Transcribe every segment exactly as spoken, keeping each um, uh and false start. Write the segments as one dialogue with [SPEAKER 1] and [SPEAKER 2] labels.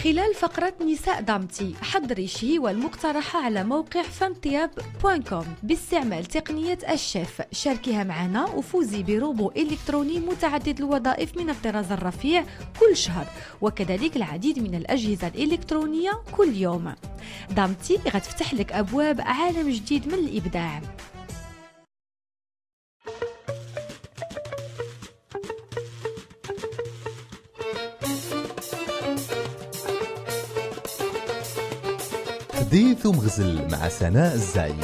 [SPEAKER 1] خلال فقرة نساء دامتي حضري شي والمقترحة على موقع فامتياب دوت كوم باستعمال تقنية الشيف. شاركيها معنا وفوزي بروبو إلكتروني متعدد الوظائف من الطراز الرفيع كل شهر، وكذلك العديد من الأجهزة الإلكترونية كل يوم. دامتي غتفتح لك أبواب عالم جديد من الإبداع.
[SPEAKER 2] حديث ومغزل مع سناء الزعيم.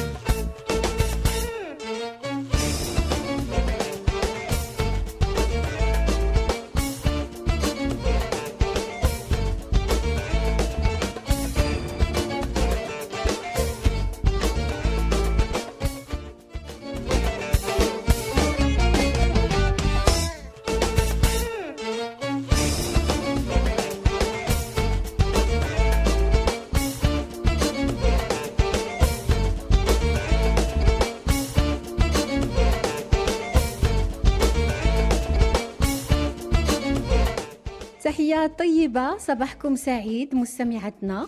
[SPEAKER 3] تحية طيبة، صباحكم سعيد مستمعاتنا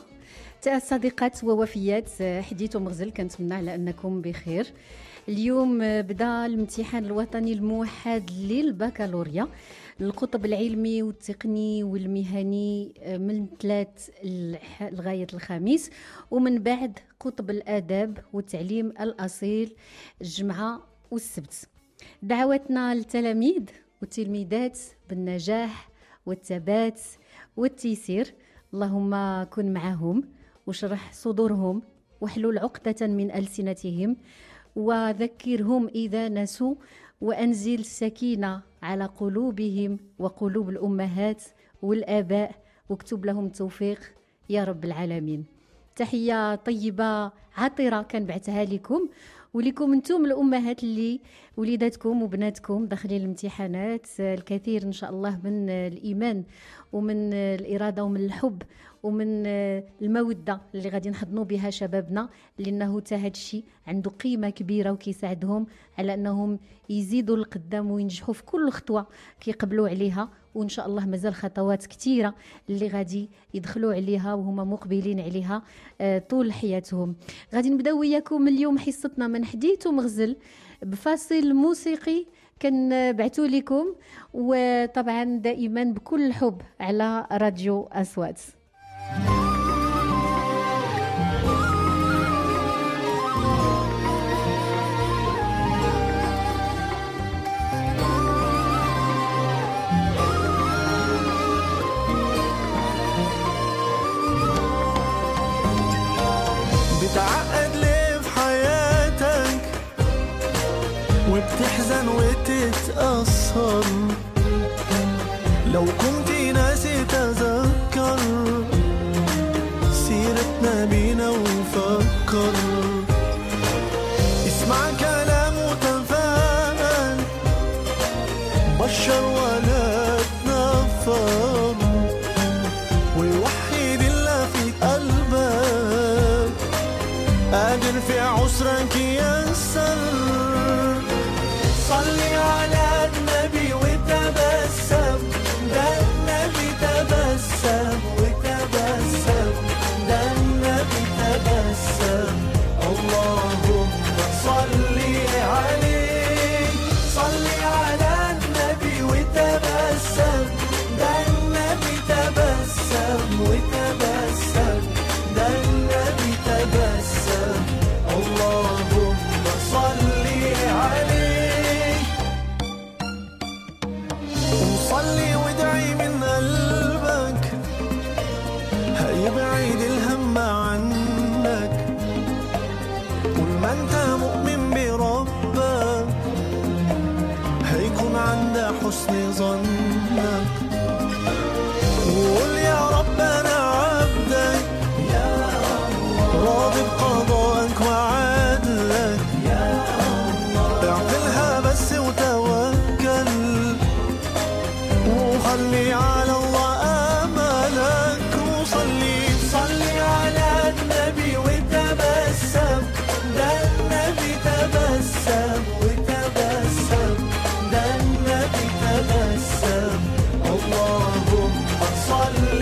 [SPEAKER 3] صديقات ووفيات حديث ومغزل، كنتمنى على أنكم بخير. اليوم بدأ الامتحان الوطني الموحد للبكالوريا، القطب العلمي والتقني والمهني من ثلاث لغاية الخميس، ومن بعد قطب الآداب والتعليم الأصيل الجمعة والسبت. دعوتنا للتلاميذ والتلميذات بالنجاح والثبات والتيسير، اللهم كن معهم واشرح صدورهم واحلل عقدة من ألسنتهم وذكرهم إذا نسوا، وأنزل السكينة على قلوبهم وقلوب الأمهات والآباء، واكتب لهم التوفيق يا رب العالمين. تحية طيبة عطرة كنبعثها لكم ولكم انتم الامهات اللي وليداتكم وبناتكم داخلين الامتحانات. الكثير ان شاء الله من الايمان ومن الاراده ومن الحب ومن الموده اللي غادي نحضنوا بها شبابنا، لانه حتى هذا الشيء عنده قيمه كبيره وكيساعدهم على انهم يزيدوا لقدام وينجحوا في كل خطوه كيقبلوا عليها، وان شاء الله مازال خطوات كثيره اللي غادي يدخلوا عليها وهما مقبلين عليها طول حياتهم. غادي نبداو وياكم اليوم حصتنا من حديث ومغزل بفاصل موسيقي كنبعثوا لكم، وطبعا دائما بكل الحب على راديو أصوات.
[SPEAKER 4] بتعقد ليه في حياتك وبتحزن وتتأثر؟ لو كنت ناسي تذكر سيرتنا بينا وفكر، اسمع كلام وتفاءل، بشر ولا تنفر، ووحد الله في قلبك، قادر في عسرك يسر. صلي على النبي وتبسم، ده النبي تبسم وتبسم، ده النبي تبسم، اللهم صلي عليه. صلي على النبي وتبسم، ده النبي تبسم وتبسم، ده النبي تبسم، اللهم صلي عليه. وصلي وادعي من قلبك، هيبعد الهم عنك، وما انت مؤمن بربك هيكون عند حسن ظنك. وقول يا رب انا عبدك، راضي بقضائك وعدلك، اعملها بس وتوكل، وخلي على الله املك. وصلي صلي على النبي وتبسم، ده النبي تبسم وتبسم، ده النبي تبسم، اللهم صل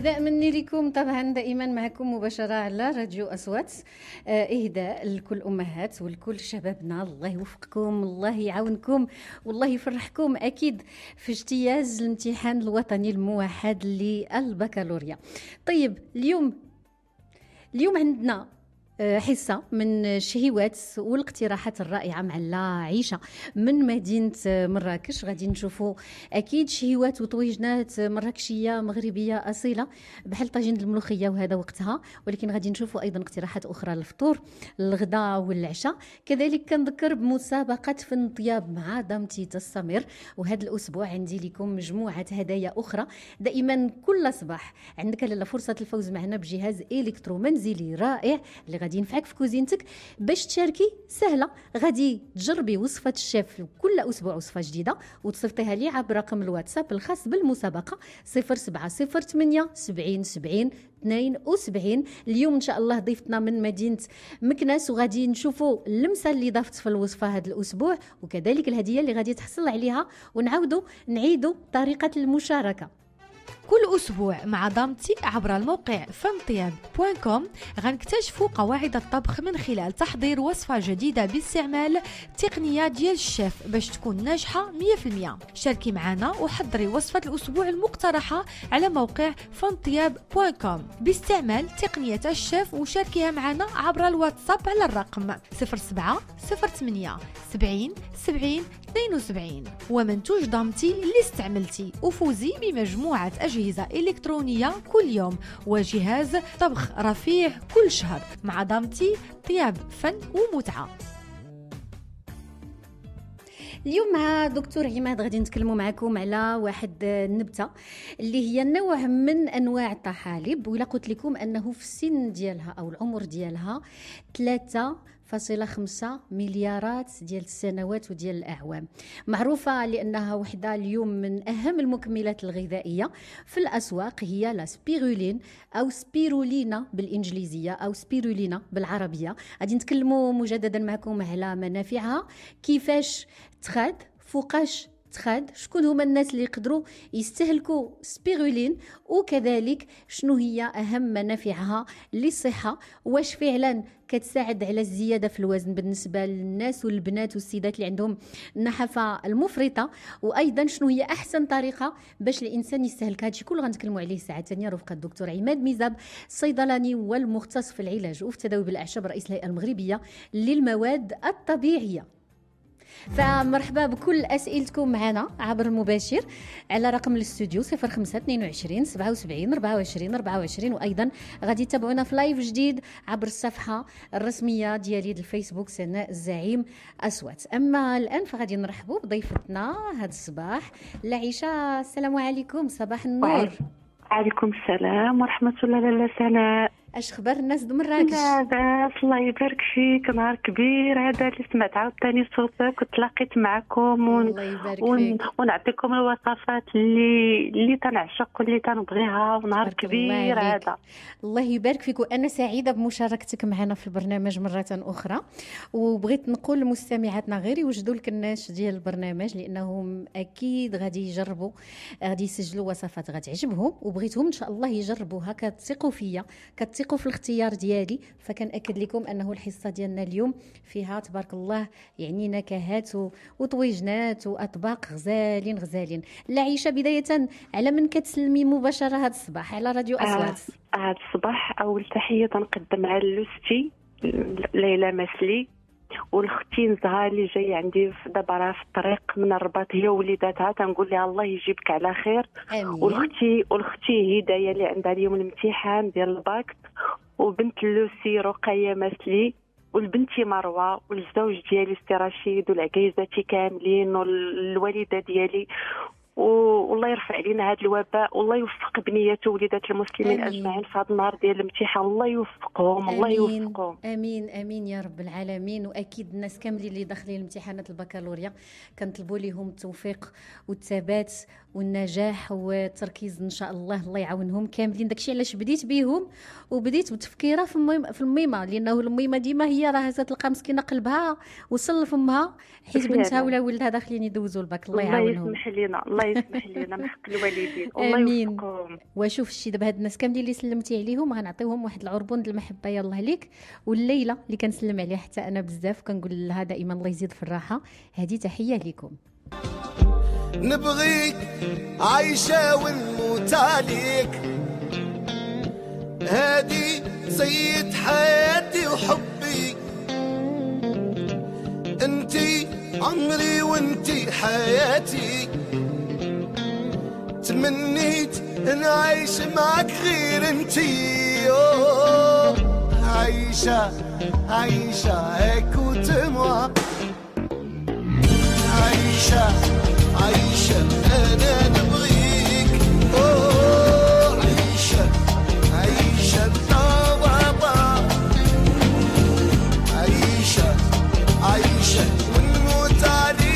[SPEAKER 3] إهداء مني لكم طبعا دائما معكم مباشرة على راديو أصوات. آه إهداء لكل أمهات ولكل شبابنا، الله يوفقكم، الله يعاونكم، والله يفرحكم أكيد في اجتياز الامتحان الوطني الموحد للبكالوريا. طيب اليوم اليوم عندنا حصة من الشهيوات والاقتراحات الرائعة مع عيشة من مدينة مراكش. غادي نشوفوا أكيد شهيوات وطويجنات مراكشية مغربية أصيلة بحال طاجين الملوخية وهذا وقتها، ولكن غادي نشوفوا أيضا اقتراحات أخرى للفطور الغداء والعشاء. كذلك كنذكر بمسابقة فن طياب مع دامتي تستمر، وهذا الأسبوع عندي لكم مجموعة هدايا أخرى. دائما كل صباح عندك لاله فرصة الفوز معنا بجهاز إلكترومنزلي رائع اللي غادي ينفعك في كوزينتك. باش تشاركي سهله، غادي تجربي وصفه الشيف كل اسبوع وصفه جديده وتصيفطيها لي عبر رقم الواتساب الخاص بالمسابقه صفر سبعة صفر ثمانية سبعين سبعين اثنين وسبعين. اليوم ان شاء الله ضيفتنا من مدينه مكناس، وغادي نشوفوا اللمسه اللي ضافت في الوصفه هذا الاسبوع وكذلك الهديه اللي غادي تحصل عليها، ونعاودوا نعيدوا طريقه المشاركه.
[SPEAKER 1] كل أسبوع مع دامتي عبر الموقع فنطياب دوت كوم غنكتشفوا قواعد الطبخ من خلال تحضير وصفة جديدة باستعمال تقنية ديال الشيف باش تكون ناجحة مية بالمية. شاركي معنا وحضري وصفة الأسبوع المقترحة على موقع فنطياب دوت كوم باستعمال تقنية الشيف، وشاركيها معنا عبر الواتساب على الرقم صفر سبعة صفر ثمانية سبعين سبعين اثنين وسبعين. ومنتوج دامتي اللي استعملتي وفوزي بمجموعة أجهزة إلكترونية كل يوم وجهاز طبخ رفيع كل شهر. مع دامتي طياب فن ومتعة.
[SPEAKER 3] اليوم مع دكتور عماد غادي نتكلموا معكم على واحد النبته اللي هي نوع من انواع الطحالب، ولا قلت لكم انه في السن ديالها او العمر ديالها ثلاثة فاصلة خمسة مليارات ديال السنوات وديال الاعوام. معروفه لانها وحده اليوم من اهم المكملات الغذائيه في الاسواق، هي لا سبيرولين او سبيرولينا بالانجليزيه او سبيرولينا بالعربيه. غادي نتكلموا مجددا معكم على منافعها، كيفاش تخاد، فوقاش تخاد، شكون هما الناس اللي يقدروا يستهلكوا سبيرولين، وكذلك شنو هي اهم منافعها للصحه، واش فعلا كتساعد على الزياده في الوزن بالنسبه للناس والبنات والسيدات اللي عندهم النحافه المفرطه، وايضا شنو هي احسن طريقه باش الانسان يستهلك. هادشي كله غنتكلموا عليه الساعه الثانيه رفقه الدكتور عماد ميزاب، الصيدلاني والمختص في العلاج وفي التداوي بالاعشاب، رئيس الهيئه المغربيه للمواد الطبيعيه. فمرحبا بكل اسئلتكم معنا عبر المباشر على رقم الاستوديو صفر خمسة اثنين وعشرين سبعة وسبعين أربعة وعشرين أربعة وعشرين، وايضا غادي تتابعونا في لايف جديد عبر الصفحه الرسميه ديالي الفيسبوك سناء الزعيم اصوات. اما الان فغادي نرحبوا بضيفتنا هذا الصباح العيشه. السلام عليكم، صباح النور.
[SPEAKER 5] وعليكم السلام ورحمه الله. لاله سناء،
[SPEAKER 3] اش خبر الناس د مراكش؟
[SPEAKER 5] لاباس الله يبارك فيك، نهار كبير هذا اللي سمعت عاوتاني صوتك وتلاقيت معكم ون...
[SPEAKER 3] الله يبارك
[SPEAKER 5] ون...
[SPEAKER 3] فيك.
[SPEAKER 5] ونعطيكم الوصفات اللي اللي تنعشق واللي تنبغيها، ونهار كبير هذا.
[SPEAKER 3] الله يبارك فيك، وانا سعيده بمشاركتك معنا في البرنامج مره اخرى. وبغيت نقول لمستمعاتنا غير يوجدوا لك الناس ديال البرنامج، لانهم اكيد غادي يجربوا، غادي يسجلوا وصفات غتعجبهم، وبغيتهم ان شاء الله يجربوها. كتثقوا فيا، كتثقوا في الاختيار ديالي، فكنأكد لكم انه الحصه ديالنا اليوم فيها تبارك الله يعني نكهات وطويجنات واطباق غزالين غزالين. العيشه بدايه على من كتسلمي مباشره هذا الصباح على راديو اصوات؟
[SPEAKER 5] آه هذا الصباح اول تحيه تنقدم على لوستي ليلى مسلي، والختي نزهه اللي جاي عندي دابا راه في الطريق من الرباط هي وليداتها، تنقول لها الله يجيبك على خير.
[SPEAKER 3] امين.
[SPEAKER 5] والختي والختي هدايه اللي عندها اليوم الامتحان ديال الباك، وبنت لوسي رقيه مسلي، والبنتي مروه، والزوج ديالي سي رشيد، والعكايزاتي كاملين، والوالده ديالي، والله يرفع علينا هذا الوباء، والله يوفق بنيته وليدات المسلمين
[SPEAKER 3] آمين.
[SPEAKER 5] اجمعين في هذا النهار ديال الامتحان، الله يوفقهم. الله يوفقهم.
[SPEAKER 3] امين امين يا رب العالمين. واكيد الناس كاملين اللي داخلين امتحانات البكالوريا كنطلبوا لهم التوفيق والثبات والنجاح والتركيز ان شاء الله. الله يعاونهم كاملين. داكشي علاش بديت بيهم وبديت بتفكيره في الميمه في الميمه لانه الميمه ديما هي راه تلقى مسكينه قلبها وصل لفمها حيت بنتها ولا ولدها داخلين يدوزوا الباك. الله يعاونهم.
[SPEAKER 5] الله يسمح لينا، الله الله يسمح لينا من حق الوالدين الله
[SPEAKER 3] آمين.
[SPEAKER 5] يوفقهم.
[SPEAKER 3] وشوف الشي دابا هاد الناس كاملين اللي سلمتي عليهم غنعطيوهم واحد العربون د المحبه يلاه ليك، والليله اللي كنسلم عليها حتى انا بزاف كنقول لها دائما الله يزيد في الراحه، هذه تحيه لكم.
[SPEAKER 4] نبغيك عايشة ونموت عليك، هادي سيد حياتي وحبي، انتي عمري وانتي حياتي، تمنيت نعيش معك غير انتي. أوه، عايشة عايشة هيك وتموع، عايشة عايشة أنا نبغيك. أوه، عايشة عايشة طابا، عايشة عايشة ونموت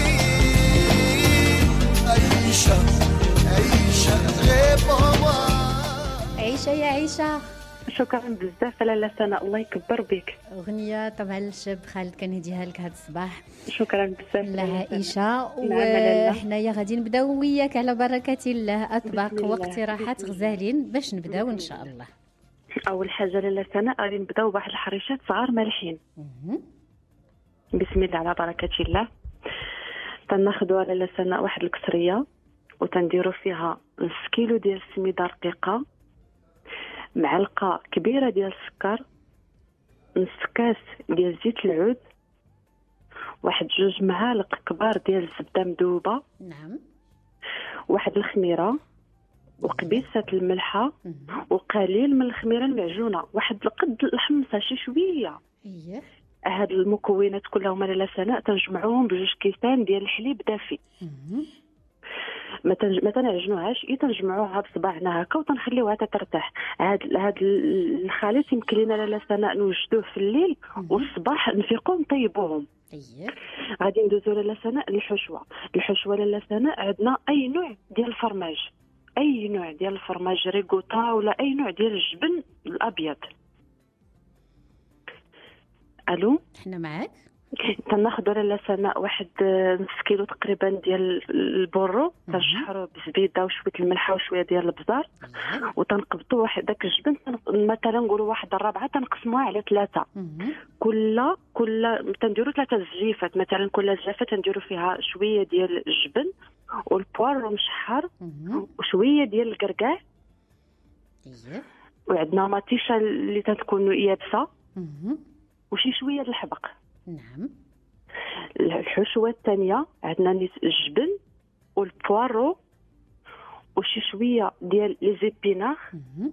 [SPEAKER 4] عليك، عايشة عايشة غير بابا.
[SPEAKER 3] عيشه يا عيشه.
[SPEAKER 5] شكرا بزاف لاله سناء، الله يكبر بك.
[SPEAKER 3] اغنيه طبعا الشاب خالد كنهديها لك هذا الصباح
[SPEAKER 5] شكرا بزاف
[SPEAKER 3] لعائشه،
[SPEAKER 5] لاله.
[SPEAKER 3] وحنايا غادي نبداو وياك على بركه الله اطباق
[SPEAKER 5] بسم الله.
[SPEAKER 3] واقتراحات
[SPEAKER 5] بسم الله.
[SPEAKER 3] غزالين باش نبداو ان شاء الله.
[SPEAKER 5] اول حاجه لاله سناء غادي نبداو بواحد الحريشات صغار مالحين.
[SPEAKER 3] مهم.
[SPEAKER 5] بسم الله على بركه الله. تناخذوا لاله سناء واحد الكسريه وتنديروا فيها نص كيلو ديال السميده رقيقه، معلقه كبيره ديال السكر، نص كاس ديال زيت العود، واحد جوج معالق كبار ديال الزبده مذوبه،
[SPEAKER 3] نعم.
[SPEAKER 5] واحد الخميره وقبيصه الملحه
[SPEAKER 3] مهم.
[SPEAKER 5] وقليل من الخميره المعجونه، واحد القد الحمصه شي شويه.
[SPEAKER 3] اييه.
[SPEAKER 5] هاد المكونات كلهم لاله سناء تنجمعوهم بجوج كيسان ديال الحليب دافي،
[SPEAKER 3] مهم.
[SPEAKER 5] ما تنج... ما تنعجنوهاش، اي تنجمعوها بصباعنا هكا وتنخليوها ترتاح. هاد هاد الخليط يمكن لنا لاله سناء نوجدوه في الليل والصباح نفيقو نطيبوهم.
[SPEAKER 3] اييه.
[SPEAKER 5] غادي ندوزو لاله سناء للحشوه. الحشوه لاله سناء عندنا اي نوع ديال الفرماج، اي نوع ديال الفرماج ريغوتا ولا اي نوع ديال الجبن الابيض. الو،
[SPEAKER 3] حنا معاك.
[SPEAKER 5] تناخذوا لاله سناء واحد نص كيلو تقريبا ديال البورو، تنشحروه بزبيده وشويه الملحه وشويه ديال البزار،
[SPEAKER 3] اييه.
[SPEAKER 5] وتنقبطوا واحد داك الجبن تن- مثلا نقولوا واحد الرابعه تنقسموها على ثلاثه،
[SPEAKER 3] مهم.
[SPEAKER 5] كل كل تنديروا ثلاثه زجيفات، مثلا كل زجافه تنديروا فيها شويه ديال الجبن والبوار مشحر
[SPEAKER 3] مهم.
[SPEAKER 5] وشويه ديال الكركاع،
[SPEAKER 3] اييه.
[SPEAKER 5] وعندنا مطيشه اللي تتكون يابسه
[SPEAKER 3] مهم.
[SPEAKER 5] وشي شويه د الحبق.
[SPEAKER 3] نعم.
[SPEAKER 5] الحشوه الثانيه عندنا نيت الجبن والبوارو وشي شويه ديال لي زيبينار
[SPEAKER 3] مهم.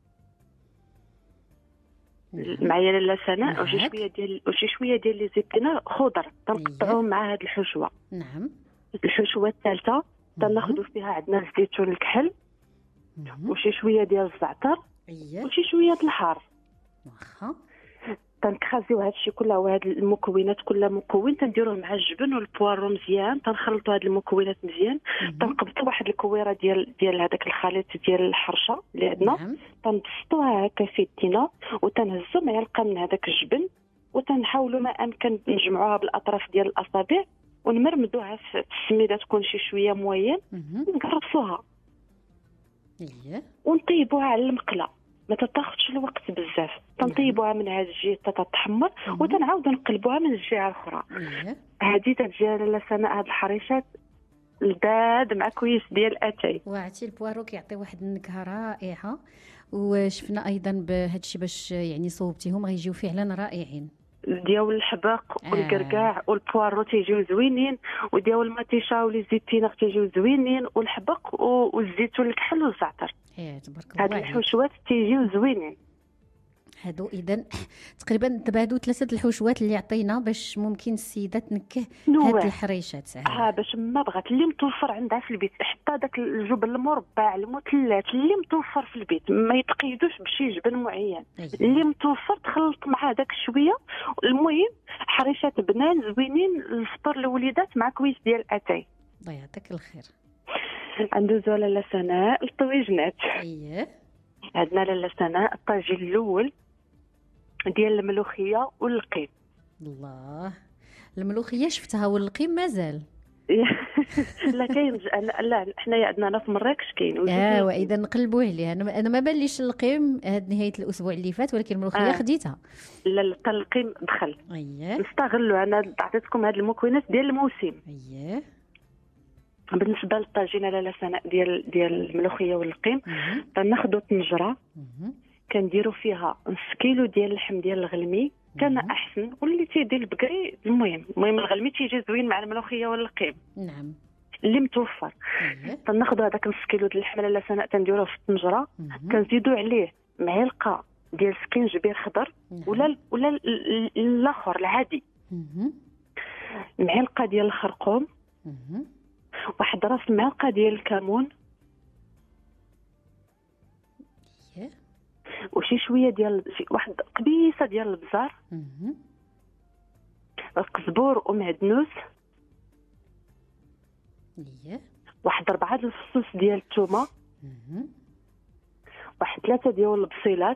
[SPEAKER 5] معايا لاله سناء، وشي
[SPEAKER 3] معاك.
[SPEAKER 5] شويه ديال وشي شويه ديال لي زيبينار خضر تنقطعوهم مع هاد الحشوه.
[SPEAKER 3] نعم.
[SPEAKER 5] الحشوه الثالثه تناخذوا فيها عندنا الزيتون الكحل
[SPEAKER 3] مهم.
[SPEAKER 5] وشي شويه ديال الزعتر
[SPEAKER 3] اييه.
[SPEAKER 5] وشي شويه د الحار.
[SPEAKER 3] واخا.
[SPEAKER 5] تنكخازيو هاد الشيء كله وهاد المكونات كلها مكون تنديروه مع الجبن والبوارو مزيان، تنخلطوا هاد المكونات مزيان، تنقبطوا واحد الكويره ديال ديال هذاك الخليط ديال الحرشه اللي عندنا،
[SPEAKER 3] نعم.
[SPEAKER 5] تنبسطوها هكا في يدينا وتنهزوا معلقه من هذاك الجبن وتنحاولوا ما امكن نجمعوها بالاطراف ديال الاصابع ونمرمدوها في السميده تكون شي شويه موين،
[SPEAKER 3] مهم.
[SPEAKER 5] ونقرصوها
[SPEAKER 3] اييه.
[SPEAKER 5] ونطيبوها على المقله، ما تاخذش الوقت بزاف، تنطيبوها من هذه الجهه حتى تتحمر وتنعاودوا نقلبوها من الجهه الاخرى.
[SPEAKER 3] اييه.
[SPEAKER 5] هذه تجي لاله سناء هاد الحريشات الباد مع كويس ديال اتاي.
[SPEAKER 3] وعرفتي البوارو كيعطي واحد النكهه رائعه، وشفنا ايضا بهذا الشيء باش يعني صوبتيهم غيجيو فعلا رائعين.
[SPEAKER 5] ديال الحبق والكركاع والبوارو تيجيو زوينين، وديال المطيشه ولي زيتينغ تيجيو زوينين، والحبق والزيتون الكحل والزعتر.
[SPEAKER 3] ايه تبارك الله
[SPEAKER 5] هاد
[SPEAKER 3] عليك.
[SPEAKER 5] الحشوات تيجيو زوينين.
[SPEAKER 3] هادو اذا تقريبا دابا هادو ثلاثه الحشوات اللي عطينا باش ممكن السيده تنكه
[SPEAKER 5] نوع.
[SPEAKER 3] هاد الحريشات.
[SPEAKER 5] ها باش ما بغات اللي متوفر عندها في البيت، حتى داك الجبن المربع المثلث اللي متوفر في البيت، ما يتقيدوش بشي جبن معين.
[SPEAKER 3] أيه.
[SPEAKER 5] اللي متوفر تخلط معاه داك شويه. المهم حريشات بنان زوينين الفطور الوليدات مع كويس ديال اتاي.
[SPEAKER 3] الله يعطيك الخير.
[SPEAKER 5] ندوزو لاله سناء الطويجنات.
[SPEAKER 3] اييه.
[SPEAKER 5] عندنا لاله سناء الطاجين الاول ديال الملوخيه واللقيم.
[SPEAKER 3] الله، الملوخيه شفتها واللقيم مازال.
[SPEAKER 5] لا كاين ج- لا لا، حنايا عندنا هنا في مراكش كاين وجدني
[SPEAKER 3] اه
[SPEAKER 5] كاين.
[SPEAKER 3] واذا نقلبوا عليها. انا انا ما باليش القيم هاد نهايه الاسبوع اللي فات، ولكن الملوخيه
[SPEAKER 5] آه.
[SPEAKER 3] خديتها.
[SPEAKER 5] لا لا، التلقيم دخل.
[SPEAKER 3] اييه
[SPEAKER 5] نستغلوا، انا عطيتكم هاد المكونات ديال الموسم.
[SPEAKER 3] اييه
[SPEAKER 5] بالنسبه للطاجين لاله سناء ديال ديال الملوخيه واللقيم،
[SPEAKER 3] مهم.
[SPEAKER 5] تناخذوا طنجره
[SPEAKER 3] مهم.
[SPEAKER 5] كنديروا فيها نص كيلو ديال اللحم ديال الغلمي، كان
[SPEAKER 3] مهم.
[SPEAKER 5] احسن واللي تيدير البقري. المهم المهم الغلمي تيجي زوين مع الملوخيه واللقيم
[SPEAKER 3] نعم
[SPEAKER 5] اللي متوفر.
[SPEAKER 3] اييه
[SPEAKER 5] تناخذوا هذاك نص كيلو ديال اللحم لاله سناء تنديروه في الطنجره،
[SPEAKER 3] مهم.
[SPEAKER 5] كنزيدوا عليه معلقه ديال سكينجبير خضر
[SPEAKER 3] نعم.
[SPEAKER 5] ولا ولا ال- ال- الاخر العادي،
[SPEAKER 3] مهم.
[SPEAKER 5] معلقه ديال الخرقوم،
[SPEAKER 3] مهم.
[SPEAKER 5] واحد راس معلقه ديال الكمون،
[SPEAKER 3] اييه
[SPEAKER 5] وشي شويه ديال شي واحد قبيصه ديال البزار،
[SPEAKER 3] مهم.
[SPEAKER 5] القزبور ومعدنوس،
[SPEAKER 3] اييه
[SPEAKER 5] واحد ربعه د الفصوص ديال الثومه،
[SPEAKER 3] مهم.
[SPEAKER 5] واحد ثلاثه ديال البصيلات.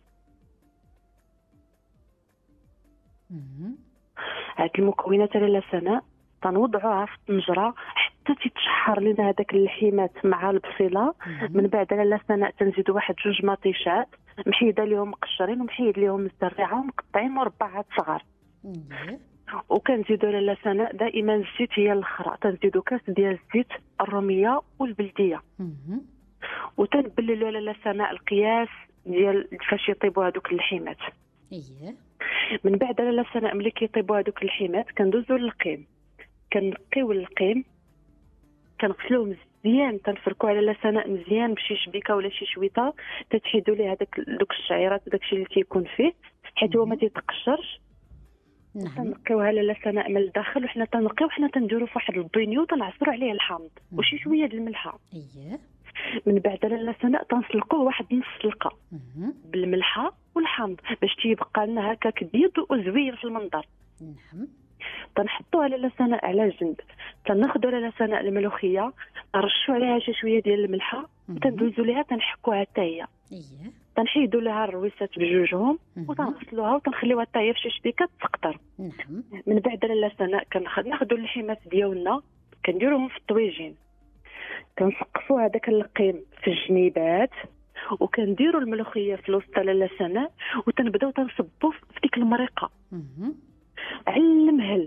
[SPEAKER 3] مهم.
[SPEAKER 5] هاد المكونات لاله سناء تنوضعوها في الطنجره حتى تتشحر لنا هذاك اللحيمات مع البصيله. من بعد لاله سناء تنزيدوا واحد جوج مطيشات محيده ليهم مقشرين ومحيد ليهم الزريعه ومقطعين مربعات صغار،
[SPEAKER 3] اييه
[SPEAKER 5] وكنزيدوا لاله سناء دائما الزيت هي الاخرى، تنزيدوا كاس ديال الزيت الروميه والبلديه،
[SPEAKER 3] مهم.
[SPEAKER 5] وتنبللوا لاله سناء القياس ديال فاش يطيبوا هذوك اللحيمات.
[SPEAKER 3] اييه
[SPEAKER 5] من بعد لاله سناء ملي كيطيبوا هذوك اللحيمات كندوزوا للقيم، كنقيو اللقيم كنغسلوه مزيان، تنفركوا على لاله سناء مزيان بشي شبيكه ولا شي شويطه، تتحيدوا ليه هذاك دوك الشعيرات وداكشي اللي تيكون فيه حيت هو ما تيتقشرش.
[SPEAKER 3] نعم
[SPEAKER 5] تنقيوها لاله سناء من الداخل، وحنا تنقيو حنا تنديروا في واحد البينيو تنعصروا عليه الحامض وشي شويه د الملحه.
[SPEAKER 3] اييه
[SPEAKER 5] من بعد لاله سناء تنسلقوه واحد نص سلقه
[SPEAKER 3] مهم.
[SPEAKER 5] بالملحه والحامض باش تيبقى لنا هكاك بيض وزوين في المنظر.
[SPEAKER 3] نعم
[SPEAKER 5] تنحطوها لاله سناء على جنب، تناخذوا لاله سناء الملوخيه نرشوا عليها شي شويه ديال الملحه وتندوزوا ليها تنحكوها حتى هي،
[SPEAKER 3] اييه
[SPEAKER 5] تنحيدوا لها الرويسات بجوجهم
[SPEAKER 3] مهم.
[SPEAKER 5] وتنغسلوها وتنخليوها حتى هي في شي شبيكه تسقطر.
[SPEAKER 3] نعم
[SPEAKER 5] من بعد لاله سناء كناخذوا اللحيمات ديالنا كنديروهم في الطويجين، كنسقفوا هذاك اللقيم في الجنيبات وكنديروا الملوخيه في الوسط لاله سناء وتنبداو تنصبوا في ديك المريقه
[SPEAKER 3] مهم.
[SPEAKER 5] على المهل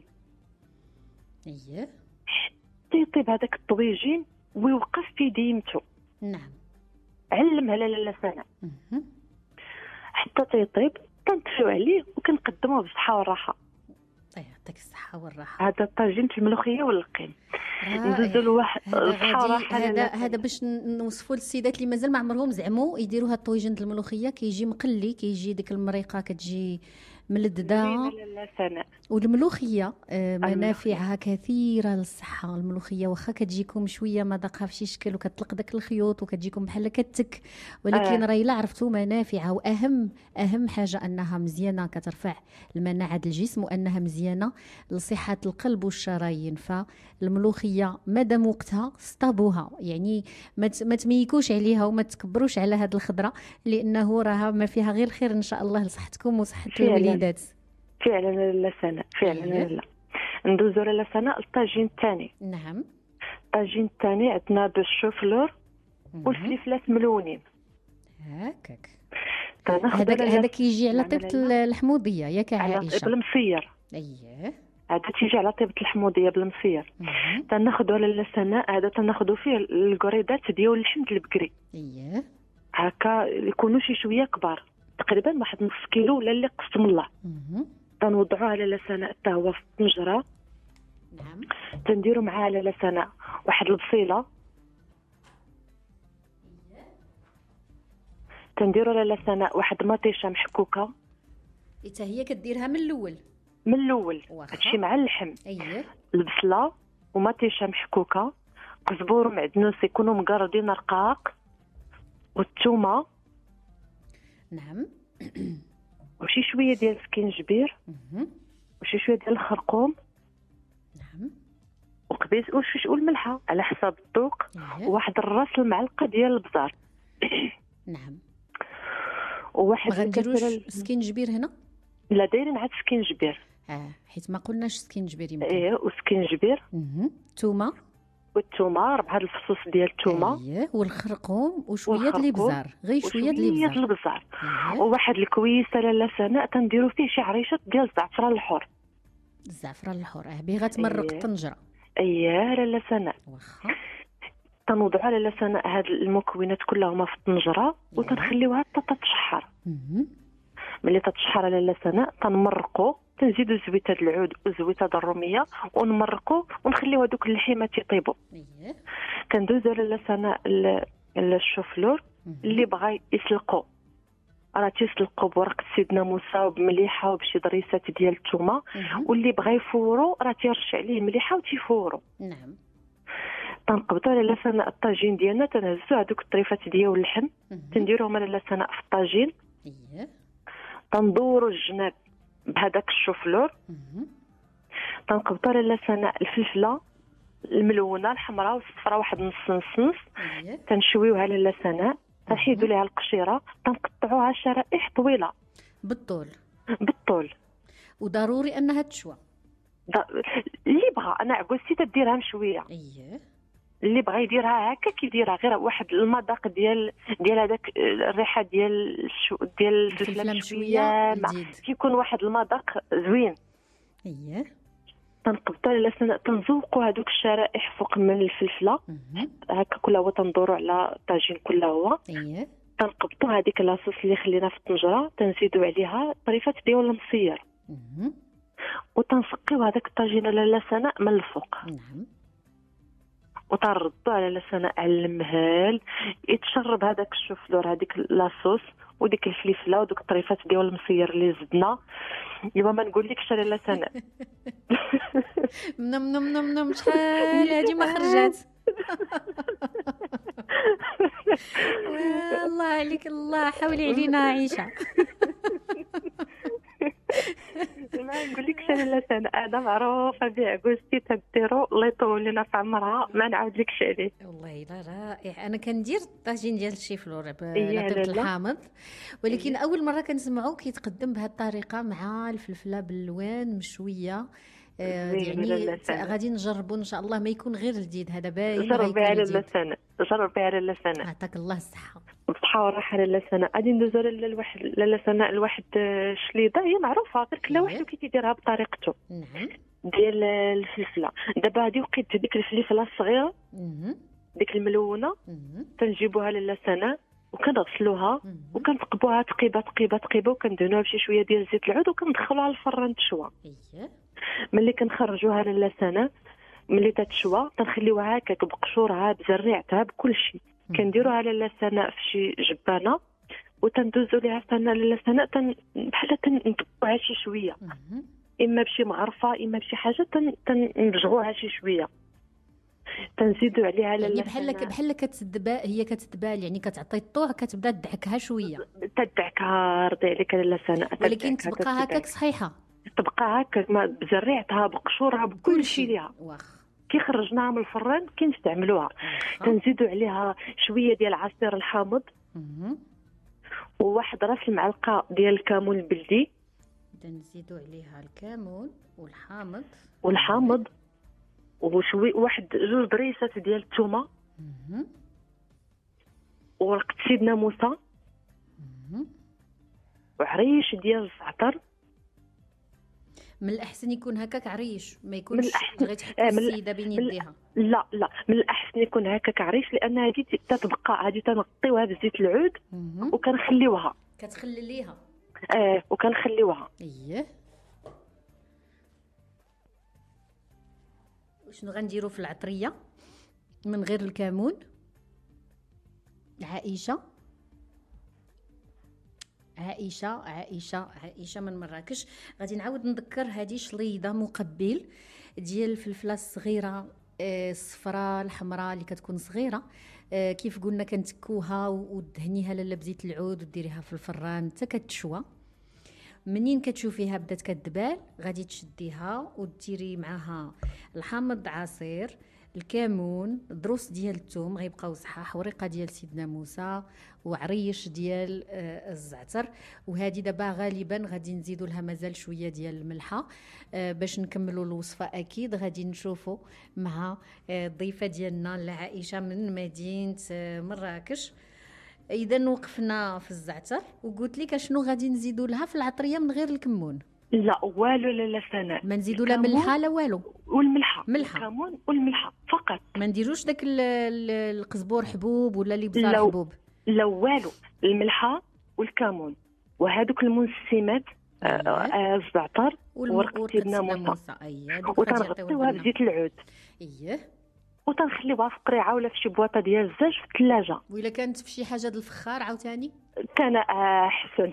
[SPEAKER 3] اييه
[SPEAKER 5] تيطيب هذاك الطويجين ويوقف في ديمته.
[SPEAKER 3] نعم
[SPEAKER 5] علمها لاله سناء
[SPEAKER 3] مهم.
[SPEAKER 5] حتى تيطيب، تنطفيو عليه وكنقدموه بالصحه والراحه.
[SPEAKER 3] طيب يعطيك الصحه والراحه.
[SPEAKER 5] هذا طاجين الملوخيه واللقيم. ندوزو لواحد
[SPEAKER 3] هذا
[SPEAKER 5] الصحه
[SPEAKER 3] غادي
[SPEAKER 5] والراحه
[SPEAKER 3] هذا
[SPEAKER 5] لاله
[SPEAKER 3] هذا باش ن- نوصفوا للسيدات اللي مازال ما عمرهم زعموا يديروا هاد الطويجين د الملوخيه، كيجي مقلي، كيجي ديك المريقه كتجي ملدده.
[SPEAKER 5] لاله سناء.
[SPEAKER 3] والملوخيه آه، منافعها كثيره للصحه. الملوخيه واخا كتجيكم شويه مذاقها في شي شكل وكتطلق داك الخيوط وكتجيكم بحال كتك، ولكن
[SPEAKER 5] آه.
[SPEAKER 3] راهي لا عرفتوا منافعها. واهم اهم حاجه انها مزيانه كترفع المناعه د الجسم، وانها مزيانه لصحه القلب والشرايين. فالملوخيه مادام وقتها اصطابوها، يعني ما ت- ما تميكوش عليها وما تكبروش على هاد الخضره، لانه راها ما فيها غير خير ان شاء الله لصحتكم وصحه
[SPEAKER 5] فعلاً.
[SPEAKER 3] الوليدات.
[SPEAKER 5] فعلا لاله سناء فعلا.
[SPEAKER 3] أيوة.
[SPEAKER 5] لا ندوزو لاله سناء الطاجين الثاني.
[SPEAKER 3] نعم
[SPEAKER 5] الطاجين الثاني عندنا بالشوفلور والفلفلات ملونين.
[SPEAKER 3] هكاك
[SPEAKER 5] تناخذ
[SPEAKER 3] هذاك
[SPEAKER 5] لاله
[SPEAKER 3] هذا كيجي على
[SPEAKER 5] نعمل
[SPEAKER 3] طيبه
[SPEAKER 5] لنا
[SPEAKER 3] الحموضيه ياك
[SPEAKER 5] على
[SPEAKER 3] عائشه؟
[SPEAKER 5] بالمصير،
[SPEAKER 3] اييه
[SPEAKER 5] هذا تيجي على طيبه الحموضيه بالمصير.
[SPEAKER 3] مهم.
[SPEAKER 5] تناخذوا لاله سناء هذا تناخذوا فيه الكوريدات ديال اللحم د البقري،
[SPEAKER 3] اييه
[SPEAKER 5] هكا يكونوا شي شويه كبار، تقريبا واحد نص كيلو ولا اللي قسم الله.
[SPEAKER 3] مهم.
[SPEAKER 5] تنوضعوها لاله سناء حتى هو في الطنجره،
[SPEAKER 3] نعم
[SPEAKER 5] تنديروا معاها لاله سناء واحد البصيله، تنديروا لاله سناء واحد مطيشه محكوكه
[SPEAKER 3] حتى هي كديرها من الاول.
[SPEAKER 5] من الاول،
[SPEAKER 3] واخا.
[SPEAKER 5] هادشي مع اللحم،
[SPEAKER 3] اييه
[SPEAKER 5] البصله ومطيشه محكوكه، قزبور ومعدنوس يكونوا مقردين رقاق، والثومه
[SPEAKER 3] نعم
[SPEAKER 5] وشي شويه ديال سكينجبير
[SPEAKER 3] مهم.
[SPEAKER 5] وشي شويه ديال الخرقوم
[SPEAKER 3] نعم
[SPEAKER 5] وقبيس وشي والملحه على حساب الذوق،
[SPEAKER 3] اييه
[SPEAKER 5] وواحد الراس المعلقه ديال البزار
[SPEAKER 3] نعم.
[SPEAKER 5] وواحد
[SPEAKER 3] ما غنديروش
[SPEAKER 5] الكاسرة-
[SPEAKER 3] سكينجبير هنا؟
[SPEAKER 5] لا دايرين عاد سكينجبير.
[SPEAKER 3] اه حيت ما قلناش سكينجبير يمكن.
[SPEAKER 5] ايه وسكينجبير
[SPEAKER 3] اها الثومه
[SPEAKER 5] والثومه، ربعه الفصوص ديال الثومه.
[SPEAKER 3] اييه والخرقوم وشويه د
[SPEAKER 5] والخرقوم
[SPEAKER 3] الابزار، غير شويه د
[SPEAKER 5] وشويه
[SPEAKER 3] الابزار.
[SPEAKER 5] البزار.
[SPEAKER 3] اييه
[SPEAKER 5] وواحد الكويسه لاله سناء تنديروا فيه شي عريشه ديال الزعفران الحر.
[SPEAKER 3] الزعفران الحر اه بي غتمرق
[SPEAKER 5] أييه.
[SPEAKER 3] الطنجره.
[SPEAKER 5] اييه لاله سناء.
[SPEAKER 3] واخا
[SPEAKER 5] تنوضعوا لاله سناء هاد المكونات كلهما في الطنجره وتنخليوها حتى تتشحر.
[SPEAKER 3] اها
[SPEAKER 5] ملي تتشحر لاله سناء تنمرقوا، تنزيدوا زويته د العود وزويته د الروميه ونمرقوا ونخليو هذوك اللحيمات يطيبوا.
[SPEAKER 3] اييه
[SPEAKER 5] كندوزو لاله سناء ال- الشوفلور اللي بغى يسلقوا، راه تيسلقوا بورقه سيدنا موسى وبمليحه وبشي ضريسات ديال الثومه.
[SPEAKER 3] مهم.
[SPEAKER 5] واللي بغى يفورو راه تيرش عليه مليحه وتيفورو.
[SPEAKER 3] نعم
[SPEAKER 5] تنقبطوا لاله سناء الطاجين ديالنا، تنهزوا هذوك الطريفات ديال اللحم
[SPEAKER 3] مهم.
[SPEAKER 5] تنديروهم لاله سناء في الطاجين،
[SPEAKER 3] اييه
[SPEAKER 5] تندوروا الجناب بهذاك الشوفلور.
[SPEAKER 3] مهم.
[SPEAKER 5] تنقبطوا لاله سناء الفلفله الملونه الحمراء والصفراء واحد نص نص نص،
[SPEAKER 3] اييه
[SPEAKER 5] تنشويوها لاله سناء، تنحيدوا ليها القشيره، تنقطعوها شرائح طويله
[SPEAKER 3] بالطول،
[SPEAKER 5] بالطول.
[SPEAKER 3] وضروري انها تشوى.
[SPEAKER 5] دا- اللي بغى، انا عكوزتي تديرها مشويه،
[SPEAKER 3] اييه
[SPEAKER 5] اللي بغى يديرها هكا كيديرها غير واحد المذاق ديال ديال هذاك الريحه ديال الشو ديال الفلفله
[SPEAKER 3] الفلفله
[SPEAKER 5] مشويه،
[SPEAKER 3] مشويه
[SPEAKER 5] مع
[SPEAKER 3] جديد.
[SPEAKER 5] كيكون واحد المذاق زوين.
[SPEAKER 3] اييه
[SPEAKER 5] تنقبطوا لاله سناء، تنزوقوا هذوك الشرائح فوق من الفلفله
[SPEAKER 3] مهم.
[SPEAKER 5] هكا كل هو، تندوروا على الطاجين كل هو.
[SPEAKER 3] اييه
[SPEAKER 5] تنقبطوا هذيك لاصوص اللي خلينا في الطنجره، تنزيدوا عليها طريفات ديال المصير،
[SPEAKER 3] مهم.
[SPEAKER 5] وتنسقيو هذاك الطاجين لاله سناء من الفوق،
[SPEAKER 3] نعم
[SPEAKER 5] وتنردوا على لاله سناء على المهال يتشرب هذاك الشوفلور، هذيك لاصوص وديك الفلفله ودوك الطريفات ديال المصير اللي زدنا. ايوا ما نقولكش لاله سناء.
[SPEAKER 3] نم نم نم نم شحال هادي ما خرجات. الله عليك، الله حولي علينا عيشه.
[SPEAKER 5] ما نقولكش لاله سناء، انا معروفه بعكوزتي تديرو الله يطول لنا في عمرها، ما نعاودلكش عليه.
[SPEAKER 3] والله لا رائع. انا كندير الطاجين ديال الشيفلور
[SPEAKER 5] إيه
[SPEAKER 3] بلقيط
[SPEAKER 5] لالا.
[SPEAKER 3] الحامض، ولكن اول مره كنسمعو كيتقدم بهذه الطريقه مع الفلفله باللوان مشويه. آه،
[SPEAKER 5] زين لالا
[SPEAKER 3] يعني
[SPEAKER 5] سناء.
[SPEAKER 3] غادي نجربوا ان شاء الله، ما يكون غير جديد، هذا باين
[SPEAKER 5] جربي
[SPEAKER 3] غيكون
[SPEAKER 5] على
[SPEAKER 3] جديد.
[SPEAKER 5] لاله سناء، جربي على لاله سناء.
[SPEAKER 3] عطاك الله الصحه.
[SPEAKER 5] بالصحة والراحة لاله سناء. غادي ندوزو لواحد لاله سناء لواحد آه، شليضه هي معروفه، غير كل
[SPEAKER 3] إيه.
[SPEAKER 5] واحد كيديرها بطريقته
[SPEAKER 3] نعم
[SPEAKER 5] ديال الفلفله. دابا هادي وقيت ديك الفلفله الصغيره
[SPEAKER 3] مهم.
[SPEAKER 5] ديك الملونه،
[SPEAKER 3] مهم.
[SPEAKER 5] تنجيبوها لاله سناء وكنغسلوها
[SPEAKER 3] مهم.
[SPEAKER 5] وكنتقبوها تقيبه تقيبه تقيبه، وكندهنوها بشي شويه ديال زيت العود وكندخلوها للفران تشوى.
[SPEAKER 3] اييه
[SPEAKER 5] ملي كنخرجوها لاله سناء، ملي تتشوى تنخليوها هكاك بقشورها بزريعتها بكل شيء. كنديروها لاله سناء في شي جبانه وتندوزو ليها سناء لاله سناء، تن بحال تنطبقوها شي شويه،
[SPEAKER 3] مهم.
[SPEAKER 5] اما بشي مغرفه اما بشي حاجه، تن تنبجغوها شي شويه، تنزيدوا عليها
[SPEAKER 3] يعني
[SPEAKER 5] لاله
[SPEAKER 3] بحال
[SPEAKER 5] سناء.
[SPEAKER 3] بحال كتدبال، هي كتدبال يعني كتعطي الطوع، كتبدا تدعكها شويه،
[SPEAKER 5] تدعكها رضي عليك لاله سناء،
[SPEAKER 3] ولكن
[SPEAKER 5] تدعكها،
[SPEAKER 3] تبقى هكاك
[SPEAKER 5] تدعك.
[SPEAKER 3] صحيحه
[SPEAKER 5] تبقى هكاك ما بزريعتها بقشورها بكل شيء ليها.
[SPEAKER 3] واخ
[SPEAKER 5] كي خرجناها من الفران كنستعملوها.
[SPEAKER 3] واخا.
[SPEAKER 5] تنزيدوا عليها شويه ديال عصير الحامض
[SPEAKER 3] مهم.
[SPEAKER 5] وواحد راس المعلقه ديال الكمون البلدي
[SPEAKER 3] بدنا نزيدوا عليها الكمون والحامض
[SPEAKER 5] والحامض وشوي واحد جوج ضريسات ديال الثومه
[SPEAKER 3] مهم.
[SPEAKER 5] ورقه سيدنا موسى
[SPEAKER 3] مهم.
[SPEAKER 5] وعريش ديال الزعتر.
[SPEAKER 3] من الاحسن يكون هكاك عريش، ما
[SPEAKER 5] من
[SPEAKER 3] يكونش
[SPEAKER 5] الأحسن.
[SPEAKER 3] غير تحط
[SPEAKER 5] آه، من
[SPEAKER 3] السيده بين
[SPEAKER 5] من-
[SPEAKER 3] يديها.
[SPEAKER 5] لا لا، من الاحسن يكون هكاك عريش، لان هذه تتبقى، هذه تنقيوها بزيت العود
[SPEAKER 3] مهم.
[SPEAKER 5] وكنخليوها.
[SPEAKER 3] كتخلليها.
[SPEAKER 5] اه وكنخليوها.
[SPEAKER 3] اييه. شنو غنديروا في العطريه من غير الكمون؟ عائشه عائشه عائشه عائشه من مراكش. غادي نعاود نذكر هذه شليضه مقبل ديال الفلفله الصغيره، آه، الصفراء الحمراء اللي كتكون صغيره، آه، كيف قلنا كنتكوها ودهنيها لاله بزيت العود وديريها في الفران حتى كتشوى. منين كتشوفيها بدات كتدبال غادي تشديها وديري معاها الحامض عصير، الكمون، دروس ديال الثوم غيبقاو صحاح، ورقه ديال سيدنا موسى، وعريش ديال آه الزعتر. وهذه دابا غالبا غادي نزيدوا لها مازال شويه ديال الملحه آه باش نكملوا الوصفه. اكيد غادي نشوفوا مع آه الضيفه ديالنا العائشه من مدينه آه مراكش. اذا وقفنا في الزعتر وقلت لك شنو غادي نزيدوا لها في العطريه من غير الكمون؟
[SPEAKER 5] لا والو، لا لا سناء،
[SPEAKER 3] ما نزيدوا لا ملحه لا والو.
[SPEAKER 5] والملحه،
[SPEAKER 3] ملحه،
[SPEAKER 5] الكمون والملحه فقط.
[SPEAKER 3] ما نديروش داك ال- ال- القزبور حبوب ولا اللي بزار
[SPEAKER 5] لو-
[SPEAKER 3] حبوب؟
[SPEAKER 5] لا والو، الملحه والكمون وهذوك المنسمات آه، آه، الزعتر
[SPEAKER 3] والم-
[SPEAKER 5] ورقه
[SPEAKER 3] ورقة
[SPEAKER 5] سيدنا
[SPEAKER 3] سيدنا
[SPEAKER 5] موسى،
[SPEAKER 3] موسى. اييه، دوك غادي يعطيوها
[SPEAKER 5] وتنغطيوها
[SPEAKER 3] لنا.
[SPEAKER 5] بزيت العود،
[SPEAKER 3] اييه.
[SPEAKER 5] وتنخليوها في قريعه ولا في شي بواطه ديال الزاج في الثلاجه.
[SPEAKER 3] وإلا كانت في شي حاجه د الفخار عاوتاني
[SPEAKER 5] كان احسن.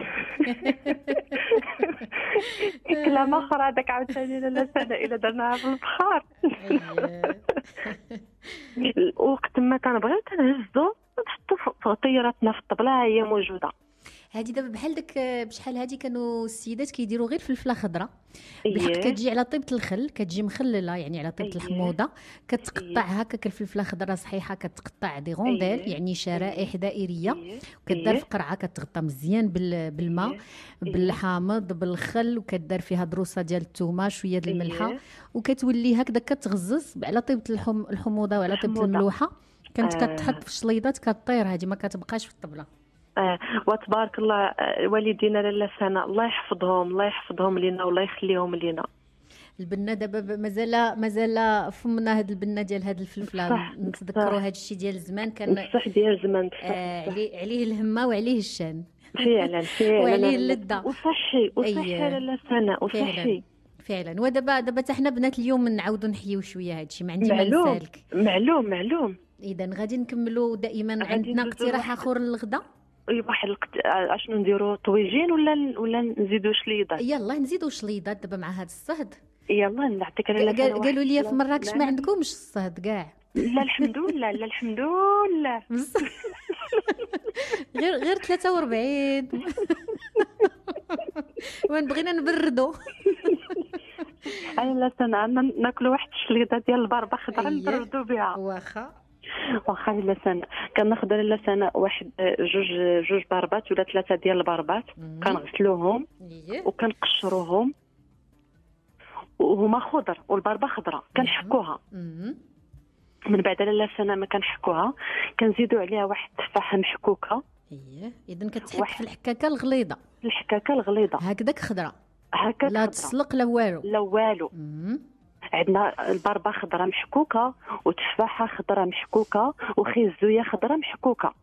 [SPEAKER 5] كلام اخرى داك عاوتاني لا سناء الا درناها في البخار.
[SPEAKER 3] اييه.
[SPEAKER 5] وقت ما كنبغيو كنهزو نحطو في طيارتنا في الطبله، هي موجوده.
[SPEAKER 3] هادي دابا بحال داك بشحال هادي كانوا السيدات كيديروا غير فلفله خضراء بالحق،
[SPEAKER 5] إيه.
[SPEAKER 3] كتجي على طيبه الخل، كتجي مخلله يعني على طيبه
[SPEAKER 5] إيه.
[SPEAKER 3] الحموضه، كتقطع هكاك الفلفله خضراء صحيحه، كتقطع دي غونديل
[SPEAKER 5] إيه.
[SPEAKER 3] يعني شرائح دائريه،
[SPEAKER 5] إيه.
[SPEAKER 3] وكدار
[SPEAKER 5] إيه.
[SPEAKER 3] في قرعه كتغطى مزيان بال- بالماء
[SPEAKER 5] إيه.
[SPEAKER 3] بالحامض بالخل، وكدار فيها دروسه ديال الثومه شويه د الملحه،
[SPEAKER 5] إيه.
[SPEAKER 3] وكتولي هكذا كتغزز على طيبه الحم الحموضه وعلى طيبه
[SPEAKER 5] الحموضة.
[SPEAKER 3] الملوحه. كانت
[SPEAKER 5] آه.
[SPEAKER 3] كتحط في الشليضات كطير، هذه ما كتبقاش في الطبله.
[SPEAKER 5] آه وتبارك الله، آه، والدينا لاله سناء الله يحفظهم، الله يحفظهم لينا والله يخليهم لينا.
[SPEAKER 3] البنه دابا ب- مازال مازال فمنا هاد البنه ديال هاد الفلفله،
[SPEAKER 5] صح،
[SPEAKER 3] نتذكروا
[SPEAKER 5] صح.
[SPEAKER 3] هاد الشيء ديال زمان كان
[SPEAKER 5] بصح ديال زمان بصح
[SPEAKER 3] آه
[SPEAKER 5] بصح.
[SPEAKER 3] عليه عليه الهمه وعليه الشان.
[SPEAKER 5] فعلا فعلا
[SPEAKER 3] وعليه اللذة.
[SPEAKER 5] وصحي وصحي
[SPEAKER 3] أيه.
[SPEAKER 5] لاله سناء
[SPEAKER 3] فعلا
[SPEAKER 5] وصحي.
[SPEAKER 3] فعلا. ودابا دابا حتى حنا بنات اليوم نعاودوا نحيو شويه هاد الشيء، ما عندي ما
[SPEAKER 5] معلوم
[SPEAKER 3] نسالك.
[SPEAKER 5] معلوم معلوم.
[SPEAKER 3] اذا غادي نكملوا دائما.
[SPEAKER 5] غادي
[SPEAKER 3] عندنا
[SPEAKER 5] ندوزو
[SPEAKER 3] اقتراح
[SPEAKER 5] واحد-
[SPEAKER 3] اخر للغدا.
[SPEAKER 5] اي واحد القت... آه، اشنو نديرو، طويجين ولا ولا نزيدو شليضات؟
[SPEAKER 3] يلا نزيدوا شليضات دابا مع هاد الصهد.
[SPEAKER 5] يلا نعطيك انا لاله سناء.
[SPEAKER 3] قالوا لي في
[SPEAKER 5] واحد-
[SPEAKER 3] مراكش
[SPEAKER 5] لا،
[SPEAKER 3] ما
[SPEAKER 5] لا،
[SPEAKER 3] عندكمش الصهد كاع.
[SPEAKER 5] لا الحمد لله، لا الحمد لله.
[SPEAKER 3] بصح غير غير ثلاثة وأربعين. وين بغينا نبردوا.
[SPEAKER 5] انا لا سناء ناكلوا واحد الشليضه ديال البربه خضراء
[SPEAKER 3] أيه.
[SPEAKER 5] نبردوا بها.
[SPEAKER 3] واخا.
[SPEAKER 5] واخا لا سناء كناخذ لا سناء واحد آه، جوج جوج بربات ولا ثلاثه ديال البربات،
[SPEAKER 3] مم.
[SPEAKER 5] كنغسلوهم
[SPEAKER 3] اييه.
[SPEAKER 5] وكنقشروهم، وهما خضر والبربه خضراء كنحكوها.
[SPEAKER 3] مم.
[SPEAKER 5] من بعد لا سناء ما كنحكوها كنزيدوا عليها واحد التفاحه محكوكه،
[SPEAKER 3] اييه. اذا كتحك
[SPEAKER 5] واحد.
[SPEAKER 3] في الحكاكه الغليظه
[SPEAKER 5] الحكاكه الغليظه
[SPEAKER 3] هكذاك خضراء،
[SPEAKER 5] هكا
[SPEAKER 3] لا
[SPEAKER 5] خضراء.
[SPEAKER 3] تسلق لا والو.
[SPEAKER 5] لا والو.
[SPEAKER 3] مم.
[SPEAKER 5] عندنا البربه خضراء محكوكه وتفاحه خضراء محكوكه وخيزويه خضراء محكوكه.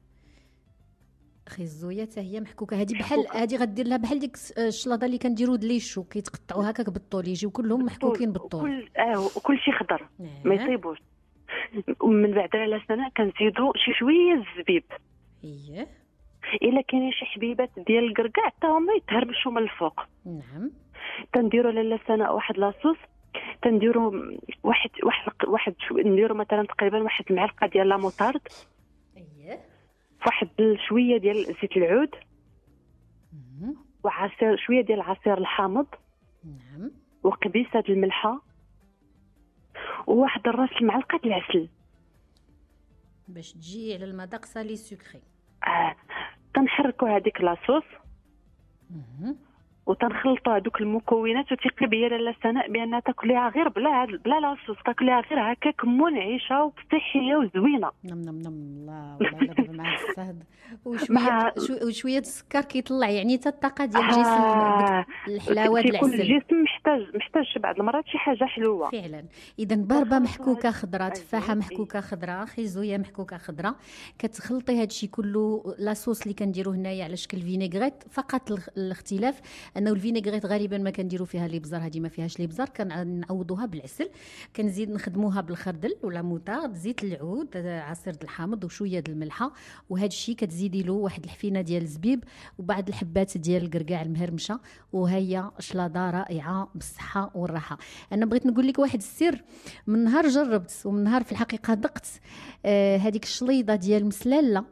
[SPEAKER 3] اخي الزويه حتى هي محكوكه. هذه بحال هذه غدير لها بحال ديك الشلاضه اللي كنديروا دليشو، كيتقطعوا هكاك بالطول، يجيو كلهم محكوكين بالطول.
[SPEAKER 5] كل اه وكل شيء خضر ما
[SPEAKER 3] نعم.
[SPEAKER 5] يصيبوش. ومن بعد لا سناء كنزيدوا شي شويه الزبيب،
[SPEAKER 3] اييه.
[SPEAKER 5] الا كاينين شي حبيبات ديال الكركاع حتى هما يتهرمشوا من الفوق.
[SPEAKER 3] نعم.
[SPEAKER 5] تنديروا لاله سناء واحد لاصوص، تنديروا واحد واحد واحد شو- نديروا مثلا تقريبا واحد المعلقه ديال لا موطارد،
[SPEAKER 3] اييه.
[SPEAKER 5] واحد شويه ديال زيت العود،
[SPEAKER 3] مم.
[SPEAKER 5] وعصير شويه ديال عصير الحامض،
[SPEAKER 3] نعم.
[SPEAKER 5] وقبيصه د الملحه، وواحد الراس المعلقه د العسل.
[SPEAKER 3] باش تجي على المذاق سالي سكري.
[SPEAKER 5] آه. تنحركوا هذيك لاصوص
[SPEAKER 3] مم.
[SPEAKER 5] وتنخلطوا هذوك المكونات، وثيقي بيا لاله سناء بانها تاكليها غير بلا هاد- بلا لاصوص، تاكليها غير هكاك منعشه وصحيه وزوينه.
[SPEAKER 3] نم نم نم. الله والله دابا مع الصهد وشويه
[SPEAKER 5] مع-
[SPEAKER 3] شو- وشويه السكر كيطلع يعني حتى الطاقه ديال الجسم
[SPEAKER 5] آه.
[SPEAKER 3] ديك الحلاوه د
[SPEAKER 5] تيكون
[SPEAKER 3] العسل.
[SPEAKER 5] الجسم محتاج محتاج بعض المرات شي حاجه حلوه.
[SPEAKER 3] فعلا. اذا بربه محكوكه خضراء،
[SPEAKER 5] أيوة.
[SPEAKER 3] تفاحه محكوكه خضراء، خيزويه محكوكه خضراء، كتخلطي هذا الشيء كله. لاصوص اللي كنديروا هنايا على شكل فينيغريت، فقط الاخ- الاختلاف انه الفينيغريت غالبا ما كنديروا فيها لي بزار، هذه ما فيهاش لي بزار، كنعوضوها بالعسل، كنزيد نخدموها بالخردل ولا موطارد، زيت العود، عصير د الحامض وشويه د الملحه، وهذا الشيء كتزيدي له واحد الحفينه ديال الزبيب وبعض الحبات ديال الكركاع المهرمشه، وهي شلاضه رائعه بالصحه والراحه. انا بغيت نقول لك واحد السر، من نهار جربت ومن نهار في الحقيقه ذقت آه هذيك الشليضه ديال مسلاله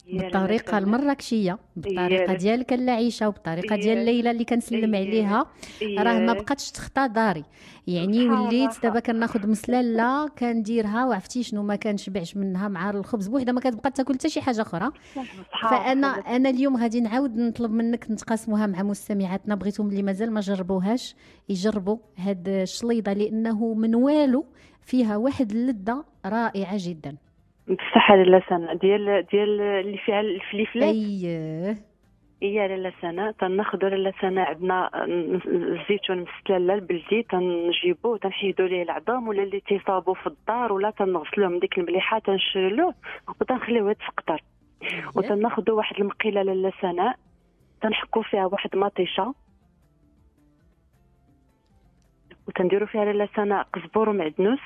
[SPEAKER 3] بالطريقه المراكشيه، بالطريقه
[SPEAKER 5] يا
[SPEAKER 3] ديالك العيشه وبالطريقه ديال
[SPEAKER 5] يا
[SPEAKER 3] ليلى اللي كنسلم
[SPEAKER 5] يا
[SPEAKER 3] عليها، راه ما بقاتش تخطى داري. يعني
[SPEAKER 5] سبحان
[SPEAKER 3] وليت
[SPEAKER 5] الله.
[SPEAKER 3] دابا كناخذ مسلاله كنديرها، وعرفتي شنو ما كنشبعش منها مع الخبز بوحده، ما كتبقى تاكل حتى شي حاجه اخرى. فانا انا اليوم غادي نعاود نطلب منك نتقاسموها مع مستمعاتنا، بغيتهم اللي مازال ما جربوهاش يجربوا هاد الشليضه، لانه من والو فيها واحد اللذه رائعه جدا.
[SPEAKER 5] بصح لاله سنه ديال ديال اللي فيها الفليفلات.
[SPEAKER 3] اييه
[SPEAKER 5] هي لاله سنه تناخذوا لاله سنه، عندنا الزيتون مسلله البلدي تنجيبوه تنحيدوا ليه العظام، ولا اللي تيصابوا في الدار ولا تنغسلوه من ديك المليحه تنشرلوه وتنخليوه يتسقطر. وتناخذوا واحد المقيله لاله سنه تنحكوا فيها واحد مطيشه وتنديروا فيها لاله سنه قزبور ومعدنوس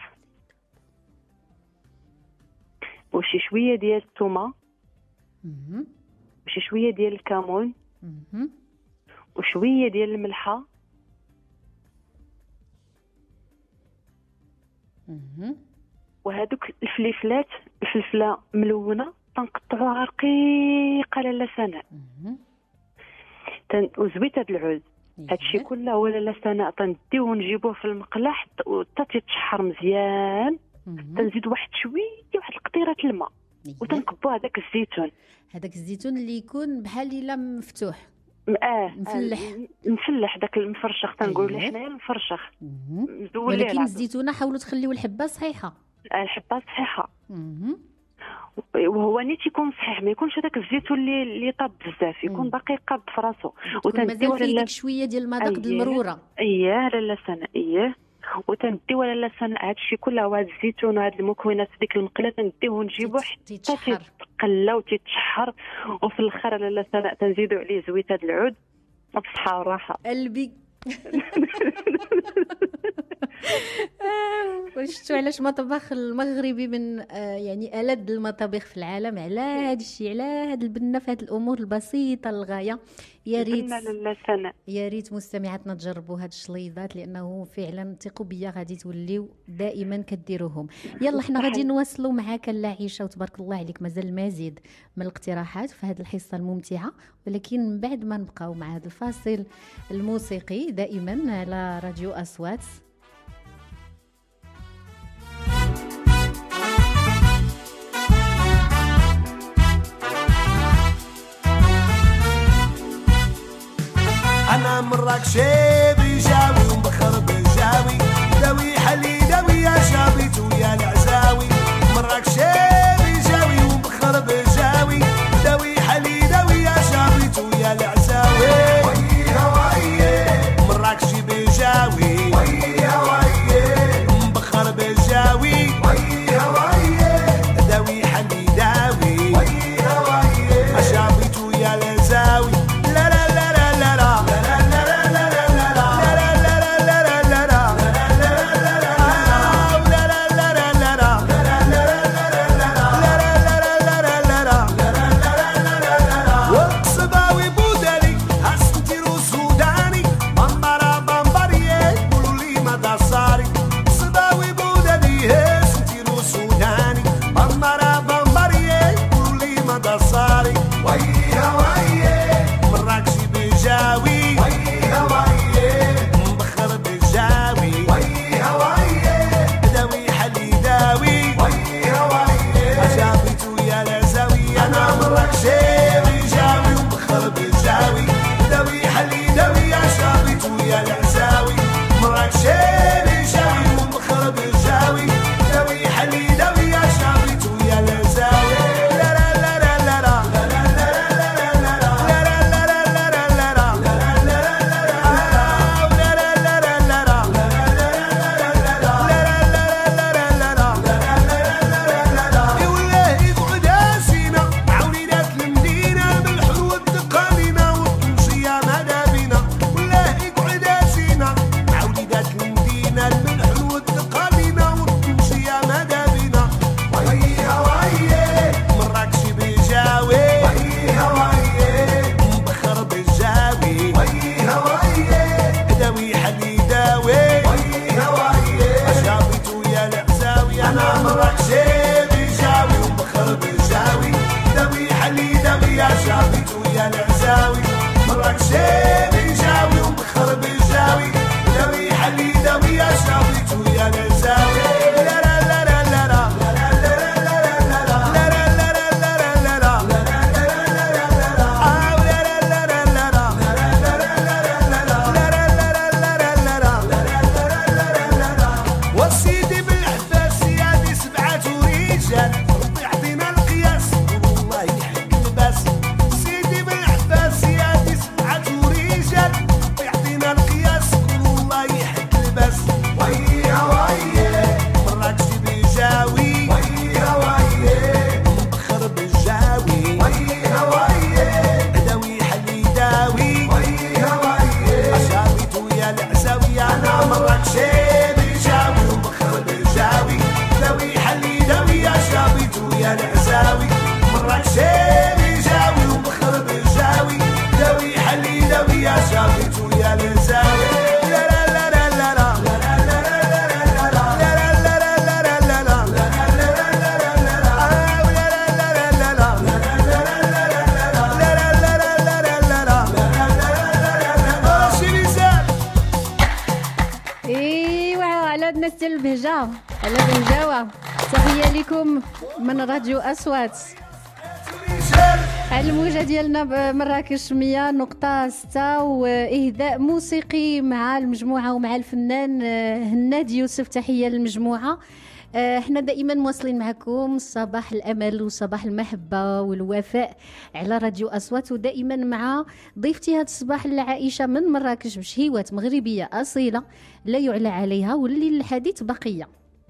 [SPEAKER 5] وشي شويه ديال الثومه
[SPEAKER 3] مهم.
[SPEAKER 5] وشي شويه ديال الكمون
[SPEAKER 3] مهم.
[SPEAKER 5] وشويه ديال الملحه
[SPEAKER 3] مهم.
[SPEAKER 5] وهذوك الفليفلات، الفلفله ملونه تنقطعوها رقيقه لاله سناء
[SPEAKER 3] مهم.
[SPEAKER 5] تن... وزويته العود. هادشي
[SPEAKER 3] إيه.
[SPEAKER 5] كله هو لاله سناء تنديوه ونجيبوه في المقله حتى تيتشحر مزيان.
[SPEAKER 3] مهم.
[SPEAKER 5] تنزيد واحد شويه واحد القطيره الماء
[SPEAKER 3] إيه.
[SPEAKER 5] وتنكبوا هذاك الزيتون.
[SPEAKER 3] هذاك الزيتون اللي يكون بحال الا مفتوح.
[SPEAKER 5] م- اه
[SPEAKER 3] مفلح.
[SPEAKER 5] آه، مفلح داك المفرشخ تنقول
[SPEAKER 3] أيه.
[SPEAKER 5] حنايا المفرشخ
[SPEAKER 3] مهم.
[SPEAKER 5] مزول ليه
[SPEAKER 3] ولكن
[SPEAKER 5] العظم.
[SPEAKER 3] الزيتونه حاولوا تخليو الحبه صحيحه.
[SPEAKER 5] آه، الحبه صحيحه
[SPEAKER 3] مهم.
[SPEAKER 5] وهو نيت يكون صحيح، ما يكونش هذاك الزيتون اللي اللي طاب بزاف، يكون
[SPEAKER 3] مم.
[SPEAKER 5] باقي قابض في راسو.
[SPEAKER 3] تكون مازال فيه ديك شويه ديال المذاق د المروره.
[SPEAKER 5] اييه لاله سنه اييه وتنديو لاله سنه هادشي كله وهاد الزيتون وهاد المكونات في ديك المقله تنديوه ونجيبوه حتى
[SPEAKER 3] تيتشحر.
[SPEAKER 5] تيتقلى وتيتشحر. وفي الاخر لاله سنه تنزيدوا عليه زويته العود وبصحه والراحه.
[SPEAKER 3] قلبي شفتوا علاش المطبخ المغربي من آه يعني ألذ المطابخ في العالم، على هذا الشيء، على هذا البنه في هذه الامور البسيطه للغايه. يا ريت
[SPEAKER 5] لاله سنه
[SPEAKER 3] يا ريت مستمعاتنا تجربوا هاد الشليضات، لانه فعلا ثقوا بيا غادي توليو دائما كديروهم. يلا حنا غادي نواصلوا معاك العيشه، وتبارك الله عليك مازال المزيد من الاقتراحات في هذه الحصه الممتعه، ولكن من بعد ما نبقاو مع هذا الفاصل الموسيقي دائما على راديو اصوات.
[SPEAKER 4] انا مراكشي بيجاوي ومبخر بجاوي داوي حلي داوي يا شابيت ويا العزاوي. مراكشي بيجاوي ومبخر بجاوي داوي حلي داوي يا شابيت ويا العزاوي. ويا ويا مراكشي بيجاوي ويا ويا مبخر بجاوي ويا ويا داوي حلي داوي ويا ويا شابيت ويا العزاوي. مراكشي بيجاوي وبخر بجاوي داوي حلي داوي يا شابيت ويا العزاوي مراكشي بيجاوي وبخر بجاوي داوي حلي داوي يا شابيت ويا العزاوي
[SPEAKER 3] الناس ديال البهجة على بنجاوة. تحية لكم من راديو أصوات على الموجة ديالنا بمراكش مية نقطة ستة، وإهداء موسيقي مع المجموعة ومع الفنان هناد يوسف. تحية للمجموعة. احنا دائما مواصلين معكم صباح الامل وصباح المحبه والوفاء على راديو اصوات، ودائما مع ضيفتي هذا الصباح عائشه من مراكش بشهيوات مغربيه اصيله لا يعلى عليها، واللي الحديث بقيه.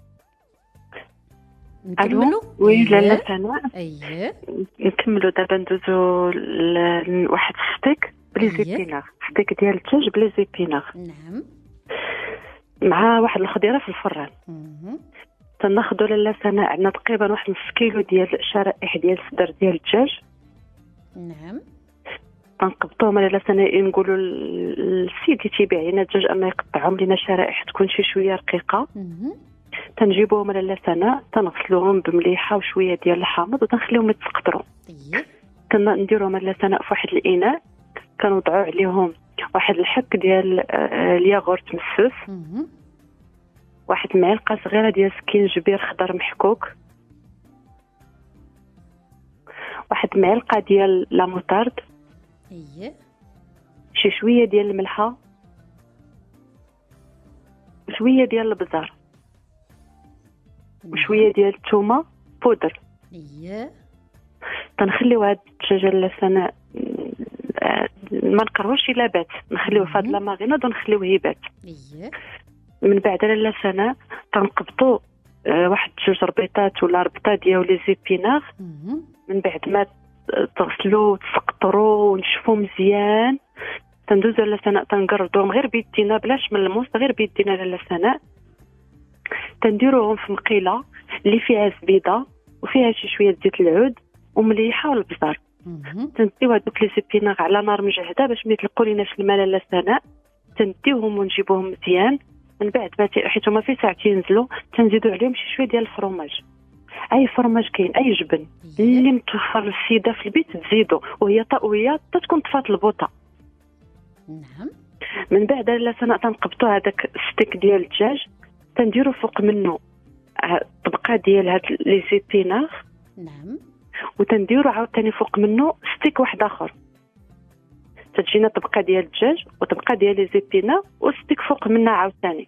[SPEAKER 5] نكملوا وي لاله سناء.
[SPEAKER 3] اييه
[SPEAKER 5] نكملوا دابا ندوزو لواحد ستيك بلي زيبينار، ستيك ديال الدجاج بلي زيبينار.
[SPEAKER 3] نعم.
[SPEAKER 5] مع واحد الخضيره في الفران. تناخذوا لاله سناء عندنا تقريبا واحد نص كيلو ديال شرائح ديال الصدر ديال الدجاج.
[SPEAKER 3] نعم.
[SPEAKER 5] تنقبطوهم لاله سناء، نقولوا للسيد اللي تيبيع لنا الدجاج انه يقطعهم لنا شرائح تكون شي شويه رقيقه. تنجيبوهم لاله سناء، تنغسلوهم بمليحه وشويه ديال الحامض وتنخليهم يتسقطروا. كنديروهم لاله سناء في واحد الاناء، كنوضعوا عليهم واحد الحك ديال الياغورت مسوس، واحد معلقه صغيره ديال سكينجبير خضر محكوك، واحد معلقه ديال لا موطارد،
[SPEAKER 3] اييه
[SPEAKER 5] شي شويه ديال الملحه، شويه ديال البزار، وشويه ديال الثومه بودر.
[SPEAKER 3] اييه
[SPEAKER 5] تنخليو هاد الدجاجه لسناء ما نقروش الا بات، نخليوه فهاد لا ماغيناد ونخليوه يبات.
[SPEAKER 3] اييه
[SPEAKER 5] من بعد لاله سناء تنقبطوا آه واحد جوج ربيطات ولا ربطه ديال لي زيبينار. من بعد ما تغسلوا وتسقطروا ونشفوا مزيان، تندوزوا لاله سناء تنقردوهم غير بيدينا بلاش من الموس، غير بيدينا لاله سناء. تنديروهم في مقيله اللي فيها زبيده وفيها شي شويه زيت العود ومليحه والبزار. تنديو هذوك لي زيبينار على نار مجهده باش ما يطلقوا لينا في الماء لاله سناء. تنديوهم ونجيبوهم مزيان. من بعد ما حيت هما في ساعه تينزلوا تنزيدوا عليهم شي شويه ديال الفرماج، اي فرماج كاين، اي جبن اللي متوفر للسيده في البيت تزيدوا، وهي طويه تكون طفات البوطه.
[SPEAKER 3] نعم.
[SPEAKER 5] من بعد لاله سناء تنقبطوا هذاك الستيك ديال الدجاج، تنديروا فوق منه طبقه ديال هاد لي زيبينار.
[SPEAKER 3] نعم.
[SPEAKER 5] وتنديروا عاوتاني فوق منه ستيك واحد اخر، تجينا طبقه ديال الدجاج وطبقه ديال لي زيبينا وستيك فوق منها عاوتاني.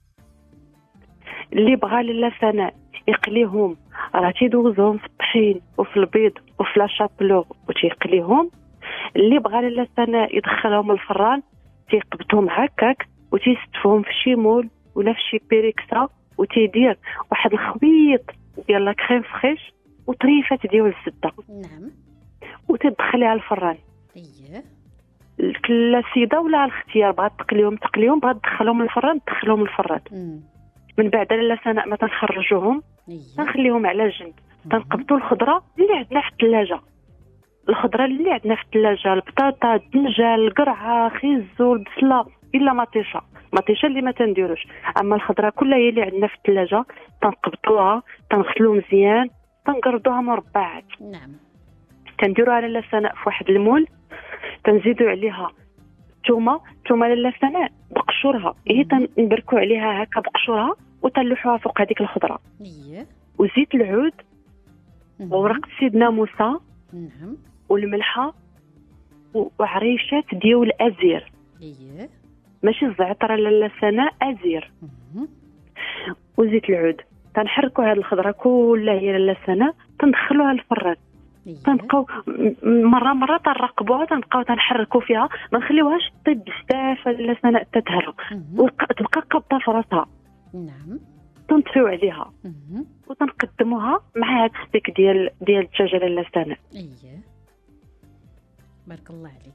[SPEAKER 5] اللي بغى لاله سناء يقليهم راه تيدوزهم في الطحين وفي البيض وفي لا شابلو وتيقليهم. اللي بغى لاله سناء يدخلهم الفران تيقبطهم هكاك وتيستفهم في شي مول ولا في شي بيريكسا، وتيدير واحد الخبيط ديال لا كريم فريش وطريفات ديال الزبده.
[SPEAKER 3] نعم.
[SPEAKER 5] وتدخليها الفران.
[SPEAKER 3] اييه
[SPEAKER 5] كل سيده ولا الاختيار، بغات تقليهم تقليهم، بغات تدخلهم الفران تدخلهم الفران. من بعد لاله سناء ما تنخرجوهم.
[SPEAKER 3] أيه.
[SPEAKER 5] تنخليهم على جنب. تنقبطوا الخضره اللي عندنا في الثلاجه، الخضره اللي عندنا في الثلاجه، البطاطا، الدنجه، القرعه، خيزو، البصله، الا مطيشه مطيشه اللي ما تنديروش. اما الخضره كلها هي اللي عندنا في الثلاجه تنقبطوها، تنغسلوا مزيان، تنقردوها مربعات.
[SPEAKER 3] نعم.
[SPEAKER 5] تنديروها لاله سناء في واحد المول، تنزيدوا عليها ثومه ثومه لاله سناء بقشورها، هي تنبركوا عليها هكا بقشورها وتلوحوها فوق هذيك الخضره.
[SPEAKER 3] اييه
[SPEAKER 5] وزيت العود وورق سيدنا موسى.
[SPEAKER 3] نعم.
[SPEAKER 5] والملحه وعريشات ديال الازير.
[SPEAKER 3] اييه
[SPEAKER 5] ماشي الزعتره لاله سناء، ازير. وزيت العود. تنحركوا هذه الخضره كلها هي لاله سناء، تندخلوها الفران. تنبقاو مره مره تنراقبوها، تنبقاو تنحركوا فيها، ما نخليوهاش طيب بزاف لاله سناء تتهرى وتبقى قابطه في راسها.
[SPEAKER 3] نعم.
[SPEAKER 5] تنطفيو عليها وتنقدموها مع هاد الستيك ديال ديال الدجاجه لاله سناء.
[SPEAKER 3] اييه بارك الله عليك.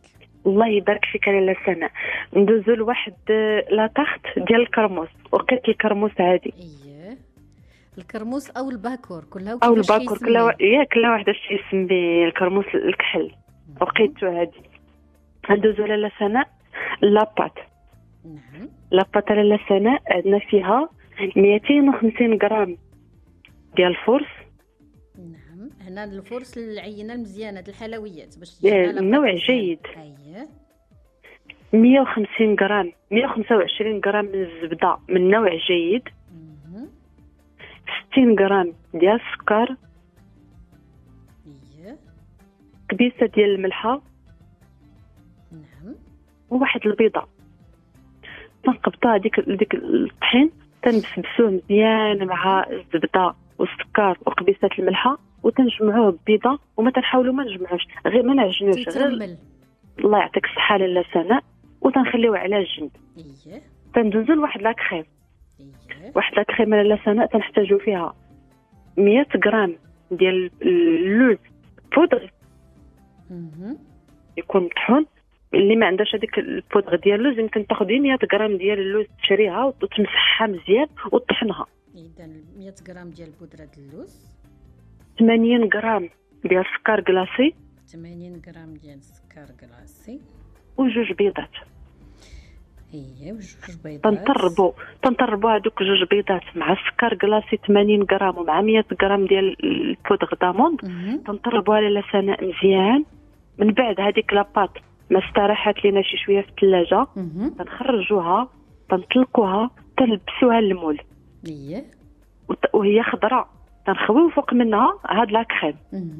[SPEAKER 5] الله يبارك فيك لاله سناء. ندوزو لواحد لا تخت ديال الكرموس، وقيت الكرموس عادي.
[SPEAKER 3] اييه الكرموس او الباكور كلها
[SPEAKER 5] او الباكور كلها يا كلها واحد الشيء يسمي الكرموس الكحل، وقيتو عادي. ندوزو لاله سناء لاباط.
[SPEAKER 3] نعم
[SPEAKER 5] لاباط لاله سناء عندنا فيها مئتين وخمسين غرام ديال الفرص.
[SPEAKER 3] نعم هنا الفرص العينه المزيانه د الحلويات باش
[SPEAKER 5] النوع جيد.
[SPEAKER 3] اييه
[SPEAKER 5] مئة وخمسين غرام مئة وخمسة وعشرين غرام من الزبده من نوع جيد. ستين غرام ديال السكر.
[SPEAKER 3] اييه
[SPEAKER 5] كبيسه ديال الملحه.
[SPEAKER 3] نعم
[SPEAKER 5] وواحد البيضه. تنقبطوا هذيك ديك الطحين، تنبسبسوه مزيان مع الزبده والسكر وقبيسه الملحه، وتنجمعوه ببيضه، وما تنحاولوا ما نجمعوش غير ما نعجنوش غير. الله يعطيك الصحه لاله سناء. وتنخليوه على جنب.
[SPEAKER 3] اييه
[SPEAKER 5] تندوزو لواحد لاكريم.
[SPEAKER 3] اييه
[SPEAKER 5] واحد لاكريم لاله سناء تنحتاجو فيها مئة غرام ديال اللوز بودغ يكون مطحون. اللي ما عندهاش هذيك البودغ ديال اللوز يمكن تاخذي مئة غرام ديال اللوز تشريها وتمسحها مزيان وتطحنها.
[SPEAKER 3] اذا مئة غرام ديال بودره اللوز.
[SPEAKER 5] ثمانين غرام ديال السكر كلاصي.
[SPEAKER 3] ثمانين غرام ديال السكر كلاصي.
[SPEAKER 5] وجوج بيضات.
[SPEAKER 3] اييه وجوج بيضات.
[SPEAKER 5] تنطربوا تنطربوا هذوك جوج بيضات مع السكر كلاصي ثمانين غرام ومع مئة غرام ديال البودغ داموند. تنطربوها لاله سناء مزيان. من بعد هذيك لاباط ما استراحت لينا شي شويه في الثلاجه، تنخرجوها تنطلقوها تنلبسوها المول.
[SPEAKER 3] اييه
[SPEAKER 5] وهي خضراء تنخويو فوق منها هاد لاكريم.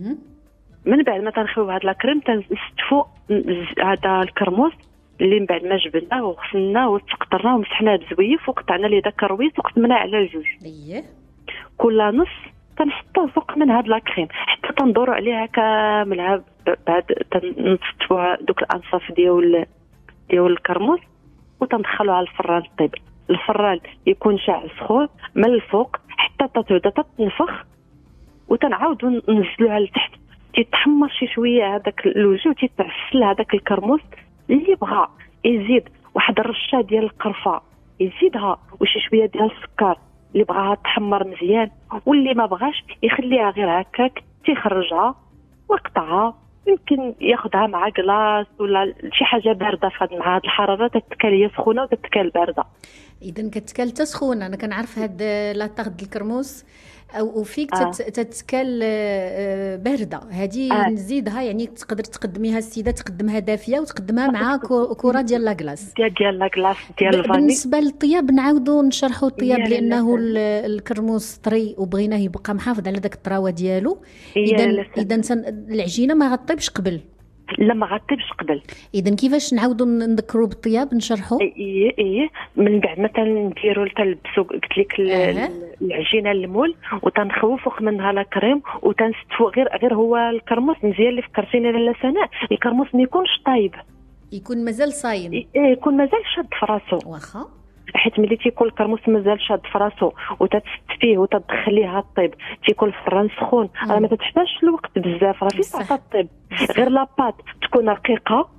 [SPEAKER 5] من بعد ما تنخويو هاد لاكريم تنستفو هذا الكرموس اللي من بعد ما جبناه وغسلناه وتقطرناه ومسحناه بزويف وقطعنا ليه داك الرويس وقسمناه على جوج.
[SPEAKER 3] اييه
[SPEAKER 5] كل نص تنحطوه فوق من هاد لاكريم حتى تندوروا عليها كاملها. بعد تنصفوا دوك الانصاف ديال ديال الكرموس وتندخلوا على الفران الطيب. الفران يكون شاعل سخون من الفوق حتى تتبدا تتنفخ، وتنعاودوا ننزلوها لتحت. تيتحمر شي شويه هذاك الوجه وتيتعسل هذاك الكرموس. اللي بغى يزيد واحد الرشه ديال القرفه يزيدها، وشي شويه ديال السكر اللي بغاها تحمر مزيان، واللي ما بغاش يخليها غير هكاك تيخرجها ويقطعها. يمكن ياخذها مع كلاص ولا شي حاجه بارده فهاد مع هاد الحراره تتكال هي سخونه وتتكال بارده.
[SPEAKER 3] اذا كتكال حتى سخونه. انا كنعرف هاد لاطاغ الكرموس او وفيك
[SPEAKER 5] آه.
[SPEAKER 3] تتكال بارده. هذه آه. نزيدها يعني تقدر تقدميها السيده تقدمها دافيه وتقدمها مع كره ديال لاكلاص
[SPEAKER 5] ديال ديال لاكلاص ديال الفاني.
[SPEAKER 3] بالنسبه للطياب نعاودوا نشرحوا الطياب لانه الكرموس طري وبغيناه يبقى محافظ على داك الطراوه ديالو. اذا اذا العجينه ما غطيبش قبل.
[SPEAKER 5] لا ما غطيبش قبل.
[SPEAKER 3] اذا كيفاش نعاودوا نذكروا بالطياب نشرحوا؟
[SPEAKER 5] اي اي من بعد ما تنديروا تلبسوا قلت لك
[SPEAKER 3] أه.
[SPEAKER 5] العجينه المول وتنخووا فوق منها لا كريم وتنستفوا غير غير هو الكرموس مزيان اللي فكرتيني لاله سناء. الكرموس ما يكونش طايب،
[SPEAKER 3] يكون مازال صايم.
[SPEAKER 5] اي يكون مازال شاد في راسو.
[SPEAKER 3] واخا
[SPEAKER 5] حيت ملي تيكون الكرموس مازال شاد في راسو وتتستفيه وتدخليها الطيب تيكون الفران سخون، راه ما تحتاجش الوقت بزاف، راه في ساعه الطيب. غير لاباط تكون رقيقه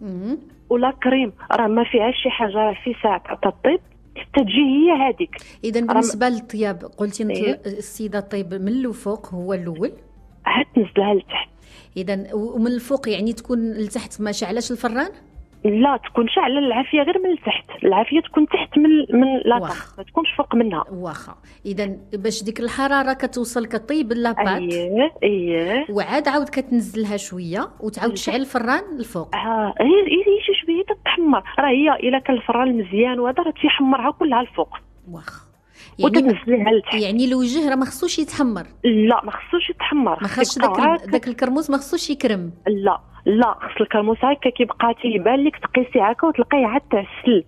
[SPEAKER 5] ولا كريم راه ما فيهاش شي حاجه، راه في ساعه تاع الطيب تتجي هي هذيك.
[SPEAKER 3] اذا بالنسبه للطياب قلتي إيه؟ السيده الطيب من الفوق هو الاول
[SPEAKER 5] عاد تنزلها لتحت.
[SPEAKER 3] اذا ومن الفوق يعني تكون لتحت ما شعلاش الفران؟
[SPEAKER 5] لا تكون شاعله العافيه غير من التحت. العافيه تكون تحت من من لاطاغ ما تكونش فوق منها.
[SPEAKER 3] واخا اذا باش ديك الحراره كتوصل كطيب لاباط.
[SPEAKER 5] اييه اييه
[SPEAKER 3] وعاد عاود كتنزلها شويه وتعاود تشعل الفران الفوق.
[SPEAKER 5] اه هي هي شي شويه تتحمر، راه هي الا كان الفران مزيان وهذا راه تيحمرها كلها الفوق.
[SPEAKER 3] واخا
[SPEAKER 5] يعني
[SPEAKER 3] يعني الوجه راه ما خصوش يتحمر.
[SPEAKER 5] لا ما خصوش يتحمر،
[SPEAKER 3] ما خصش داك داك الكرموس ما خصوش يكرم.
[SPEAKER 5] لا لا خص الكرموس هكا كيبقى تيبان لك تقيسي هكا وتلقيه عاد تعسل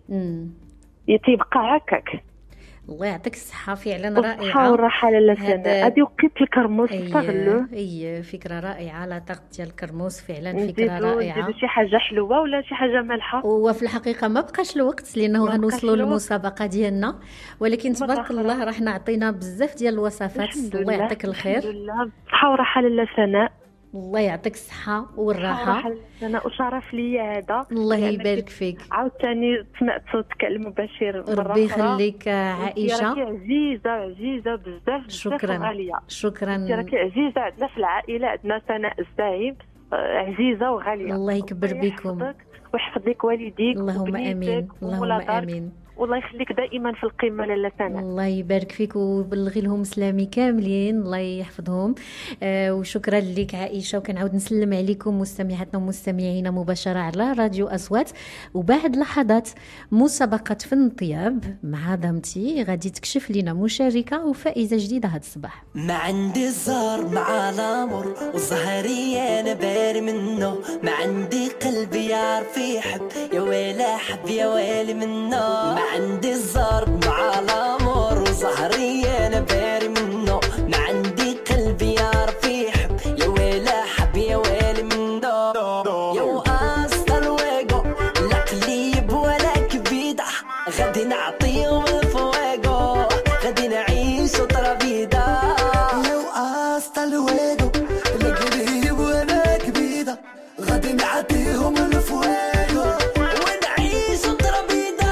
[SPEAKER 5] تيبقى هكاك.
[SPEAKER 3] الله يعطيك الصحه فعلا رائعه.
[SPEAKER 5] الصحه والراحه لاله سناء. هذه وقيت الكرموس استغلوه.
[SPEAKER 3] اي فكره رائعه لا طاق ديال الكرموس فعلا فكره رائعه.
[SPEAKER 5] نديروا شي حاجه حلوه ولا شي حاجه مالحه.
[SPEAKER 3] وفي الحقيقه ما بقاش الوقت لانه غنوصلوا للمسابقه ديالنا، ولكن تبارك الله راح نعطينا بزاف ديال الوصفات. الله يعطيك الخير.
[SPEAKER 5] الحمد لله. الصحه والراحه لاله سناء.
[SPEAKER 3] الله يعطيك الصحه والراحه.
[SPEAKER 5] انا اشرف لي هذا.
[SPEAKER 3] الله يبارك فيك.
[SPEAKER 5] عاوتاني سمعت صوتك المباشر.
[SPEAKER 3] ربي يخليك عائشه.
[SPEAKER 5] راكي عزيزه عزيزه بزاف.
[SPEAKER 3] شكرا
[SPEAKER 5] غاليه.
[SPEAKER 3] شكرا.
[SPEAKER 5] راكي عزيزه عندنا في العائله، عندنا سناء الزايم عزيزه وغاليه.
[SPEAKER 3] الله يكبر بكم
[SPEAKER 5] ويحفظ لك والديك.
[SPEAKER 3] اللهم امين. اللهم امين.
[SPEAKER 5] والله يخليك دائما في القمه لاله سناء.
[SPEAKER 3] الله يبارك فيك وبلغي لهم سلامي كاملين، الله يحفظهم. آه وشكرا لك عائشه، وكنعاود نسلم عليكم مستمعاتنا ومستمعينا مباشره على راديو اصوات. وبعد لحظات مسابقه فن الطياب مع دامتي غادي تكشف لنا مشاركه وفائزه جديده هذا الصباح.
[SPEAKER 6] ما عندي الزهر مع الامر وزهري انا باري منه، ما عندي قلبي يعرف يحب يا ويلي حب يا ويلي منه. ما عندي الزهر مع الامر وزهري انا باري منه، ما عندي قلبي يعرف يحب يا ويلي حب يا ويلي منه. يا واسطة الويقو لا قليب ولا كبيدة، غادي نعطيهم الفواقو غادي نعيش طرابيدة.
[SPEAKER 4] يا واسطة الويقو لا قليب ولا كبيدة، غادي نعطيهم الفواقو
[SPEAKER 6] ونعيش طرابيدة.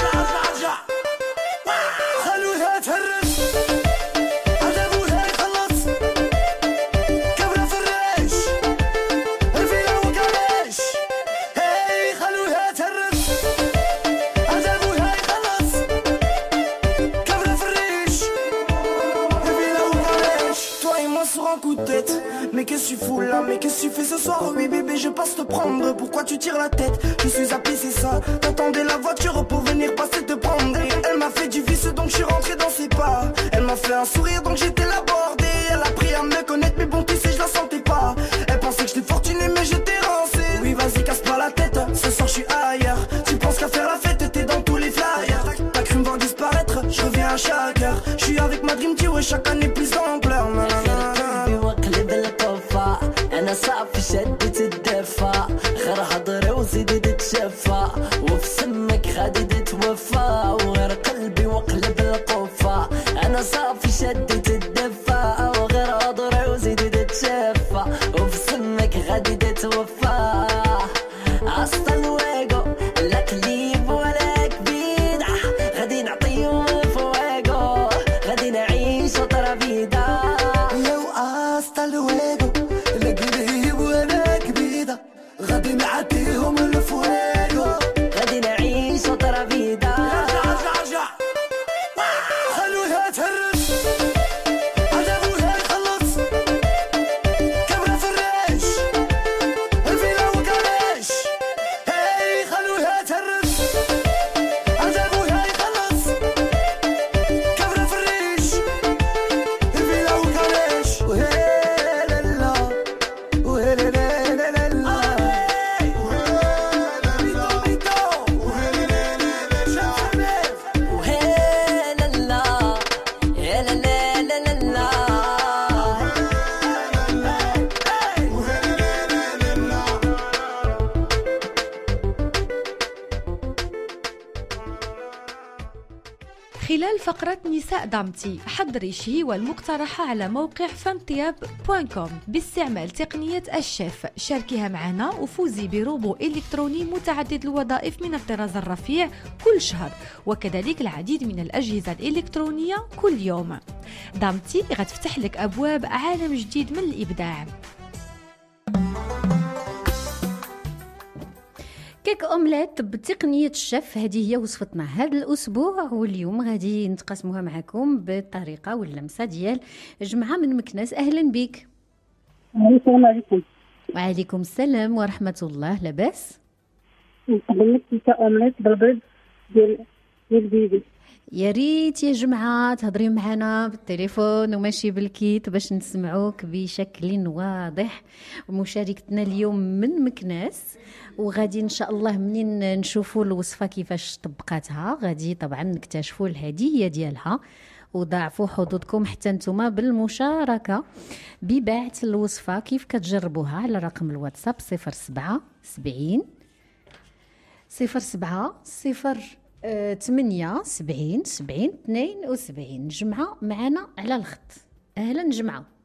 [SPEAKER 4] خلوها تهرس عذابوها يخلص كبرة في الريش الفيلة وكلاش. هاي خلوها تهرس عذابوها يخلص كبرة في الريش الفيلة وكلاش.
[SPEAKER 7] Toi et moi sur un coup de tête. Mais qu'est-ce que tu fous là? Mais qu'est-ce que tu fais ce soir? Oui bébé je passe te prendre. Pourquoi tu tires la tête? Je suis appelé c'est ça. T'attendais la voiture pour venir passer te prendre. Elle m'a fait du vice donc je suis rentré dans ses pas. Elle m'a fait un sourire donc j'étais la bordée. Elle a pris à me connaître mais bon tu sais je la sentais pas. Elle pensait que j'étais fortuné mais j'étais rincé. Oui vas-y casse pas la tête, ce soir je suis ailleurs. Tu penses qu'à faire la fête t'es dans tous les flyers. T'as cru me voir disparaître, je reviens à chaque heure. Je suis avec ma dream team ouais chaque année plus d'ampleur.
[SPEAKER 6] وقلب القفا انا صافي شدت الدفا، غير هضري وزيد تشفى وفي سمك غادي تتوفى. وغير قلبي وقلب القفا انا صافي شدت الدفا، وغير هضري وزيد تشفى وفي سمك غادي تتوفى. اصلا الواقو لا قليب ولا كبيدة، غادي نعطيهم الفواقو غادي نعيش طرابيدة.
[SPEAKER 4] hasta luego لا قريب ولا كبيدة، غادي نعديهم الفواقو
[SPEAKER 6] غادي نعيش طرابيدة.
[SPEAKER 4] رجع رجع خلوها تهرس عذابوها يخلص كبرة في الريش الفيلة وكلاش. هاي خلوها تهرس عذابوها يخلص كبرة في الريش الفيلة وكلاش.
[SPEAKER 1] خلال فقرة نساء دامتي حضري الشهيوة المقترحة على موقع فمطياب دوت كوم باستعمال تقنية الشيف. شاركيها معنا وفوزي بروبو إلكتروني متعدد الوظائف من الطراز الرفيع كل شهر، وكذلك العديد من الأجهزة الإلكترونية كل يوم. دامتي غتفتح لك أبواب عالم جديد من الإبداع.
[SPEAKER 3] كيك اومليت بتقنيه الشيف، هذه هي وصفتنا هذا الاسبوع، واليوم غادي نتقاسموها معكم بالطريقه واللمسه ديال جمعه من مكناس. اهلا بك.
[SPEAKER 8] السلام عليكم.
[SPEAKER 3] وعليكم السلام ورحمه الله. لاباس؟
[SPEAKER 8] نقدم لك كيكه اومليت بالبيض ديال ديال بيبي.
[SPEAKER 3] يا ريت يا جمعه تهضري معنا بالتليفون وماشي بالكيت باش نسمعوك بشكل واضح. ومشاركتنا اليوم من مكناس، وغادي ان شاء الله منين نشوفوا الوصفه كيفاش طبقاتها غادي طبعا نكتشفوا الهديه ديالها، وضاعفوا حظوظكم حتى نتوما بالمشاركه ببعث الوصفه كيف كتجربوها على رقم الواتساب صفر سبعة سبعين صفر سبعة صفر ثمانية سبعين سبعين اثنين وسبعين. جمعة معنا على الخط. أهلا جمعة.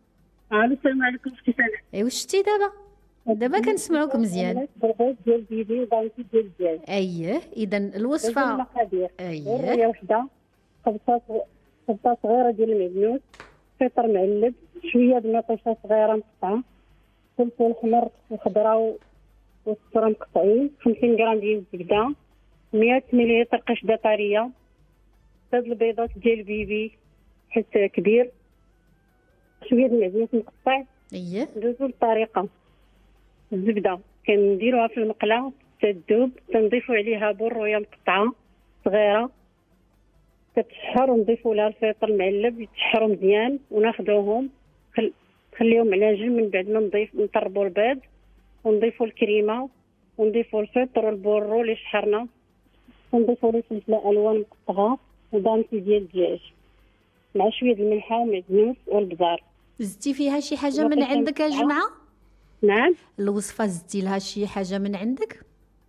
[SPEAKER 8] الو السلام عليكم اختي سناء.
[SPEAKER 3] ايوا شتي دابا دابا كنسمعوك مزيان.
[SPEAKER 8] بالبيض ديال بيبي ودانتي ديال الدجاج.
[SPEAKER 3] اييه اذا الوصفه
[SPEAKER 8] المقادير
[SPEAKER 3] اييه
[SPEAKER 8] رؤيه وحده، خبطات خبطه صغيره ديال المعدنوس، فطر معلب، شويه د المطيشه صغيره مقطعه، فلفل احمر وخضره والسكر مقطعين، خمسين غرام ديال الزبده، مية مليلتر قشده طريه، ثلاث البيضات ديال بيبي حتى كبير، شويه د المعدنوس مقطع.
[SPEAKER 3] اييه
[SPEAKER 8] ندوزو للطريقه. الزبده كنديروها في المقله تذوب، تنضيفوا عليها برويه مقطعه صغيره كتشحر، ونضيفوا لها الفلفل المعلب يتشحروا مزيان، وناخذوهم خل... خليهم على جنب. من بعد ما نضيف نطربوا البيض ونضيفوا الكريمه ونضيفوا الفطر والبورو اللي شحرنا، ونضيفوا له فلفله الوان مقطعه ودانتي ديال الدجاج مع شويه الملحه والمعدنوس والبزار.
[SPEAKER 3] زدتي فيها شي حاجه من عندك يا جماعه؟
[SPEAKER 8] نعم
[SPEAKER 3] الوصفه زدتي لها شي حاجه من عندك؟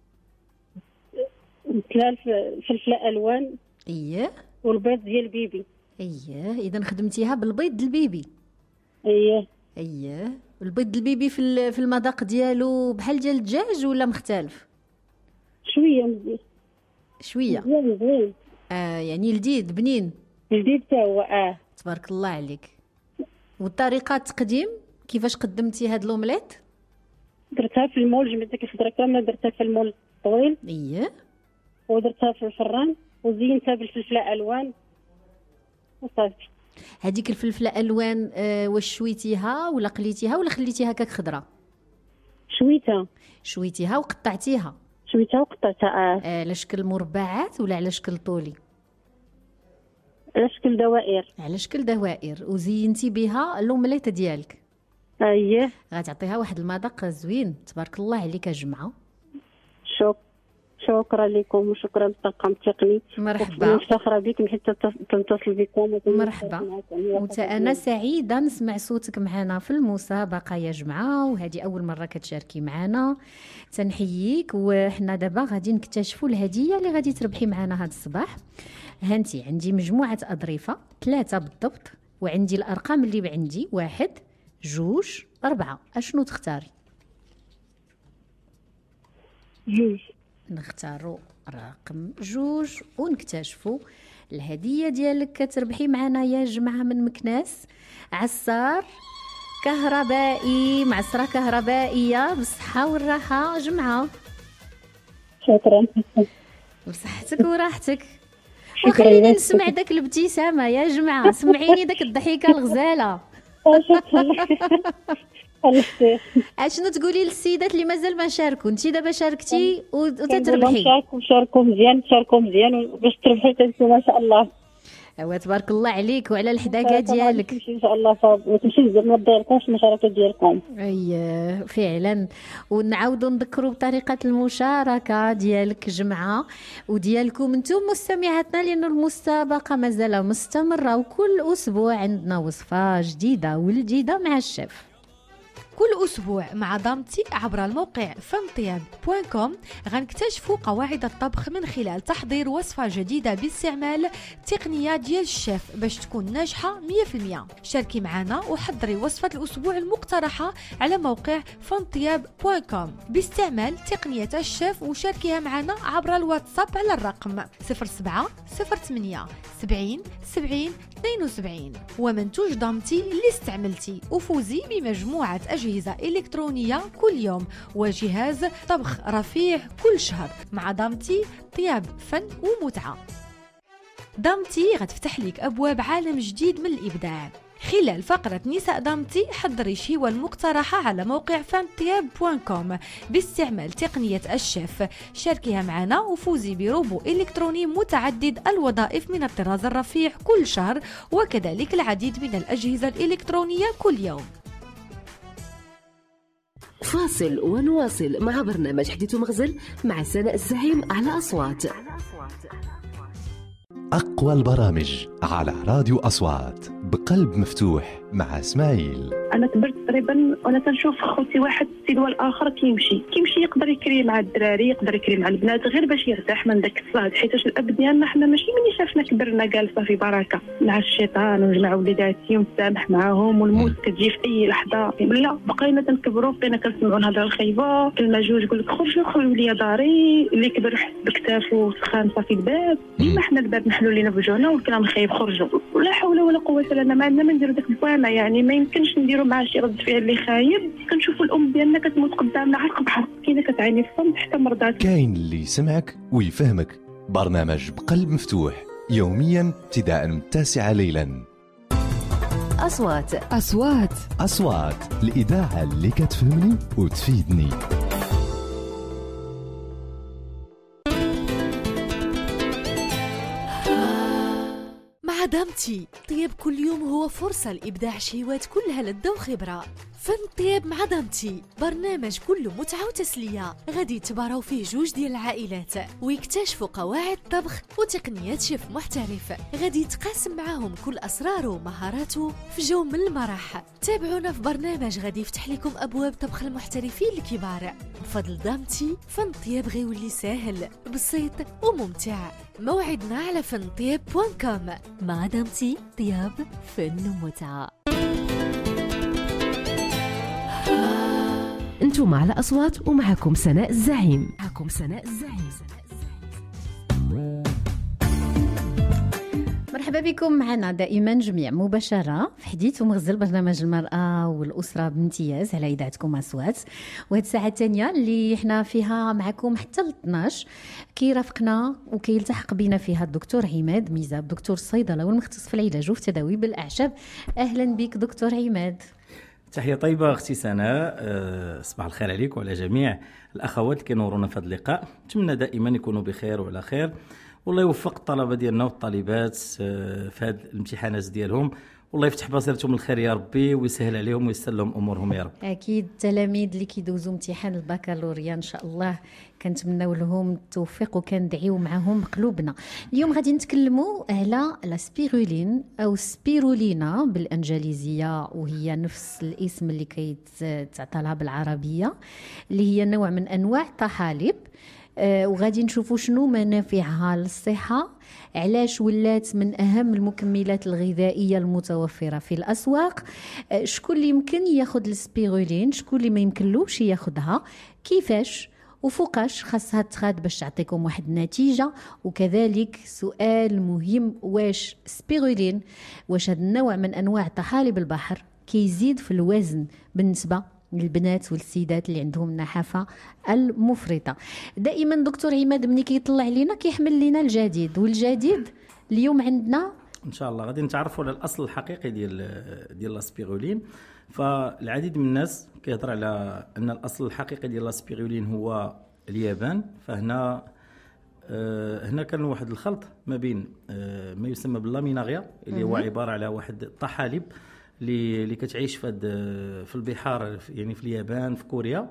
[SPEAKER 8] ثلاث فلفله الوان
[SPEAKER 3] اييه
[SPEAKER 8] والبيض ديال بيبي.
[SPEAKER 3] اييه اذا خدمتيها بالبيض ديال البيبي.
[SPEAKER 8] اييه
[SPEAKER 3] اييه البيض ديال البيبي في في المذاق ديالو بحال ديال الدجاج ولا مختلف؟
[SPEAKER 8] شويه مزيان
[SPEAKER 3] شويه
[SPEAKER 8] مزيان مزيان
[SPEAKER 3] آه يعني لذيذ بنين
[SPEAKER 8] جديد حتى هو. اه
[SPEAKER 3] تبارك الله عليك. والطريقه التقديم كيفاش قدمتي هاد لومليت؟
[SPEAKER 8] درتها في المول، جبت ديك الخضره كامله درتها في المول طويل.
[SPEAKER 3] اييه
[SPEAKER 8] ودرتها في الفران وزينتها بالفلفله الوان وصافي.
[SPEAKER 3] هذيك الفلفله الوان آه واش شويتيها ولا قليتيها ولا خليتيها هكاك خضره؟
[SPEAKER 8] شويتها
[SPEAKER 3] شويتيها وقطعتيها؟
[SPEAKER 8] شويتها وقطعتها. اه,
[SPEAKER 3] آه على شكل مربعات ولا على شكل طولي؟
[SPEAKER 8] على شكل دوائر.
[SPEAKER 3] على شكل دوائر. وزينتي بها اللومليت ديالك.
[SPEAKER 8] اييه
[SPEAKER 3] غتعطيها واحد المذاق زوين. تبارك الله عليك يا جماعه.
[SPEAKER 8] شكرا شكرا لكم وشكرا للطاقم التقني.
[SPEAKER 3] مرحبا.
[SPEAKER 8] مفتخره بكم حتى تنتصل بكم.
[SPEAKER 3] مرحبا. وأنا سعيده نسمع صوتك معنا في المسابقه يا جماعه، وهذه اول مره كتشاركي معنا. تنحييك. وحنا دابا غادي نكتشفوا الهديه اللي غادي تربحي معنا هذا الصباح. هانتي عندي مجموعه اظرفه ثلاثه بالضبط، وعندي الارقام اللي عندي واحد جوج أربعة. أشنو تختاري؟
[SPEAKER 8] جوج.
[SPEAKER 3] نختاروا رقم جوج ونكتشفوا الهدية ديالك. كتربحي معنا يا جماعة من مكناس عصار كهربائي، معصرة كهربائية بالصحة والراحة جمعة.
[SPEAKER 8] شكرا.
[SPEAKER 3] بصحتك وراحتك. وخليني نسمع داك الابتسامة يا جماعة، سمعيني داك الضحكة الغزالة. اشنو تقولي للسيدات اللي مازال ما شاركوا؟ انت دابا شاركتي وتتربحي.
[SPEAKER 8] شاركوا شاركوا مزيان شاركوا مزيان باش تربحي انت ما شاء الله.
[SPEAKER 3] ايوا تبارك الله عليك وعلى الحداقه ديالك.
[SPEAKER 8] ان شاء الله صافي تمشي زعما ما تضيعكمش المشاركه ديالكم.
[SPEAKER 3] اي فعلا. ونعاودوا نذكروا بطريقه المشاركه ديالك جمعه وديالكم انتم مستمعاتنا، لأن المسابقه مازال مستمره وكل اسبوع عندنا وصفه جديده والجديده مع الشيف.
[SPEAKER 1] كل أسبوع مع ضامتي عبر الموقع فمطياب دوت كوم غنكتشفوا قواعد الطبخ من خلال تحضير وصفة جديدة باستعمال تقنية ديال الشيف باش تكون ناجحة مية في المية. شاركي معنا وحضري وصفة الأسبوع المقترحة على موقع فمطياب دوت كوم باستعمال تقنية الشيف، وشاركيها معنا عبر الواتساب على الرقم صفر سبعة صفر ثمانية سبعين سبعين اثنين وسبعين. ومنتوج ضامتي اللي استعملتي وفوزي بمجموعة أجهزة إلكترونية كل يوم وجهاز طبخ رفيع كل شهر. مع ضامتي طياب فن ومتعة. ضامتي غتفتح لك أبواب عالم جديد من الإبداع. خلال فقرة نساء ضامتي حضري شهوة المقترحة على موقع فمطياب دوت كوم باستعمال تقنية الشيف. شاركيها معنا وفوزي بروبو إلكتروني متعدد الوظائف من الطراز الرفيع كل شهر، وكذلك العديد من الأجهزة الإلكترونية كل يوم.
[SPEAKER 9] فاصل ونواصل مع برنامج حديث ومغزل مع سناء الزعيم على أصوات.
[SPEAKER 2] أقوى البرامج على راديو أصوات بقلب مفتوح مع اسماعيل.
[SPEAKER 5] انا كبرت تقريبا وانا تنشوف خوتي واحد السيدوى الاخر كيمشي كيمشي يقدر يكري مع الدراري، يقدر يكري مع البنات غير باش يرتاح من داك الصهد، حيت الاب ديالنا حنا ماشي ملي شافنا كبرنا قال صافي بركه مع الشيطان ونجمع وليداتي ونسامح معاهم والموت كتجي في اي لحظه. لا بقينا تنكبروا، بقينا كنسمعوا الهضره الخايبه، كلمه جوج يقول لك خرجوا خرجوا لي داري، اللي كبر حس بكتافو سخان صافي الباب، ديما حنا الباب نحلوا لينا بوجهنا والكلام الخايب خرجوا. ولا حول ولا قوه الا بالله، ما عندنا ما نديروا داك البوانا، يعني ما يمكنش نديروا مع شي رد فعل اللي خايب. كنشوفوا الام ديالنا كتموت قدامنا عرق بحر، كاينه كتعاني في الصمت حتى مرضات.
[SPEAKER 2] كاين اللي يسمعك ويفهمك. برنامج بقلب مفتوح يوميا ابتداء من التاسعة ليلا.
[SPEAKER 9] أصوات
[SPEAKER 1] أصوات
[SPEAKER 2] أصوات الإذاعة اللي كتفهمني وتفيدني.
[SPEAKER 1] مع دامتي طياب كل يوم هو فرصة لإبداع شهوات كلها لذة وخبرة. فن طياب مع دامتي برنامج كله متعة وتسلية، غادي يتباراو فيه جوج ديال العائلات ويكتشفوا قواعد طبخ وتقنيات شيف محترف، غادي يتقاسم معاهم كل أسراره ومهاراته في جو من المرح. تابعونا في برنامج غادي يفتح لكم أبواب طبخ المحترفين الكبار. بفضل دامتي فن طياب غيولي ساهل بسيط وممتع. موعدنا على فن طياب بوان كوم.
[SPEAKER 9] مع دامتي طياب فن ومتعة. انتم على أصوات ومعكم سناء الزعيم. معكم سناء الزعيم.
[SPEAKER 3] مرحبا بكم معنا دائما جميع مباشرة في حديث ومغزل برنامج المرأة والأسرة بامتياز على إذاعتكم أصوات. وهذه الساعة الثانية اللي احنا فيها معكم حتى ل اثناش كيرافقنا وكيلتحق بنا فيها الدكتور عماد ميزاب، دكتور الصيدلة والمختص في العلاج وفي التداوي بالأعشاب. أهلا بك دكتور عماد.
[SPEAKER 10] تحية طيبة اختي سناء، أه صباح الخير عليك وعلى جميع الأخوات اللي كينورونا في هذا اللقاء. نتمنى دائما يكونوا بخير وعلى خير، والله يوفق الطلبة ديالنا والطالبات أه في هذه الامتحانات ديالهم، والله يفتح بصيرتهم الخير يا ربي ويسهل عليهم ويسهل لهم امورهم يا رب.
[SPEAKER 3] اكيد التلاميذ اللي كيدوزوا امتحان البكالوريا ان شاء الله كنتمناو لهم التوفيق وكندعيو معهم بقلوبنا. اليوم غادي نتكلموا على لا سبيرولين او سبيرولينا بالانجليزيه، وهي نفس الاسم اللي كيتعطى لها بالعربيه، اللي هي نوع من انواع الطحالب. آه وغادي نشوفوا شنو منافعها للصحة، علاش ولات من أهم المكملات الغذائية المتوفرة في الأسواق، آه شكون اللي يمكن ياخد السبيرولين، شكون اللي ما يمكنلوش ياخدها، كيفاش وفوقاش خاصها تخاد باش تعطيكم واحد النتيجة. وكذلك سؤال مهم، واش سبيرولين واش هذا النوع من أنواع طحالب البحر كيزيد في الوزن بالنسبة للبنات والسيدات اللي عندهم النحافه المفرطه. دائما دكتور عماد ملي كيطلع لينا كيحمل لينا الجديد، والجديد اليوم عندنا
[SPEAKER 10] ان شاء الله غادي نتعرفوا على الاصل الحقيقي ديال ديال الاسبيرولين. فالعديد من الناس كيهضر على ان الاصل الحقيقي ديال الاسبيرولين هو اليابان. فهنا آه هنا كان واحد الخلط ما بين آه ما يسمى باللاميناريا اللي هو عباره على واحد الطحالب اللي اللي كتعيش في في البحار، يعني في اليابان في كوريا.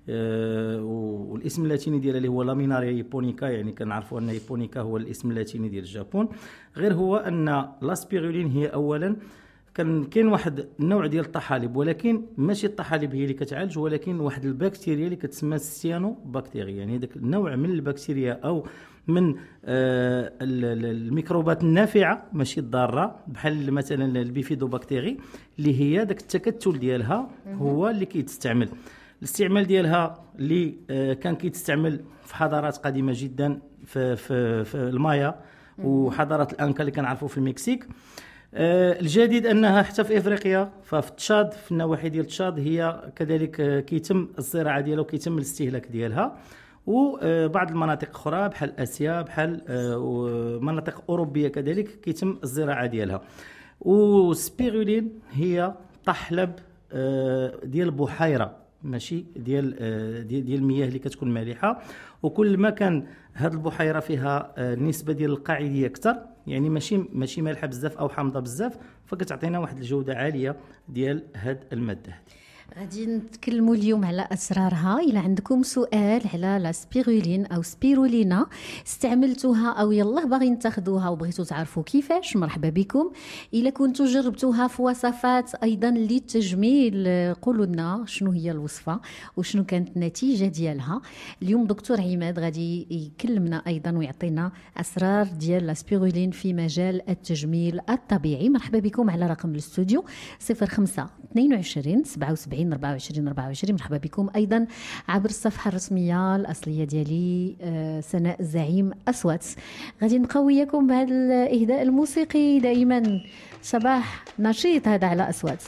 [SPEAKER 10] أه والاسم اللاتيني ديالها اللي هو لاميناريا ايبونيكا، يعني كنعرفوا ان ايبونيكا هو الاسم اللاتيني ديال الجابون. غير هو ان لاسبيرولين هي اولا كان كاين واحد النوع ديال الطحالب، ولكن ماشي الطحالب هي اللي كتعالج، ولكن واحد البكتيريا اللي كتسمى السيانو بكتيريا، يعني داك النوع من البكتيريا او من آه الميكروبات النافعه ماشي الضاره، بحال مثلا البيفيدوبكتيري اللي هي داك التكتل ديالها هو اللي كيتستعمل. الاستعمال ديالها اللي آه كان كيتستعمل في حضارات قديمه جدا في في, في المايا وحضاره الانكا اللي كنعرفوا في المكسيك. آه الجديد انها حتى في افريقيا، ففي تشاد في النواحي ديال تشاد هي كذلك آه كيتم الزراعه ديالها وكيتم الاستهلاك ديالها. وبعض المناطق اخرى بحال اسيا بحال مناطق اوروبيه كذلك كيتم الزراعه ديالها. والسبيرولين هي طحلب ديال البحيره ماشي ديال ديال المياه اللي كتكون مالحه، وكل ما كان هذه البحيره فيها النسبه ديال القاعديه اكثر، يعني ماشي ماشي مالحه بزاف او حامضه بزاف، فكتعطينا واحد الجوده عاليه ديال هاد الماده.
[SPEAKER 3] غادي نتكلموا اليوم على اسرارها. الا عندكم سؤال على لا سبيرولين او سبيرولينا استعملتوها او يلا باغيين تاخذوها وبغيتوا تعرفوا كيفاش، مرحبا بكم. الا كنتوا جربتوها في وصفات ايضا للتجميل قولوا لنا شنو هي الوصفه وشنو كانت النتيجه ديالها. اليوم دكتور عماد غادي يكلمنا ايضا ويعطينا اسرار ديال لا سبيرولين في مجال التجميل الطبيعي. مرحبا بكم على رقم الاستوديو صفر خمسة اثنين وعشرين سبعة وسبعين أربعة وعشرين أربعة وعشرين. مرحبا بكم ايضا عبر الصفحه الرسميه الاصليه ديالي سناء الزعيم اصوات. غادي نبقاو وياكم بهذا الاهداء الموسيقي دائما صباح نشيط هذا على اصوات.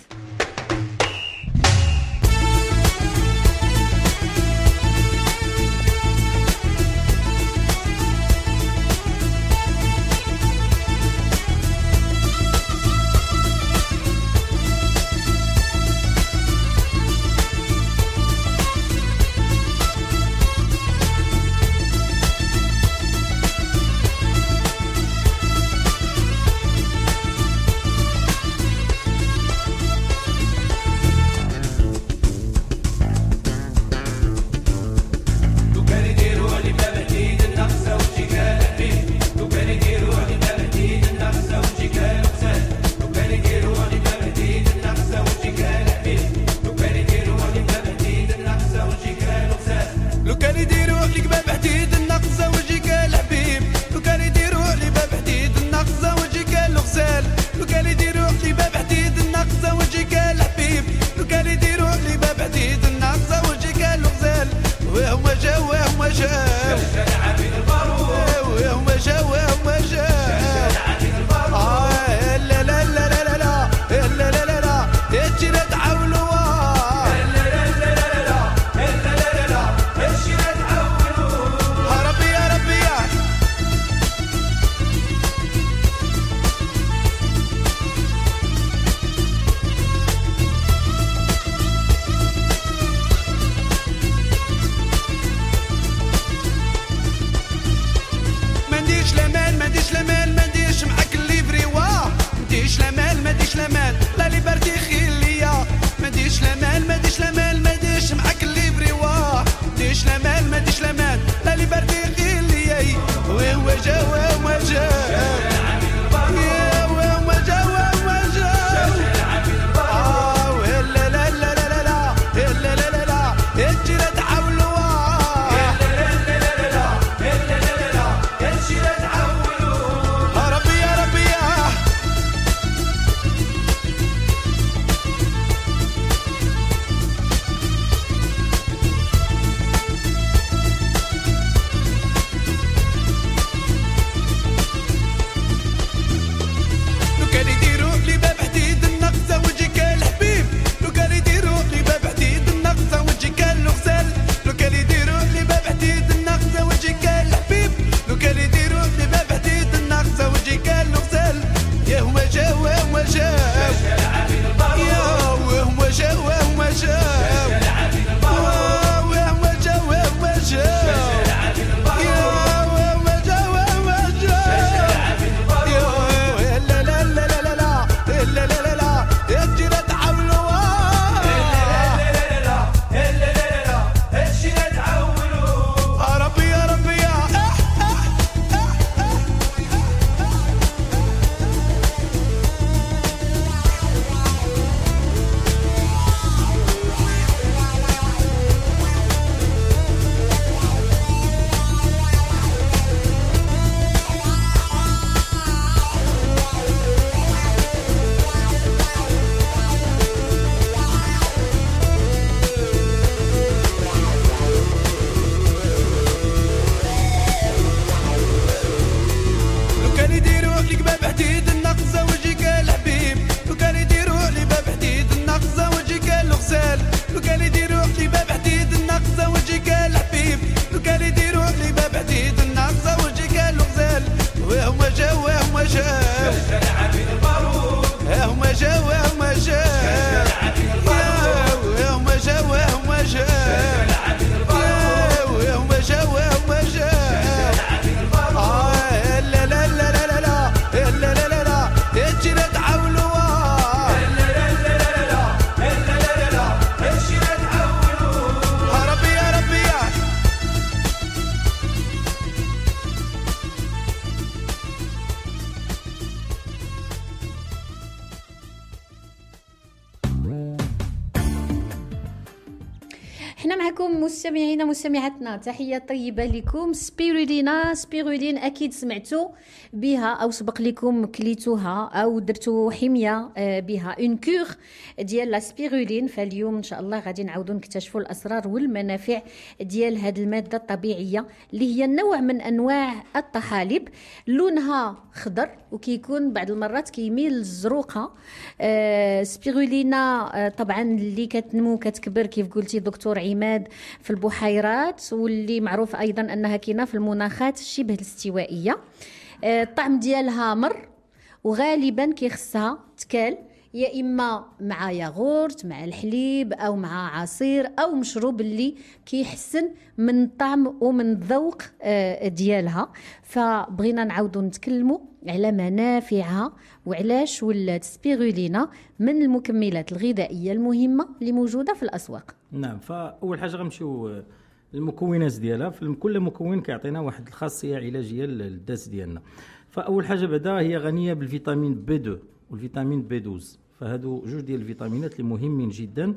[SPEAKER 3] رجعنا معكم مستمعينا مستمعاتنا، تحيه طيبه لكم. سبيرولينا سبيرولين اكيد سمعتوا بها او سبق لكم كليتوها او درتوا حميه بها، اون كور ديال لا سبيرولين. فاليوم ان شاء الله غادي نعاودوا نكتشفوا الاسرار والمنافع ديال هذه الماده الطبيعيه اللي هي نوع من انواع الطحالب، لونها خضر وكيكون بعض المرات كيميل للزروقه. آه سبيرولينا آه طبعا اللي كتنمو كتكبر كيف قلتي دكتور عماد في البحيرات، واللي معروف ايضا انها كاينه في المناخات شبه الاستوائيه. آه الطعم ديالها مر، وغالبا كيخصها تكال يا اما مع ياغورت مع الحليب او مع عصير او مشروب اللي كيحسن من الطعم ومن الذوق ديالها. فبغينا نعاودوا نتكلموا على منافعها وعلاش ولات سبيرولينا من المكملات الغذائيه المهمه اللي موجوده في الاسواق.
[SPEAKER 10] نعم، فاول حاجه غنمشيو المكونات ديالها. فكل مكون كيعطينا واحد الخاصيه علاجيه للداس ديالنا. فاول حاجه بعدا هي غنيه بالفيتامين بي اثنين والفيتامين بي اثني عشر. فهادو جوج ديال الفيتامينات اللي مهمين جدا.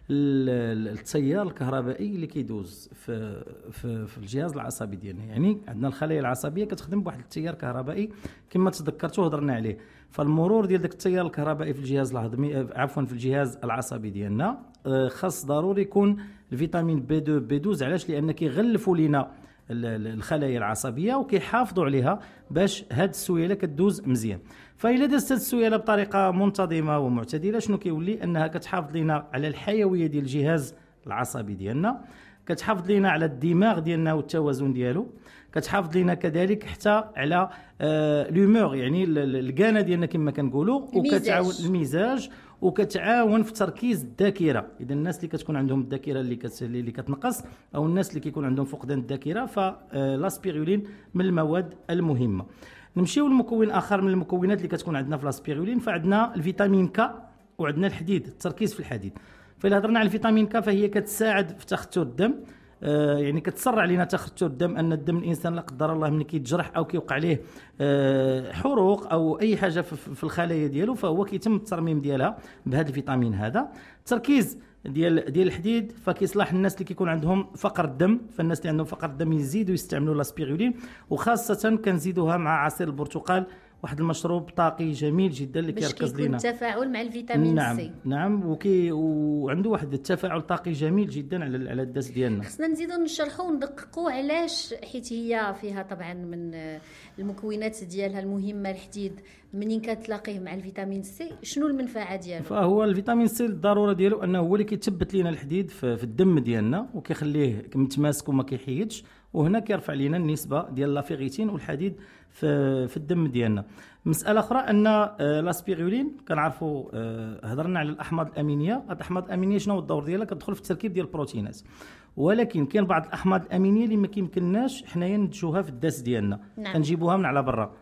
[SPEAKER 10] التيار الكهربائي اللي كيدوز في في, في الجهاز العصبي ديالنا، يعني عندنا الخلايا العصبيه كتخدم بواحد التيار كهربائي كما تذكرتوا هضرنا عليه. فالمرور ديال داك التيار الكهربائي في الجهاز الهضمي عفوا في الجهاز العصبي ديالنا خاص ضروري يكون الفيتامين بي اثنين بي اثني عشر. علاش؟ لان كيغلفوا لينا الخلايا العصبيه وكيحافظوا عليها باش هاد السويله كدوز مزيان. فإلا دازت السويله بطريقه منتظمه ومعتدله شنو كيولي؟ انها كتحافظ لينا على الحيويه ديال الجهاز العصبي ديالنا، كتحافظ لينا على الدماغ ديالنا والتوازن ديالو، كتحافظ لينا كذلك حتى على آه لومور يعني الكانه ديالنا كما كنقولوا، وكتعاون المزاج وكتعاون في تركيز الذاكره. اذا الناس اللي كتكون عندهم الذاكره اللي كت... اللي كتنقص او الناس اللي كيكون عندهم فقدان الذاكره فلاسبيرولين من المواد المهمه. نمشيو لمكون اخر من المكونات اللي كتكون عندنا في لاسبيرولين. فعندنا الفيتامين كا وعندنا الحديد، التركيز في الحديد. فإلا هضرنا على الفيتامين كا فهي كتساعد في تخثر الدم، آه يعني كتسرع علينا تخثر الدم. ان الدم الانسان لا قدر الله ملي كيتجرح او كيوقع عليه آه حروق او اي حاجه في الخلايا ديالو فهو كيتم الترميم ديالها بهذا الفيتامين هذا. التركيز ديال ديال الحديد فكيصلح الناس اللي كيكون عندهم فقر الدم. فالناس اللي عندهم فقر الدم يزيدوا يستعملوا لاسبيرولين، وخاصه كنزيدوها مع عصير البرتقال، واحد المشروب طاقي جميل جدا اللي كيركز لينا
[SPEAKER 3] باش كيكون تفاعل مع الفيتامين
[SPEAKER 10] نعم
[SPEAKER 3] سي.
[SPEAKER 10] نعم وكي وعنده واحد التفاعل طاقي جميل جدا على على الداس ديالنا.
[SPEAKER 3] خصنا نزيدوا نشرحوا وندققوا علاش، حيت هي فيها طبعا من المكونات ديالها المهمه الحديد. منين كتلاقيه مع الفيتامين سي شنو المنفعه ديالو؟
[SPEAKER 10] فهو الفيتامين سي الضروره ديالو انه هو اللي كيثبت لينا الحديد في, في الدم ديالنا وكيخليه متماسك وما كيحيدش، وهنا كيرفع لينا النسبه ديال لافيغيتين والحديد في, في الدم ديالنا. مساله اخرى ان لاسبيرولين كنعرفوا هضرنا على الاحماض الامينيه. الاحماض الامينيه شنو هو الدور ديالها؟ كتدخل في التركيب ديال البروتينات، ولكن كاين بعض الاحماض الامينيه اللي ما كيمكنناش حنايا ندجوها في الداس ديالنا. نعم. كنجيبوها من على برا.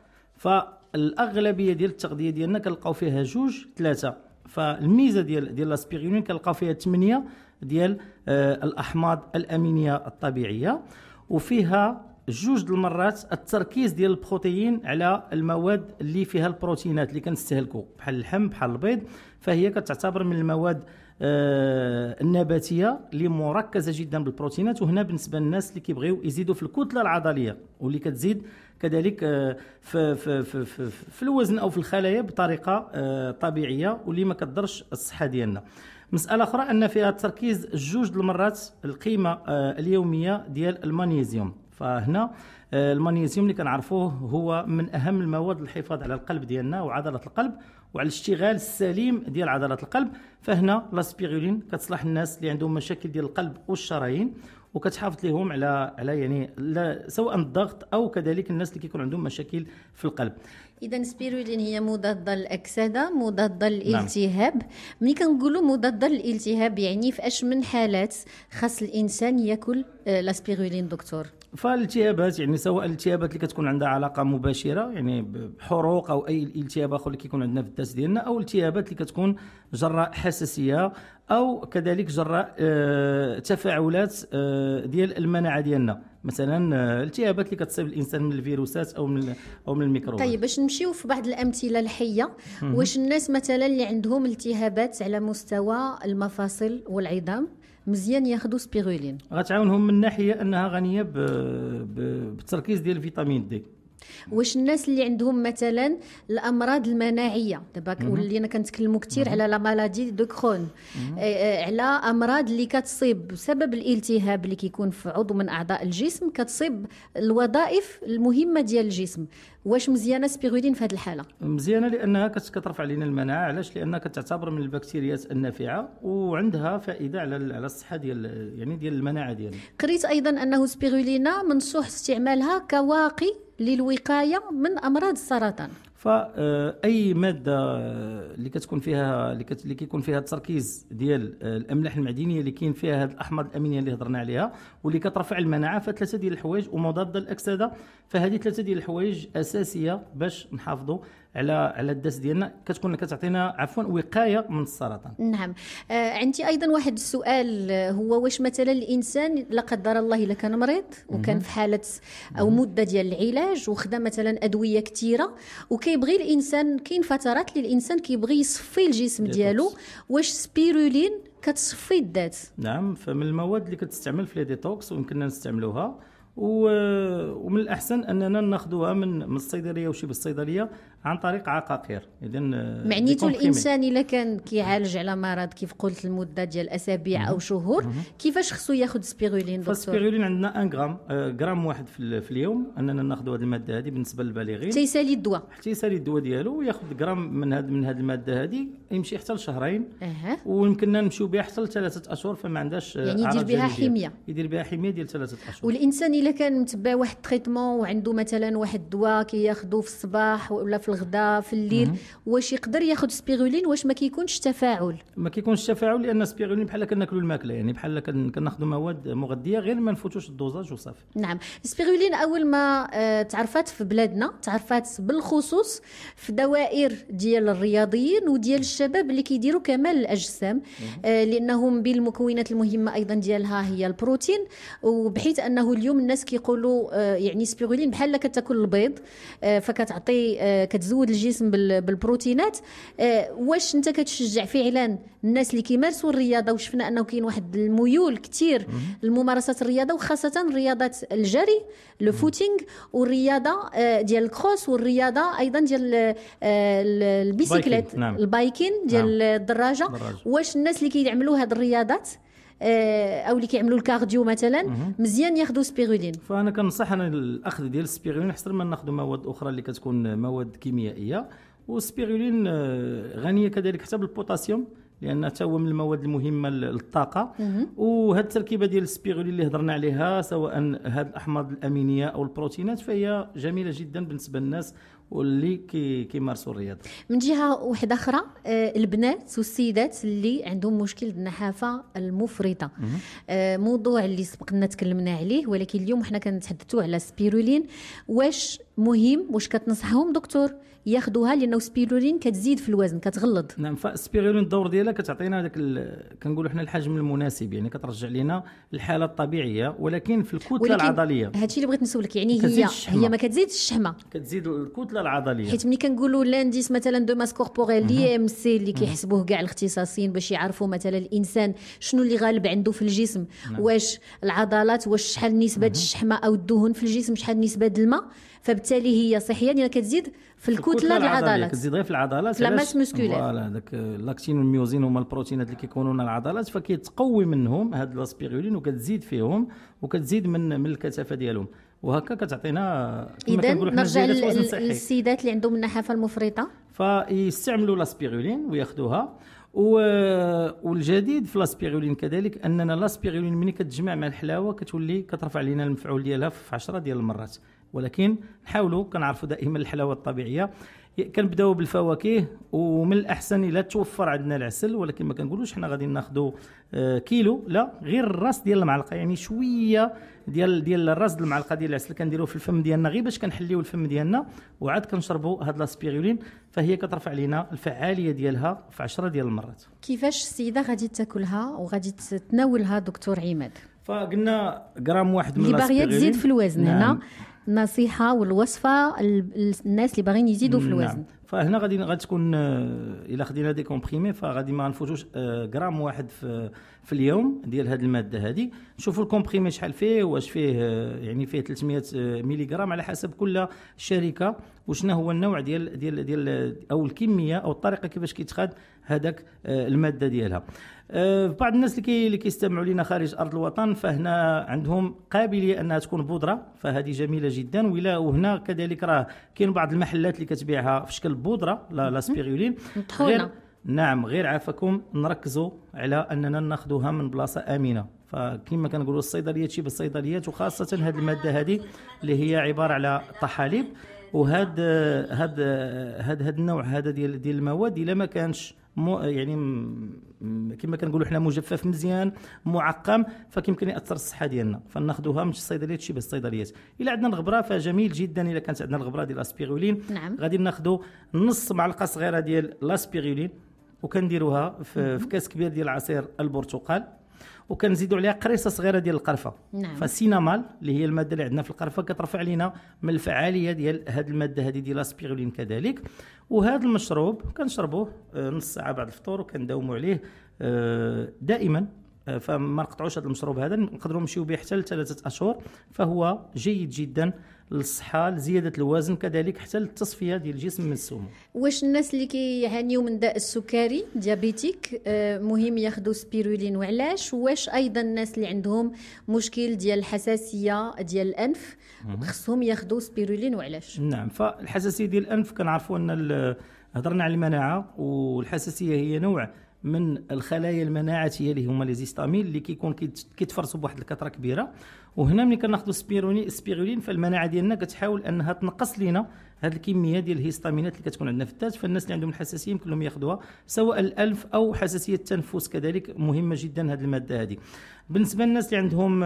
[SPEAKER 10] فالاغلبيه ديال التغذيه ديالنا كنلقاو فيها جوج ثلاثه. فالميزه ديال ديال لاسبيرولين كنلقاو فيها ثمانية ديال آه الاحماض الامينيه الطبيعيه، وفيها جوج المرات التركيز ديال البروتين على المواد اللي فيها البروتينات اللي كنستهلكوا بحال اللحم بحال البيض. فهي كتعتبر من المواد آه النباتيه اللي مركزه جدا بالبروتينات. وهنا بالنسبه للناس اللي كيبغيو يزيدوا في الكتله العضليه واللي كتزيد كذلك آه في, في, في, في, في الوزن او في الخلايا بطريقه آه طبيعيه واللي ما كتضرش الصحه ديالنا. مساله اخرى ان فيها تركيز جوج المرات القيمه آه اليوميه ديال المغنيسيوم. فهنا المغنيسيوم اللي كنعرفوه هو من اهم المواد للحفاظ على القلب ديالنا وعضله القلب وعلى الاشتغال السليم ديال عضله القلب. فهنا لاسبيرولين كتصلح الناس اللي عندهم مشاكل ديال القلب والشرايين، وكتحافظ لهم على على يعني سواء الضغط او كذلك الناس اللي كيكون عندهم مشاكل في القلب.
[SPEAKER 3] اذا سبيرولين هي مضاده للاكسده، مضاده للالتهاب. نعم. ملي كنقولوا مضاده للالتهاب يعني في اش من حالات خاص الانسان ياكل لاسبيرولين دكتور؟
[SPEAKER 10] فالالتهابات يعني سواء الالتهابات اللي كتكون عندها علاقه مباشره يعني بحروق او اي التهاب اخر اللي كيكون عندنا في الداس ديالنا، او الالتهابات اللي كتكون جراء حساسيه او كذلك جراء آه تفاعلات آه ديال المناعه ديالنا، مثلا آه الالتهابات اللي كتصيب الانسان من الفيروسات او من او من الميكروبات.
[SPEAKER 3] طيب باش نمشيو في بعض الامثله الحيه، واش الناس مثلا اللي عندهم التهابات على مستوى المفاصل والعظام مزيان ياخذوا سبيرولين؟
[SPEAKER 10] غتعاونهم من ناحيه انها غنيه ب... ب... بالتركيز ديال فيتامين دي.
[SPEAKER 3] واش الناس اللي عندهم مثلا الامراض المناعيه، دابا ولينا كنتكلموا كثير على لا مالادي دو كرون، على امراض اللي كتصيب بسبب الالتهاب اللي كيكون في عضو من اعضاء الجسم كتصيب الوظائف المهمه ديال الجسم، واش مزيانه سبيرولين في هذه الحاله؟
[SPEAKER 10] مزيانه لانها كترفع لنا المناعه. علاش؟ لانها كتعتبر من البكتيريات النافعه وعندها فائده على على الصحه ديال يعني ديال المناعه ديالنا.
[SPEAKER 3] قريت ايضا انه سبيرولينا منصوح استعمالها كواقي للوقايه من امراض السرطان.
[SPEAKER 10] فاي ماده اللي كتكون فيها اللي كيكون فيها التركيز ديال الاملاح المعدنيه اللي كاين فيها هذه الاحماض الامينيه اللي هضرنا عليها واللي كترفع المناعه، فثلاثه ديال الحوايج ومضاده للاكسده، فهذه ثلاثه ديال الحوايج اساسيه باش نحافظوا على على الداس ديالنا، كتكون كتعطينا عفوا وقايه من السرطان.
[SPEAKER 3] نعم. آه عندي ايضا واحد السؤال، هو واش مثلا الانسان لا قدر الله الا كان مريض وكان في حاله او مده ديال العلاج وخدا مثلا ادويه كثيره وكيبغي الانسان، كاين فترات اللي الانسان كيبغي يصفي الجسم ديالو، واش سبيرولين كتصفي الذات؟
[SPEAKER 10] نعم، فمن المواد اللي كتستعمل في لي ديتوكس ويمكننا نستعملوها، ومن الاحسن اننا ناخذوها من من الصيدليه وشي بالصيدليه عن طريق عقاقير. اذا
[SPEAKER 3] معنيته الانسان الا كان كيعالج على مرض كيف قلت لمده ديال اسابيع او شهور، كيفاش خصو ياخذ سبيرولين دكتور؟
[SPEAKER 10] فالسبيرولين عندنا واحد غرام غرام واحد في, في اليوم اننا ناخذوا هذه الماده هذه بالنسبه للبالغين
[SPEAKER 3] حتى يسالي الدواء،
[SPEAKER 10] حتى يسالي الدواء ديالو، وياخذ غرام من هذه من هذه الماده هذه يمشي حتى لشهرين.
[SPEAKER 3] أه.
[SPEAKER 10] ويمكننا نمشيو بها حتى لثلاثه اشهر، فما عندهاش
[SPEAKER 3] يعني يدير بها حميه،
[SPEAKER 10] يدير بها حميه ديال ثلاثه اشهر.
[SPEAKER 3] والانسان الا كان متبع واحد التريتمون وعنده مثلا واحد الدواء كياخذوه في الصباح ولا في الغداء في الليل، واش يقدر ياخذ سبيرولين؟ واش ما كيكونش تفاعل؟
[SPEAKER 10] ما كيكونش تفاعل، لان سبيرولين بحال كناكلوا الماكله، يعني بحال كناخذوا مواد مغذيه غير ما نفوتوش الدوزاج وصافي.
[SPEAKER 3] نعم. سبيرولين اول ما آه تعرفات في بلادنا، تعرفات بالخصوص في دوائر ديال الرياضيين وديال الشباب اللي كيديروا كمال الاجسام، آه لانهم بالمكونات المهمه ايضا ديالها هي البروتين، وبحيث انه اليوم الناس كيقولوا آه يعني سبيرولين بحال كتاكل البيض، آه فكتعطي آه كتزود الجسم بالبروتينات. آه واش انت كتشجع فعلا الناس اللي كيمارسوا الرياضه؟ وشفنا انه كاين واحد الميول كثير لممارسه الرياضه، وخاصه رياضات الجري لو فوتينغ، والرياضه آه ديال الكروس، والرياضه ايضا ديال آه البيسيكليت،
[SPEAKER 10] نعم.
[SPEAKER 3] البايكين ديال نعم. الدراجه. دراجة. واش الناس اللي كيعملوا هاد الرياضات او اللي كيعملوا الكارديو مثلا مزيان ياخذوا سبيرولين؟
[SPEAKER 10] فانا كنصح انا الاخذ ديال السبيرولين احسن من ناخذ مواد اخرى اللي كتكون مواد كيميائيه. والسبيرولين غنيه كذلك حتى بالبوتاسيوم، لان حتى هو من المواد المهمه للطاقه. وهذه التركيبه ديال السبيرولين اللي هضرنا عليها، سواء هذه الاحماض الامينيه او البروتينات، فهي جميله جدا بالنسبه للناس واللي كي كيمارسوا الرياضه.
[SPEAKER 3] من جهه واحده اخرى، آه البنات والسيدات اللي عندهم مشكل النحافه المفرطه، آه موضوع اللي سبقنا تكلمنا عليه، ولكن اليوم حنا كنتحدثوا على سبيرولين. واش مهم، واش كتنصحهم دكتور ياخذوها؟ لانه سبيرولين كتزيد في الوزن، كتغلض.
[SPEAKER 10] نعم، فالسبيرولين الدور ديالها كتعطينا داك كنقولوا حنا الحجم المناسب، يعني كترجع لنا الحاله الطبيعيه، ولكن في الكتله العضليه.
[SPEAKER 3] هادشي اللي بغيت نسولك، يعني هي هي ما كتزيدش الشحمه،
[SPEAKER 10] كتزيد الكتله العضليه.
[SPEAKER 3] حيت ملي كنقولوا لانديس مثلا دو ماس كوربوريل لي ام سي اللي كيحسبوه كاع الاختصاصيين باش يعرفوا مثلا الانسان شنو اللي غالب عنده في الجسم. نعم. واش العضلات، واش شحال نسبه الشحمه او الدهن في الجسم، شحال نسبه الماء، فبالتالي هي صحيا لان كتزيد في الكتله العضلات،
[SPEAKER 10] كتزيد غير في العضلات،
[SPEAKER 3] لا ماس مسكولير.
[SPEAKER 10] فوالا داك لاكتين والميوزين هما البروتينات اللي كيكونوا العضلات، فكيتقوي منهم هاد الاسبيرولين وكتزيد فيهم وكتزيد من من الكثافه ديالهم، وهكا كتعطينا.
[SPEAKER 3] اذا نرجع للسيدات اللي عندهم النحافه المفرطه،
[SPEAKER 10] فيستعملوا الاسبيرولين وياخذوها. والجديد في الاسبيرولين كذلك اننا الاسبيرولين ملي كتجمع مع الحلاوه كتولي كترفع لنا المفعول ديالها في عشرة ديال المرات. ولكن نحاولوا كنعرفوا دائما الحلاوه الطبيعيه، كنبداو بالفواكه، ومن الاحسن الا توفر عندنا العسل، ولكن ما كنقولوش حنا غادي ناخذوا كيلو، لا، غير الراس ديال المعلقه، يعني شويه ديال ديال الراس ديال المعلقه ديال العسل كنديروه في الفم ديالنا غير باش كنحليو الفم ديالنا، وعاد كنشربوا هاد الاسبيرولين، فهي كترفع لنا الفعاليه ديالها في عشرة ديال المرات.
[SPEAKER 3] كيفاش السيده غادي تاكلها وغادي تتناولها دكتور عماد؟
[SPEAKER 10] فقلنا غرام واحد من الاسبيرولين
[SPEAKER 3] اللي باغيه تزيد في الوزن. نعم. هنا النصيحه والوصفه الناس اللي باغيين يزيدوا في الوزن.
[SPEAKER 10] نعم. فهنا غادي غادي تكون الا خدينا دي كومبريمي فغادي ما نفوتوش غرام واحد في في اليوم ديال هذه الماده هذه. نشوفوا الكومبريمي شحال فيه، واش فيه يعني فيه ثلاثمية ملغ على حسب كل شركه وشنا هو النوع ديال ديال ديال او الكميه او الطريقه كيفاش كيتخاد هذاك الماده ديالها. بعض الناس اللي كي اللي كيستمعوا لنا خارج ارض الوطن فهنا عندهم قابليه انها تكون بودره، فهذه جميله جدا. ولا وهنا كذلك راه كاين بعض المحلات اللي كتبيعها في شكل بودره لا لا سبيرولين غير نعم غير عافاكم نركزوا على اننا ناخذوها من بلاصه امنه. فكما كنقولوا الصيدليات شي بالصيدليات، وخاصه هذه الماده هذه اللي هي عباره على طحالب. وهذا هذا هذا هذا النوع هذا ديال ديال المواد الا ما كانش يعني كما كنقولوا حنا مجفف مزيان معقم فكيمكن ياثر الصحه ديالنا. فناخذوها من الصيدليات شي بالصيدليات. الا عندنا الغبره فجميل جدا، الا كانت عندنا الغبره ديال الاسبيرولين
[SPEAKER 3] نعم.
[SPEAKER 10] غادي ناخذوا نص معلقه صغيره ديال الاسبيرولين وكنديروها في, في كاس كبير ديال عصير البرتقال، وكنزيدوا عليها قريصه صغيره ديال القرفه.
[SPEAKER 3] نعم.
[SPEAKER 10] فالسينامال اللي هي الماده اللي عندنا في القرفه كترفع لنا من الفعاليه ديال هذه الماده هذه ديال الاسبيرولين كذلك. وهذا المشروب كنشربوه نص ساعه بعد الفطور وكنداوموا عليه دائما. فما نقطعوش هذا المشروب هذا، نقدروا نمشيو به حتى لثلاثه اشهر. فهو جيد جدا للصحه، لزياده الوزن، كذلك حتى للتصفيه ديال الجسم من السموم.
[SPEAKER 3] واش الناس اللي كيعانيو من داء السكري ديابيتيك مهم ياخذوا سبيرولين وعلاش؟ واش ايضا الناس اللي عندهم مشكل ديال الحساسيه ديال الانف خصهم ياخذوا سبيرولين وعلاش؟
[SPEAKER 10] نعم. فالحساسيه ديال الانف كنعرفوا ان هضرنا على المناعه، والحساسيه هي نوع من الخلايا المناعتيه اللي هما لي زيستامين اللي كيكون كيتفرسوا بواحد الكثره كبيره. وهنا ملي كناخذوا سبيرولين سبيرولين فالمناعه ديالنا كتحاول انها تنقص لنا هذه الكميه ديال الهيستامينات اللي كتكون عندنا في الذات. فالناس اللي عندهم الحساسيه يمكن لهم ياخذوها، سواء الانف او حساسيه التنفس كذلك مهمه جدا هذه الماده هذه. بالنسبه للناس اللي عندهم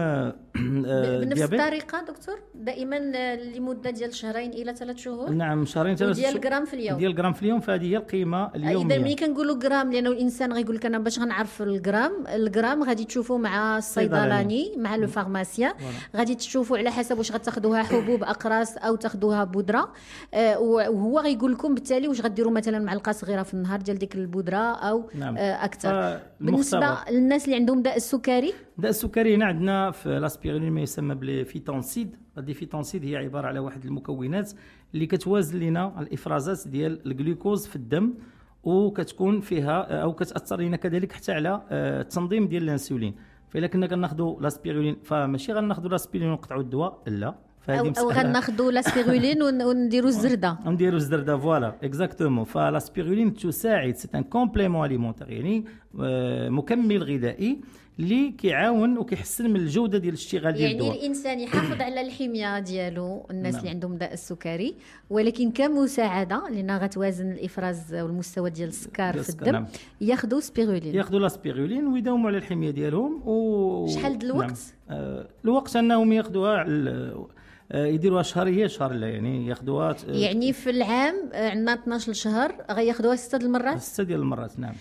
[SPEAKER 3] بنفس الطريقه دكتور دائما لمده ديال شهرين الى ثلاث شهور.
[SPEAKER 10] نعم شهرين ثلاث شهور
[SPEAKER 3] ديال غرام في اليوم.
[SPEAKER 10] ديال غرام في اليوم، فهذه هي القيمه اليوميه.
[SPEAKER 3] اذا ملي كنقولوا غرام لانه الانسان غيقول لك انا باش غنعرف الغرام، الغرام غادي تشوفوا مع الصيدلاني مع لو فارماسيان، غادي تشوفوا على حسب واش غتاخذوها حبوب اقراص او تاخذوها بودره، آه وهو غيقول لكم بالتالي واش غديروا مثلا معلقه صغيره في النهار ديال ديك البودره او
[SPEAKER 10] نعم.
[SPEAKER 3] آه اكثر. بالنسبه للناس اللي عندهم داء السكري،
[SPEAKER 10] داء السكري هنا عندنا في الاسبيرولين ما يسمى بالفيتونسيد. هذه الفيتونسيد هي عباره على واحد المكونات اللي كتوازن لنا الافرازات ديال الجلوكوز في الدم، وكتكون فيها او كتاثر لنا كذلك حتى على التنظيم ديال الانسولين. فإلا كنا كناخذوا لاسبيرولين فماشي غناخذوا لاسبيرولين ونقطعوا الدواء، لا،
[SPEAKER 3] او, أو غناخذوا لاسبيرولين ونديروا الزرده
[SPEAKER 10] نديروا الزرده فوالا اكزاكتومون. فلاسبيرولين تساعد سي ان كومبليمون اليمونتير، يعني مكمل غذائي اللي كيعاون وكيحسن من الجوده ديال الاشتغال ديال الدواء.
[SPEAKER 3] يعني الانسان يحافظ على الحميه ديالو الناس نعم. اللي عندهم داء السكري، ولكن كمساعده لانها غتوازن الافراز والمستوى ديال السكر في الدم نعم. ياخذوا سبيرولين
[SPEAKER 10] ياخذوا لاسبيرولين ويداوموا على الحميه ديالهم. و
[SPEAKER 3] شحال د الوقت؟
[SPEAKER 10] نعم. آه الوقت انهم ياخذوها يديروها شهريه شهر لا، يعني ياخذوها
[SPEAKER 3] يعني في العام عندنا اثناش شهر غياخذوها ستة المرات
[SPEAKER 10] ستة ديال المرات نعم،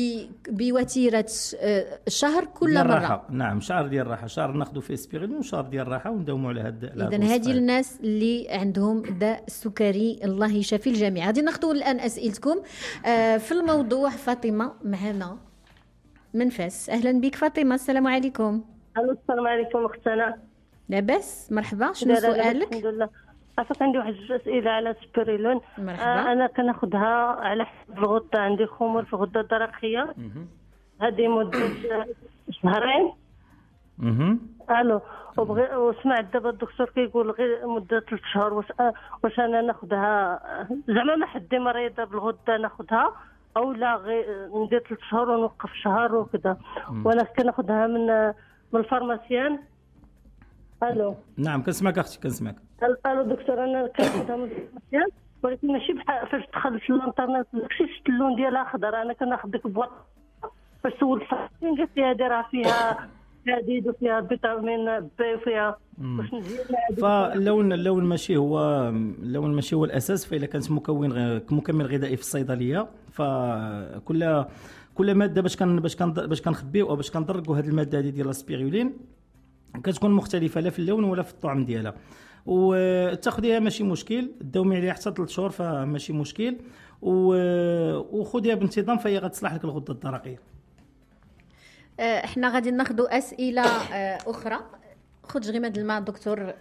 [SPEAKER 3] بوتيره شهر كل مره
[SPEAKER 10] الراحة. نعم شهر ديال الراحه، شهر ناخذوا فيه سبيرولين وشهر ديال الراحه ونداوموا على هذا.
[SPEAKER 3] اذا هذه الناس اللي عندهم داء السكري الله يشافي الجميع. غادي ناخذوا الان اسئلتكم في الموضوع. فاطمه معنا من فاس. اهلا بك فاطمه. السلام عليكم.
[SPEAKER 11] السلام عليكم اختنا.
[SPEAKER 3] لاباس؟ مرحبا. شنو سؤالك؟
[SPEAKER 11] الحمد لله. عافاك عندي واحد جوج اسئله على سبيرولين.
[SPEAKER 3] مرحبا.
[SPEAKER 11] آه انا كناخذها على حسب الغده، عندي خمول في الغده الدرقيه هذه مده شهرين.
[SPEAKER 10] اها
[SPEAKER 11] الو وبغي وسمعت دابا الدكتور كيقول غير مده ثلاث شهور. واش واش انا ناخذها زعما ما حدي مريضه بالغده ناخذها او لا غير ندير ثلاث شهور ونوقف شهر وكذا؟ وانا كناخذها من من الفارماسيان. الو
[SPEAKER 10] نعم كنسمعك اختي كنسمعك.
[SPEAKER 11] الو دكتور انا كناخذها من الفارماسيان ولكن ماشي بحال فاش دخلت في الانترنت داكشي شفت اللون ديالها اخضر. انا كناخذ ديك البواط فاش سولت الفارماسيان قالت لي هذه راه فيها حديد وفيها فيتامين بي وفيها واش مزيان.
[SPEAKER 10] فاللون اللون ماشي هو اللون ماشي هو الاساس. فاذا كانت مكون مكمل غذائي في الصيدليه فكل كل ماده باش كان باش كان باش كنخبيو او باش كنضرقوا هذه الماده هذه ديال السبيرولين كتكون مختلفه لا في اللون ولا في الطعم ديالها. وتاخذيها ماشي مشكل، تداومي عليها حتى ثلاث شهور فماشي مشكل. وخذيها بانتظام فهي غتصلح لك الغده الدرقيه.
[SPEAKER 3] احنا غادي ناخذوا اسئله اخرى. خذ غير هذا الماء دكتور.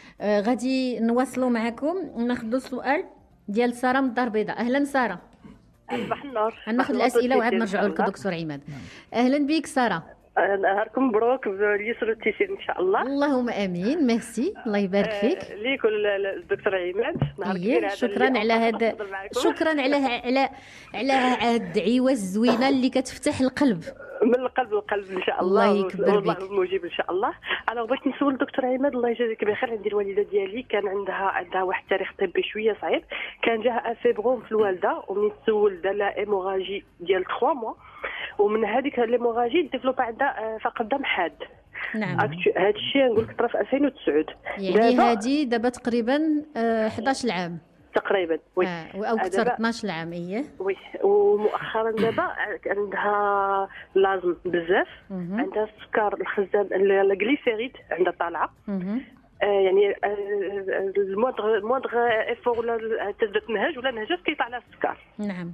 [SPEAKER 3] غادي نواصلوا معكم ناخذوا السؤال ديال ساره من الدار البيضاء. اهلا ساره.
[SPEAKER 12] صباح النور.
[SPEAKER 3] غناخذ الاسئله وعاد نرجعوا لك دكتور عماد. اهلا بك ساره.
[SPEAKER 12] نهاركم مبروك باليسر والتيسير ان شاء الله.
[SPEAKER 3] اللهم امين. ميرسي الله يبارك فيك.
[SPEAKER 12] آه ليك الدكتور عماد نهار كبير.
[SPEAKER 3] شكرا على هذا شكرا على على على هاد الدعيوه الزوينه اللي كتفتح القلب
[SPEAKER 12] من القلب للقلب ان شاء الله.
[SPEAKER 3] الله يكبر بك.
[SPEAKER 12] والله المجيب ان شاء الله. انا بغيت نسول دكتور عماد الله يجازيك بخير. عندي الوالده ديالي كان عندها عندها واحد التاريخ طبي شويه صعيب. كان جاها فيبروم في الوالده ومن تسول دار لها ايموراجي ديال ثلاثة موا ومن هذيك ليموراجي ديفلوبا عندها فقد دم حاد.
[SPEAKER 3] نعم
[SPEAKER 12] هذا الشيء نقول لك طرا في ألفين وتسعة.
[SPEAKER 3] يعني هذه دابا تقريبا أحد عشر عام
[SPEAKER 12] تقريبا. وي
[SPEAKER 3] آه. او اكثر اثناش عام. ايه
[SPEAKER 12] وي. ومؤخرا دابا عندها لازم بزاف. عندها السكر الخزان الجليسيريد عندها طالعه. آه يعني آه الموندغ الموندغ ايفور ولا تبدا تنهج ولا نهجت كيطلع لها السكر.
[SPEAKER 3] نعم.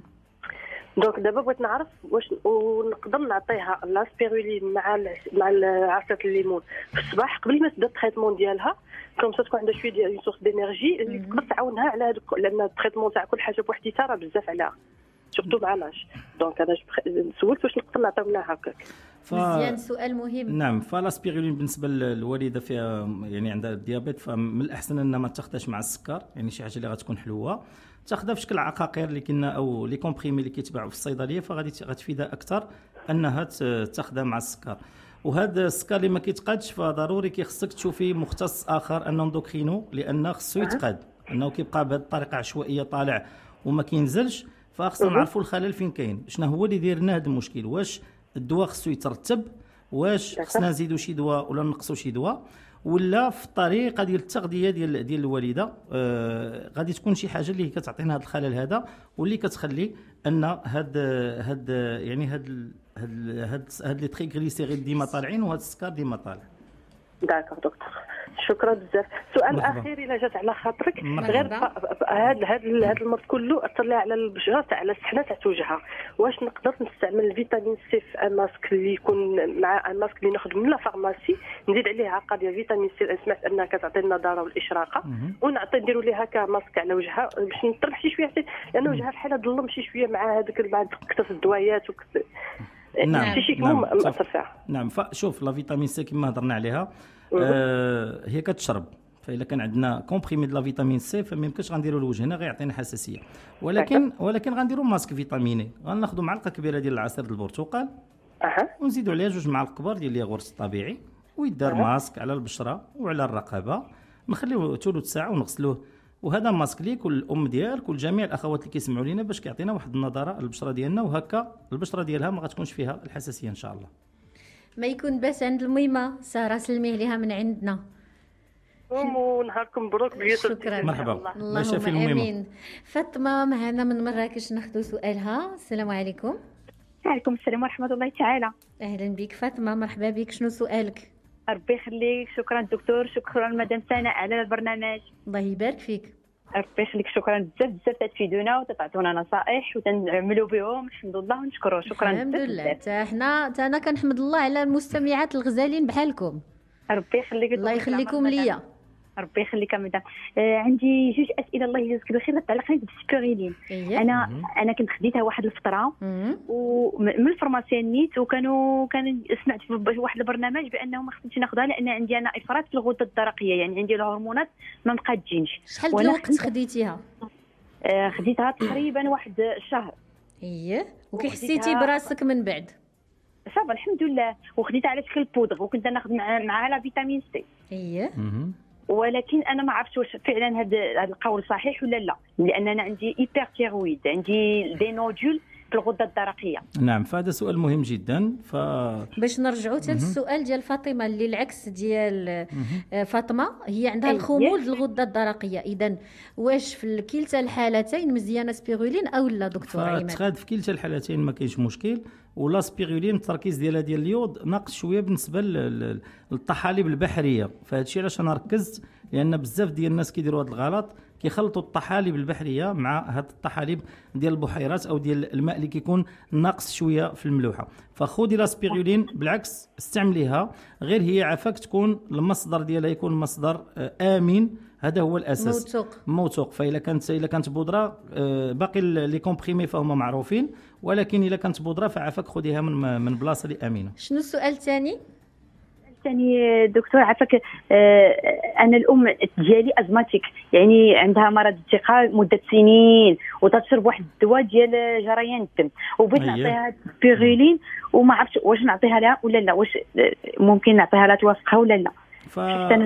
[SPEAKER 12] دونك دابا بغيت نعرف واش ونقدر نعطيها لاسبيرولين مع مع عصير الليمون في الصباح قبل ما تبدا التريتمون ديالها كوم تكون عندها شويه ديال سورس دينيرجي اللي تقدر تعاونها على هذوك لان التريتمون تاع كل حاجه بوحديتها راه بزاف عليها سورتو مع لاج. دونك انا سولت واش نقدر نعطيو لها هكاك.
[SPEAKER 3] ف... مزيان سؤال مهم.
[SPEAKER 10] نعم. فلاسبيرولين بالنسبه للوالده فيها يعني عندها الديابيت فمن الاحسن انها ما تاخذهاش مع السكر يعني شي حاجه اللي غتكون حلوه تاخذها في شكل عقاقير اللي كنا او لي كومبريمي اللي كيتباعوا في الصيدليه فغادي غتفيدها اكثر انها تاخذها مع السكر. وهذا السكر اللي ما كيتقادش فضروري كيخصك تشوفي مختص اخر ان اندوكرينو لان خصو يتقاد انه كيبقى بهذه الطريقه عشوائيه طالع وما كينزلش فخصنا نعرفوا الخلل فين كاين شنو هو اللي داير لنا هذا المشكل. واش الدواء خصو يترتب واش خصنا نزيدوا شي دواء ولا نقصوا شي دواء ولا في الطريقه ديال التغذيه ديال ديال الوالده آه غادي تكون شي حاجه اللي كتعطينا هذا الخلل هذا واللي كتخلي ان هاد هاد يعني هاد هاد هاد لي تريغليسيريد ديما طالعين وهاد السكر ديما طالع.
[SPEAKER 12] داكور دكتور شكرا بزاف. سؤال مرحبا. اخير الا جات على خاطرك غير هذا هذا هذا المرض كله اثر لها على البشره تاع على السحنه تاع وجهها. واش نقدر نستعمل الفيتامين سي في ان ماسك اللي يكون مع ان ماسك اللي ناخذ من لا فارماسي نزيد عليه عقار ديال فيتامين سي سمعت انها كتعطي النضاره والاشراقه ونعطي نديروا ليها كماسك على وجهها باش نطرح شي شويه لان وجهها بحال ظلم شي شويه مع هذاك مع كثره الدويات وكثر
[SPEAKER 10] نعم.
[SPEAKER 12] شي شيء نعم. مأثر فيها.
[SPEAKER 10] نعم. فشوف لا فيتامين سي كما هضرنا عليها آه هي كتشرب فإلا كان عندنا كومبريمي د لا فيتامين سي فما يمكنش غنديروا الوجه هنا غيعطينا حساسيه ولكن ولكن غنديروا ماسك فيتاميني غناخذوا معلقه كبيره ديال العصير ديال البرتقال
[SPEAKER 12] اها
[SPEAKER 10] ونزيدوا عليها جوج معالق كبار ديال الياغورت الطبيعي ويدار ماسك على البشره وعلى الرقبه نخليوه ثلث ساعه ونغسلوه وهذا ماسك ليك والام ديالك والجميع الاخوات اللي كيسمعوا لينا باش كيعطينا واحد النظاره البشره ديالنا وهكا البشره ديالها ما غتكونش فيها الحساسيه ان شاء الله.
[SPEAKER 3] ما يكون باس عند الميمه ساره سلميه ليها من عندنا.
[SPEAKER 12] ونهاركم مبروك بيوت.
[SPEAKER 3] شكرا
[SPEAKER 10] مرحبا.
[SPEAKER 3] اللهم امين. فاطمه معنا من مراكش ناخذ سؤالها. السلام عليكم.
[SPEAKER 13] وعليكم السلام ورحمه الله تعالى.
[SPEAKER 3] اهلا بك فاطمه مرحبا بك. شنو سؤالك؟
[SPEAKER 13] ربي يخليك. شكرا دكتور شكرا مدام سناء على البرنامج.
[SPEAKER 3] الله يبارك فيك.
[SPEAKER 13] ربي يخليك. شكرا بزاف بزاف تفيدونا وتعطونا نصائح وتنعملوا بهم الحمد لله ونشكروه. شكرا
[SPEAKER 3] الحمد لله. حتى حنا حتى انا كنحمد الله على المستمعات الغزالين بحالكم.
[SPEAKER 13] ربي يخليك.
[SPEAKER 3] الله يخليكم ليا.
[SPEAKER 13] ربي يخليك مدام. آه عندي جوج اسئله الله يجزيك بخير تعلقني بالسبيرولين.
[SPEAKER 3] إيه؟
[SPEAKER 13] انا مم. انا كنت خديتها واحد الفتره ومن الفارماسيان نيت وكانوا كان سمعت في واحد البرنامج بانه ما خصنيش ناخذها لان عندي انا افراط في الغده الدرقيه يعني عندي الهرمونات ما مقادينش.
[SPEAKER 3] شحال د الوقت خديتيها؟
[SPEAKER 13] آه خديتها تقريبا واحد الشهر.
[SPEAKER 3] اييه وكيحسيتي براسك من بعد؟
[SPEAKER 13] صافا الحمد لله. وخديتها على شكل بودغ وكنت ناخذ معها لا فيتامين سي.
[SPEAKER 3] اييه
[SPEAKER 13] ولكن انا ما عرفتش واش فعلا هذا القول صحيح ولا لا لان انا عندي هايبرتيرويد عندي دي نودول في الغده الدرقيه.
[SPEAKER 10] نعم فهذا سؤال مهم جدا. ف
[SPEAKER 3] باش نرجعوا حتى للسؤال ديال فاطمه اللي العكس ديال فاطمه هي عندها الخمول في الغده الدرقيه. اذا واش في كلتا الحالتين مزيانه سبيرولين او لا دكتور عماد؟
[SPEAKER 10] فتخاد في كلتا الحالتين ما كاينش مشكل ولا سبيرولين التركيز ديالها ديال اليود ناقص شويه بالنسبه للطحالب البحريه. فهذا الشيء علاش انا ركزت لان بزاف ديال الناس كيديروا هذا الغلط كيخلطوا الطحالب البحريه مع هاد الطحالب ديال البحيرات او ديال الماء اللي كيكون ناقص شويه في الملوحه. فخذي لاسبيرولين بالعكس استعمليها، غير هي عافاك تكون المصدر ديالها يكون مصدر امن، هذا هو الاساس،
[SPEAKER 3] موثوق
[SPEAKER 10] موثوق. فاذا كانت اذا كانت بودره باقي لي كومبريمي فهم معروفين، ولكن اذا كانت بودره فعافاك خذيها من من بلاصه اللي امنه.
[SPEAKER 3] شنو السؤال الثاني؟
[SPEAKER 13] ثاني دكتور عافاك، آه انا الام ديالي ازماتيك، يعني عندها مرض الثقه مده سنين وتشرب واحد الدواء ديال جريان الدم، وبغيت نعطيها سبيرولين وما عرفتش واش نعطيها لها ولا لا، واش ممكن نعطيها لها توافقها ولا لا.
[SPEAKER 10] ف...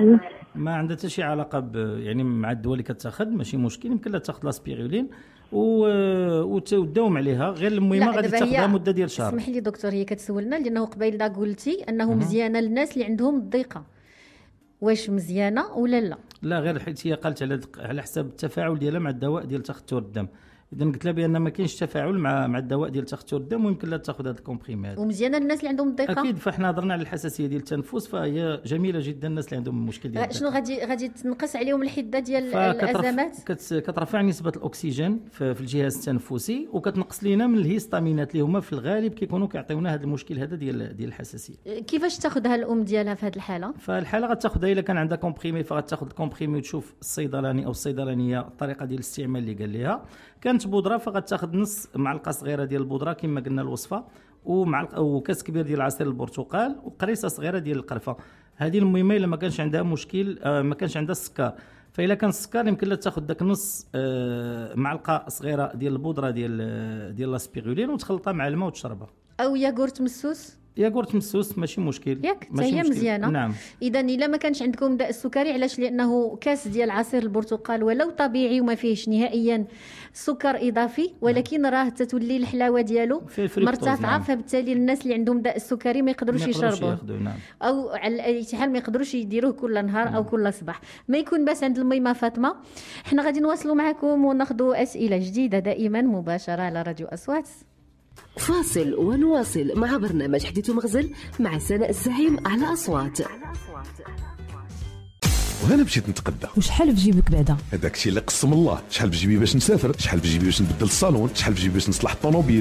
[SPEAKER 10] ما عندها حتى شي علاقه ب... يعني مع الدواء اللي كتاخذ ماشي مشكل، يمكن لها تاخذ لاسبيرولين و... وتداوم عليها، غير المهمه غادي تاخذها مده ديال شهر.
[SPEAKER 3] اسمح لي دكتور، هي كتسولنا لانه قبيله قلتي انه مزيانه للناس اللي عندهم الضيقه، واش مزيانه ولا لا؟
[SPEAKER 10] لا، غير حيت هي قالت على على حساب التفاعل ديالها مع الدواء ديال تخثر الدم، اذا قلت لها بان ما كاينش تفاعل مع مع الدواء ديال تخثر الدم ويمكن لها تاخذ هذا الكومبريمي هذا.
[SPEAKER 3] ومزيانه للناس اللي عندهم الضيقه
[SPEAKER 10] اكيد. فاحنا هضرنا على الحساسيه ديال التنفس، فهي جميله جدا الناس اللي عندهم المشكل ديال
[SPEAKER 3] شنو غادي غادي تنقص عليهم الحده ديال الازمات؟
[SPEAKER 10] كترفع نسبه الاكسجين في, في الجهاز التنفسي، وكتنقص لينا من الهيستامينات اللي هما في الغالب كيكونوا كيعطيونا هذا المشكل هذا ديال ديال الحساسيه.
[SPEAKER 3] كيفاش تاخذها الام ديالها في هذه الحاله؟
[SPEAKER 10] فالحاله غتاخذها الا كان عندها كومبريمي فغتاخذ الكومبريمي وتشوف الصيدلاني او الصيدلانيه الطريقه ديال الاستعمال اللي قال لها. كانت بودره فغتاخذ نص معلقه صغيره ديال البودره كما قلنا الوصفه، ومع وكاس كبير ديال عصير البرتقال وقريصه صغيره ديال القرفه. هذه المهمه الا ما كانش عندها مشكل ما كانش عندها السكر. فإلا كان السكر يمكن لها تاخذ داك نص معلقه صغيره ديال البودره ديال ديال لاسبيرولين وتخلطها مع الماء وتشربها.
[SPEAKER 3] او ياغورت مسوس،
[SPEAKER 10] ياغورت مسوس ماشي مشكل،
[SPEAKER 3] ياك هي مزيانه.
[SPEAKER 10] نعم.
[SPEAKER 3] اذا الا ما كانش عندكم داء السكري، علاش؟ لانه كاس ديال عصير البرتقال ولو طبيعي وما فيهش نهائيا سكر اضافي، ولكن راه تتولي الحلاوه ديالو مرتفعه. نعم. فبالتالي الناس اللي عندهم داء السكري ما يقدروش يشربوه.
[SPEAKER 10] نعم.
[SPEAKER 3] او على اي حال ما يقدروش يديروه كل نهار. نعم. او كل صباح. ما يكون بس عند الميمه فاطمه. احنا غادي نواصلوا معكم وناخذوا اسئله جديده دائما مباشره على راديو اصوات.
[SPEAKER 9] فاصل ونواصل مع برنامج حديث ومغزل مع سناء الزعيم على أصوات.
[SPEAKER 2] وهنا مشيت نتقدى.
[SPEAKER 14] وشحال في جيبك بعدا؟
[SPEAKER 2] هذاك الشيء اللي قسم الله. شحال في جيبي باش نسافر، شحال في جيبي باش نبدل الصالون، شحال في جيبي باش نصلح الطوموبيل.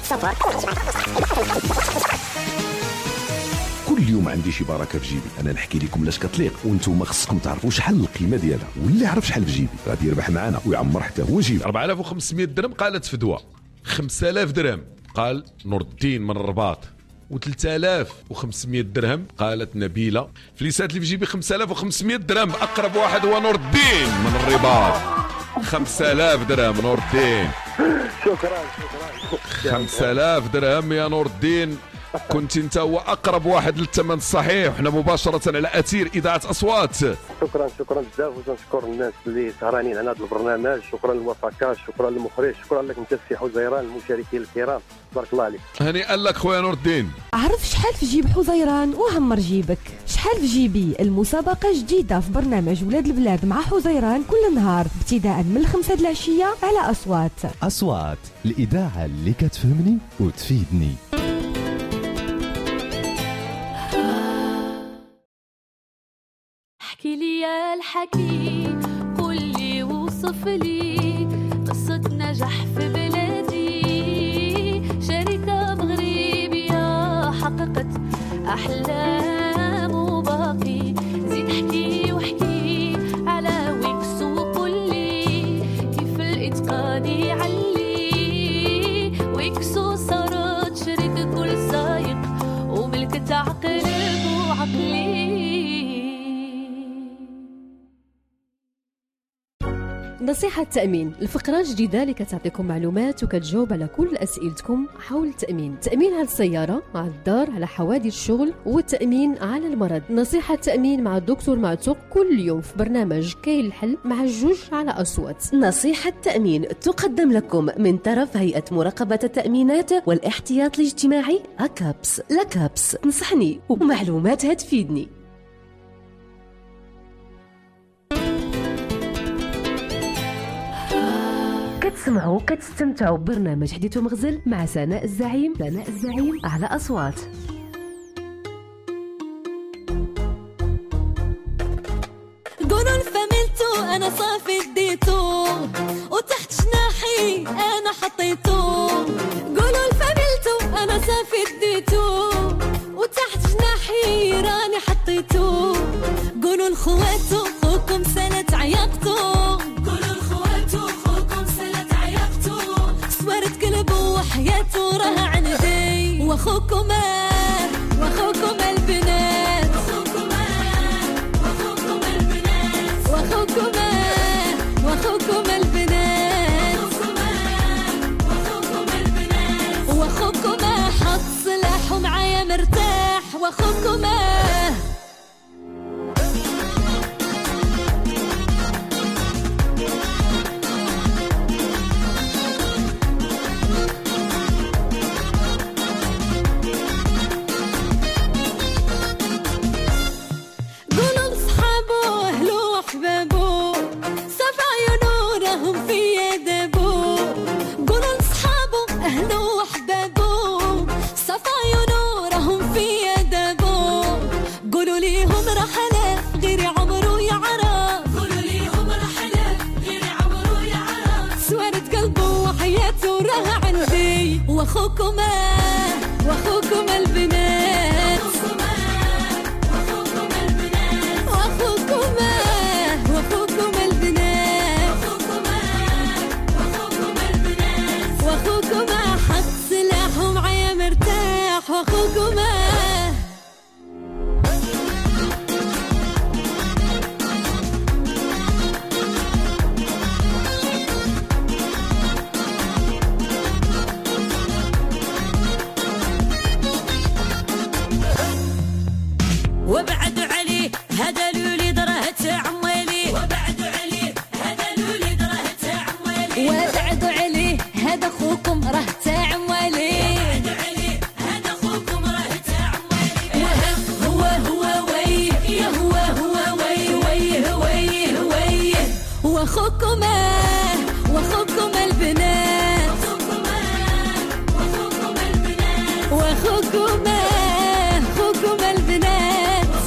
[SPEAKER 2] كل يوم عندي شي بركه في جيبي. انا نحكي لكم لاش كتليق وانتم خصكم تعرفوا شحال القيمه ديالها، واللي يعرف شحال في جيبي غادي يربح معنا ويعمر حتى هو جيبي.
[SPEAKER 15] أربعة آلاف وخمسمائة درهم قالت فدوى، خمسة آلاف درهم قال نور الدين من الرباط، وثلاثة آلاف وخمسمائة درهم قالت نبيله. فليسات اللي في جيبي خمسة آلاف وخمسمائة درهم، اقرب واحد هو نور الدين من الرباط. خمسة آلاف درهم نور الدين.
[SPEAKER 16] شكرا شكرا.
[SPEAKER 15] خمسة آلاف درهم يا نور الدين، كنت انت هو اقرب واحد للثمن الصحيح. وحنا مباشره على اثير اذاعه اصوات.
[SPEAKER 16] شكرا شكرا بزاف، ونشكر الناس اللي سهرانين على هذا البرنامج. شكرا للوفاكاش، شكرا للمخرج، شكرا لك انت السي حزيران، المشاركين الكرام، بارك الله عليك.
[SPEAKER 15] هنيئا لك خويا نور الدين.
[SPEAKER 14] عرف شحال في جيب حزيران وعمر جيبك. شحال في جيبي المسابقه جديده في برنامج ولاد البلاد مع حزيران كل نهار ابتداء من الخمسة د العشيه على اصوات.
[SPEAKER 2] اصوات الاذاعه اللي كتفهمني وتفيدني.
[SPEAKER 17] احكي لي يا الحكي، قول لي وصف لي قصة نجاح في بلادي، شركة مغربية حققت أحلام وباقي. زيد احكي واحكي على ويكس وقول لي كيف الإتقان يعلي. ويكسو صارت شركة كل سايق وملكت عقل وعقلي.
[SPEAKER 9] نصيحة تأمين، الفقرة الجديدة اللي كتعطيكم معلومات وكتجاوب على كل أسئلتكم حول التأمين. تأمين على السيارة، على الدار، على حوادث الشغل، والتأمين على المرض. نصيحة تأمين مع الدكتور معتوق كل يوم في برنامج كاين الحل مع الجوج على أصوات.
[SPEAKER 18] نصيحة تأمين تقدم لكم من طرف هيئة مراقبة التأمينات والاحتياط الاجتماعي أكابس. لكابس تنصحني ومعلوماتها تفيدني.
[SPEAKER 9] كتسمعوا كتستمتعوا ببرنامج حديث ومغزل مع سناء الزعيم. سناء الزعيم على أصوات.
[SPEAKER 17] قولوا فملتو أنا صافي اديتو وتحت جناحي انا حطيته قولوا لفاميلتو انا صافي ديتو وتحت جناحي راني حطيته قولوا لخواتو خوكم سنة عيقتو قولوا لخواتو خوكم سنة عيقتو صورة قلبه وحياته راه عندي واخوكما واخوكما البنات واخوكما واخوكما البنات واخوكما واخوكما البنات واخوكما البنات واخوكما حط سلاحه معايا مرتاح واخوكما واخوكما واخوكما البنات واخوكما البنات واخوكما واخوكما البنات واخوكما البنات واخوكما حط سلاحه معايا مرتاح واخوكما وبعد عليه هذا لولي درهت عمالي وبعد عليه هذا لولي درهت عمالي وبعد عليه هذا اخوكم راه تاع عمالي وبعد عليه هذا اخوكم راه تاع عمالي هو هو وي يا هو هو وي وي وي وي واخوكما واخوكما البنات واخوكما واخوكما البنات واخوكما اخوكما البنات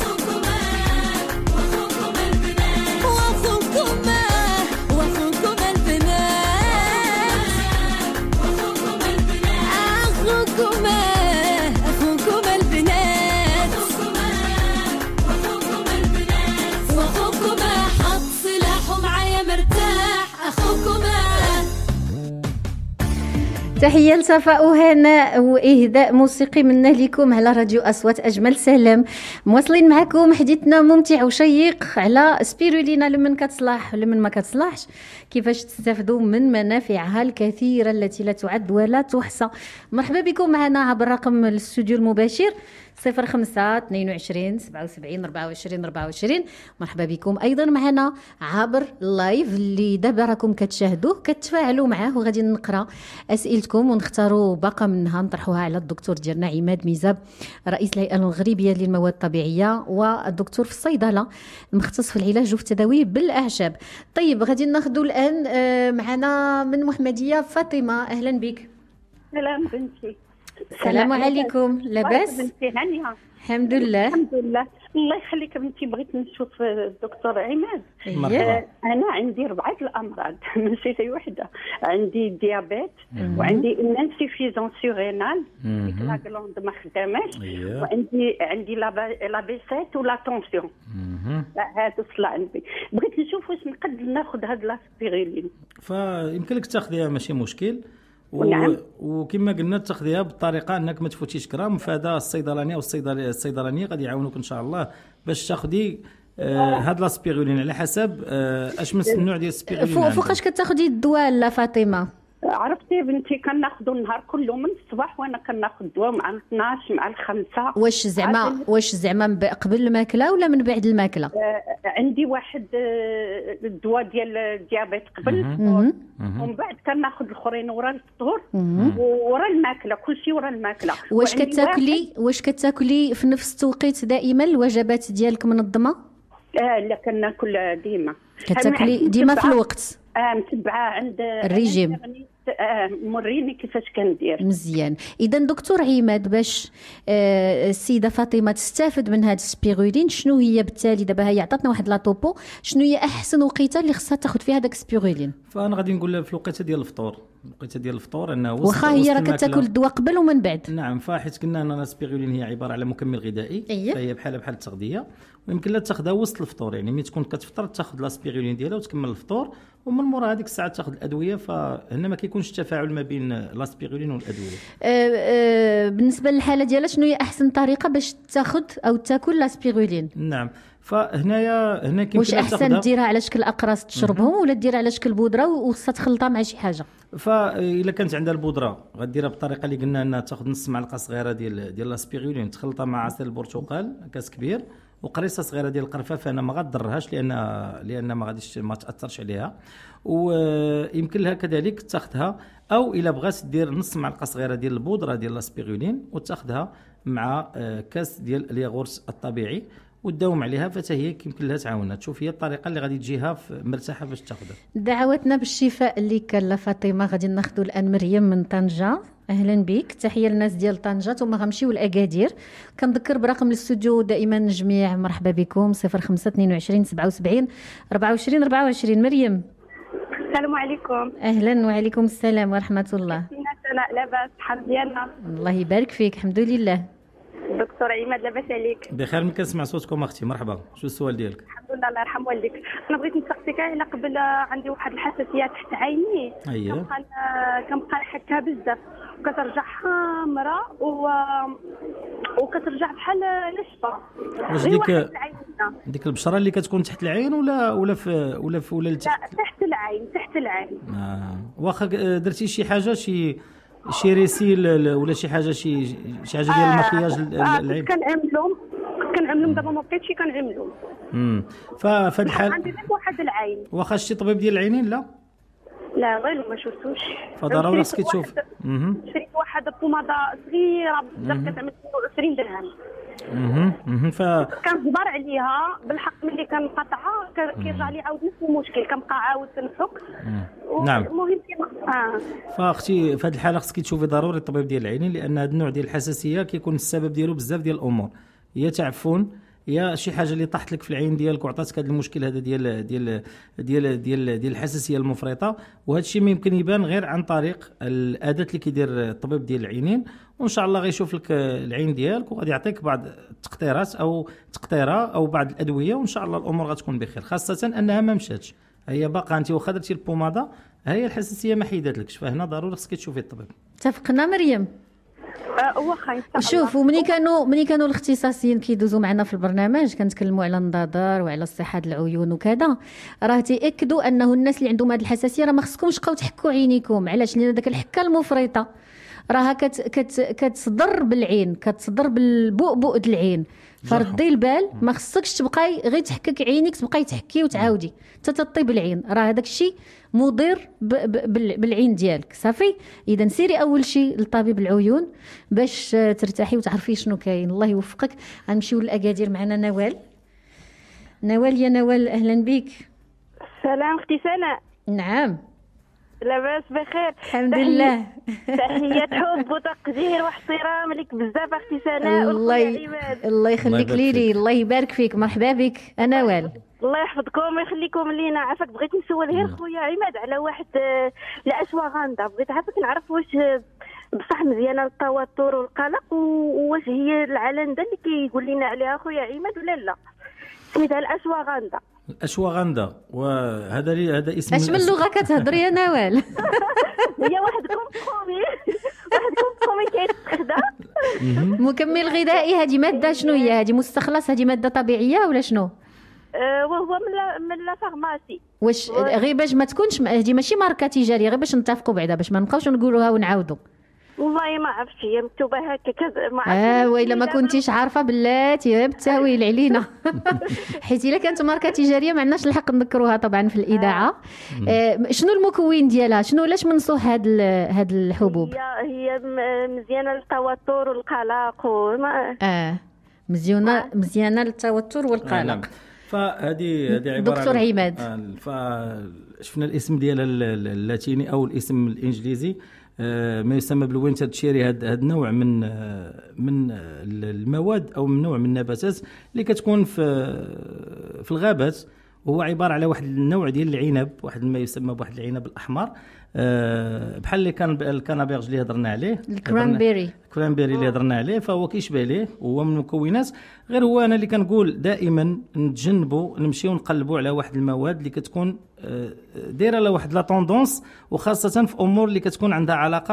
[SPEAKER 3] تحية لصفاء وهناء وإهداء موسيقي منا لكم على راديو أصوات أجمل سلام. مواصلين معكم حديثنا ممتع وشيق على سبيرولينا لمن كتصلاح ولمن ما كتصلاحش، كيفاش تستفدوا من منافعها الكثيرة التي لا تعد ولا تحصى. مرحبا بكم معنا عبر رقم الاستوديو المباشر صفر خمسة اثنين وعشرين سبعة وسبعين أربعة وعشرين أربعة وعشرين. مرحبا بكم أيضا معنا عبر اللايف اللي دابا راكم كتشاهدوه كتفاعلوا معاه، وغادي نقرا أسئلتكم ونختاروا باقة منها نطرحوها على الدكتور ديالنا عماد ميزاب رئيس الهيئة المغربية للمواد الطبيعية والدكتور في الصيدلة المختص في العلاج وفي التداوي بالأعشاب. طيب غادي ناخذوا الآن معنا من محمدية فاطمة. أهلا بك.
[SPEAKER 19] سلام بنتي.
[SPEAKER 3] السلام عليكم. لاباس؟
[SPEAKER 19] بنتي هانية.
[SPEAKER 3] الحمد لله.
[SPEAKER 19] الحمد لله. الله يخليك بنتي، بغيت نشوف الدكتور عماد.
[SPEAKER 3] مرحبا.
[SPEAKER 19] انا عندي ربعه الامراض ماشي شي وحده، عندي ديابيت وعندي انسيفيزون سورينال، لا غلوند ما خداماش، وعندي عندي لا بيسيت ولا طونسيون. هادو صلا عندي، بغيت نشوف واش نقدر ناخذ هاد لاسبيريلين.
[SPEAKER 10] فيمكن لك تاخذيها ماشي مشكل،
[SPEAKER 19] ونعم.
[SPEAKER 10] وكما قلنا تاخذيها بالطريقه انك ما تفوتيش كرام، فهذا الصيدلانيه والصيدليه الصيدلانيه غادي يعاونوك ان شاء الله باش تاخذي آه هاد لاسبيرولين على حسب آه اش من النوع ديال السبيرولين.
[SPEAKER 3] فوقاش كتاخذي الدواء لا فاطمه؟
[SPEAKER 19] عرفتي بنتي كناخذوا النهار كله من الصباح، وانا كناخذ الدواء مع اثناش مع الخمسة.
[SPEAKER 3] واش زعما واش زعما قبل الماكله ولا من بعد الماكله؟
[SPEAKER 19] آه عندي واحد آه الدواء ديال الديابيت قبل، ومن بعد كناخذ الاخرين ورا الفطور ورا الماكله، كلشي ورا الماكله.
[SPEAKER 3] واش كتاكلي واش كتاكلي في نفس التوقيت دائما الوجبات ديالك منظمه؟
[SPEAKER 19] اه لا كناكل ديما.
[SPEAKER 3] كتاكلي ديما في الوقت؟
[SPEAKER 19] اه متبعه عند
[SPEAKER 3] الريجيم.
[SPEAKER 19] آه، مريني كيفاش كندير.
[SPEAKER 3] مزيان. اذا دكتور عماد، باش آه، السيده فاطمه تستافد من هذا السبيرولين، شنو هي بالتالي دابا هي عطاتنا واحد لاطوبو، شنو هي احسن وقيته اللي خصها تاخذ فيها داك السبيرولين؟
[SPEAKER 10] فانا غادي نقول لها في الوقيته ديال الفطور، الوقيته ديال الفطور انه
[SPEAKER 3] واخا هي راه كتاكل الدواء قبل ومن بعد.
[SPEAKER 10] نعم، فحيت قلنا ان السبيرولين هي عباره على مكمل غذائي،
[SPEAKER 3] أيه.
[SPEAKER 10] فهي بحال بحال التغذيه، ويمكن لها تاخذها وسط الفطور، يعني ملي تكون كتفطر تاخذ الاسبيرولين ديالها وتكمل الفطور، ومن مورا هذيك الساعه تاخذ الادويه. فهنا ما كيكونش تفاعل ما بين الاسبيرولين والادويه.
[SPEAKER 3] أه أه بالنسبه للحاله ديالها، شنو هي احسن طريقه باش تاخذ او تاكل الاسبيرولين؟
[SPEAKER 10] نعم، فهنايا هنا كيمكن
[SPEAKER 3] واش احسن ديرها على شكل اقراص تشربهم ولا ديرها على شكل بودره وخصها تخلطها مع شي حاجه؟
[SPEAKER 10] فاذا كانت عندها البودره غديرها بالطريقه اللي قلنا انها تاخذ نص معلقه صغيره ديال ديال الاسبيرولين تخلطها مع عصير البرتقال كاس كبير وقريصه صغيره ديال القرفه، فانا ما غضرهاش لان لان ما غاديش ما تاثرش عليها. ويمكن لها كذلك تاخذها، او الا بغات دير نص معلقه صغيره ديال البودره ديال الاسبيرولين وتاخذها مع كاس ديال الياغورت الطبيعي وتداوم عليها، فتا هي يمكن لها تعاونها. تشوف هي الطريقه اللي غادي تجيها مرتاحه باش تاخذها.
[SPEAKER 3] دعواتنا بالشفاء اللي كان لفاطمه. غادي ناخذوا الان مريم من طنجه. اهلا بك، تحيه للناس ديال طنجه، ثم غنمشيو لاكادير. كنذكر برقم الاستوديو دائما الجميع مرحبا بكم صفر خمسة اثنين وعشرين سبعة وسبعين أربعة وعشرين أربعة وعشرين. مريم
[SPEAKER 20] السلام عليكم.
[SPEAKER 3] اهلا وعليكم السلام ورحمه الله.
[SPEAKER 20] سناء لاباس؟ الحال ديالنا؟
[SPEAKER 3] الله يبارك فيك، الحمد لله.
[SPEAKER 20] دكتور عماد لاباس عليك؟
[SPEAKER 10] بخير، ملي كنسمع صوتكم اختي. مرحبا، شو السؤال ديالك؟
[SPEAKER 20] الحمد لله الله يرحم والديك. انا بغيت نسقسيك على قبل، عندي واحد الحساسيه تحت عيني.
[SPEAKER 10] اييه.
[SPEAKER 20] كنبقى كنبقى نحكها بزاف وكترجع حمراء و... وكترجع بحال ناشفه.
[SPEAKER 10] واش ديك ديك البشره اللي كتكون تحت العين ولا ولا في ولا في ولا
[SPEAKER 20] تحت؟ لا، تحت العين، تحت العين.
[SPEAKER 10] اه واخا درتي شي حاجه، شي شي ريسيل ولا شي حاجه، شي شي حاجه ديال المكياج
[SPEAKER 20] آه
[SPEAKER 10] العين؟
[SPEAKER 20] كنعملهم كنعملهم دابا ما بقيتش كنعملهم.
[SPEAKER 10] امم ففهاد الحال
[SPEAKER 20] عندي غير واحد العين.
[SPEAKER 10] واخا شتي طبيب ديال العينين؟ لا
[SPEAKER 20] لا غير ما شفتوش.
[SPEAKER 10] فضروري خصك تشوف.
[SPEAKER 20] اها شريت واحد البوماده صغيره بزاف كتعمل عشرين درهم.
[SPEAKER 10] اها اها ف
[SPEAKER 20] كنصبر عليها بالحق ملي كنقطعها كيرجع لي عاود نفس المشكل، كنبقى عاود نفك.
[SPEAKER 10] نعم.
[SPEAKER 20] المهم اه
[SPEAKER 10] فاختي في هذه الحاله خصك تشوفي ضروري الطبيب ديال العينين، لان هذا النوع ديال الحساسيه كيكون السبب ديالو بزاف ديال الامور، هي تعفن يا شي حاجه اللي طاحت لك في العين ديالك وعطاتك هذا المشكل هذا ديال ديال ديال ديال ديال الحساسيه المفرطه. وهذا الشيء ما يمكن يبان غير عن طريق الاداه اللي كيدير الطبيب ديال العينين، وان شاء الله غيشوف لك العين ديالك وغادي يعطيك بعض التقطيرات او تقطيره او بعض الادويه، وان شاء الله الامور غتكون بخير، خاصه انها ما مشاتش، هي باقا انت واخا درتي البوماده هي الحساسيه ما حيداتلكش، فهنا ضروري خصك تشوفي الطبيب.
[SPEAKER 3] اتفقنا مريم؟
[SPEAKER 20] واخا
[SPEAKER 3] شوف، ومني كانوا مني كانوا الاختصاصيين كيدوزوا معنا في البرنامج كنتكلموا على النظر وعلى صحه العيون وكذا، راه تياكدوا انه الناس اللي عندهم هذه الحساسيه راه ما خصكمش تبقاو تحكوا عينيكم. علاش؟ لان داك الحكه المفرطه راها كت كت كتصدر بالعين، كتصدر بالبؤبؤ د العين، فردي البال، ما خصكش تبقاي غير تحكك عينيك تبقاي تحكي وتعاودي حتى تطيب العين، راه هذاك الشيء مضر بالعين ديالك. صافي، اذا سيري اول شيء لطبيب العيون باش ترتاحي وتعرفي شنو كاين. الله يوفقك. غنمشيو للاكادير، معنا نوال. نوال يا نوال اهلا بك.
[SPEAKER 20] سلام اختي سناء.
[SPEAKER 3] نعم
[SPEAKER 20] لاباس بخير
[SPEAKER 3] الحمد لله.
[SPEAKER 20] تحيات حب وتقدير واحترام لك بزاف اختي سناء.
[SPEAKER 3] الله الله يخليك ليلي، الله يبارك فيك. مرحبا بك انا نوال.
[SPEAKER 20] الله يحفظكم ويخليكم لينا. عافاك بغيت نسول غير خويا عماد على واحد الاشواغندا، بغيت عافاك نعرف واش بصح مزيانه التوتر والقلق، وواش هي العلنده اللي كيقول لنا عليها خويا عماد ولا لا؟ سميتها الاشواغندا.
[SPEAKER 10] الاشواغندا، وهذا هذا اسم
[SPEAKER 3] اش من لغه كتهضري يا نوال؟
[SPEAKER 20] هي واحد كومبرومي واحد كومبرومي كيتخدم
[SPEAKER 3] مكمل غذائي. هذه ماده شنو هي؟ هذه مستخلص، هذه ماده طبيعيه ولا شنو؟
[SPEAKER 20] أه وهو من لا من لا فارماسي.
[SPEAKER 3] واش غير باش ما تكونش هذه ماشي ماركه تجاريه، غير باش نتفقوا بعدا باش ما نبقاوش نقولوها ونعاودوا.
[SPEAKER 20] والله ما عرفتش، هي مكتوبه هكا كذا ما عرفتش.
[SPEAKER 3] اه وإلا ما كنتيش عارفه بلاتي بالتاويل علينا. حيت الا كانت ماركه تجاريه ما عندناش الحق نذكروها طبعا في الاذاعه. آه شنو المكون ديالها؟ شنو علاش منصوح هاد هاد الحبوب؟
[SPEAKER 20] هي هي مزيانه للتوتر والقلق وما
[SPEAKER 3] اه مزيانه مزيانه للتوتر والقلق.
[SPEAKER 10] فهذه هذه عباره
[SPEAKER 3] دكتور عماد.
[SPEAKER 10] ف شفنا الاسم ديالها اللاتيني او الاسم الانجليزي، ما يسمى بالوينتر تشيري. هذا النوع من من المواد او من نوع من النباتات اللي كتكون في في الغابات، وهو عباره على واحد النوع ديال العنب، واحد ما يسمى بواحد العنب الاحمر، بحال اللي كان الكنابيرج اللي هضرنا عليه،
[SPEAKER 3] الكرانبيري
[SPEAKER 10] الكرانبيري اللي هضرنا عليه، فهو كيشبه ليه، وهو من المكونات. غير هو انا اللي كنقول دائما نتجنبوا نمشيو نقلبوا على واحد المواد اللي كتكون دايره لواحد لا طوندونس، وخاصه في امور اللي كتكون عندها علاقه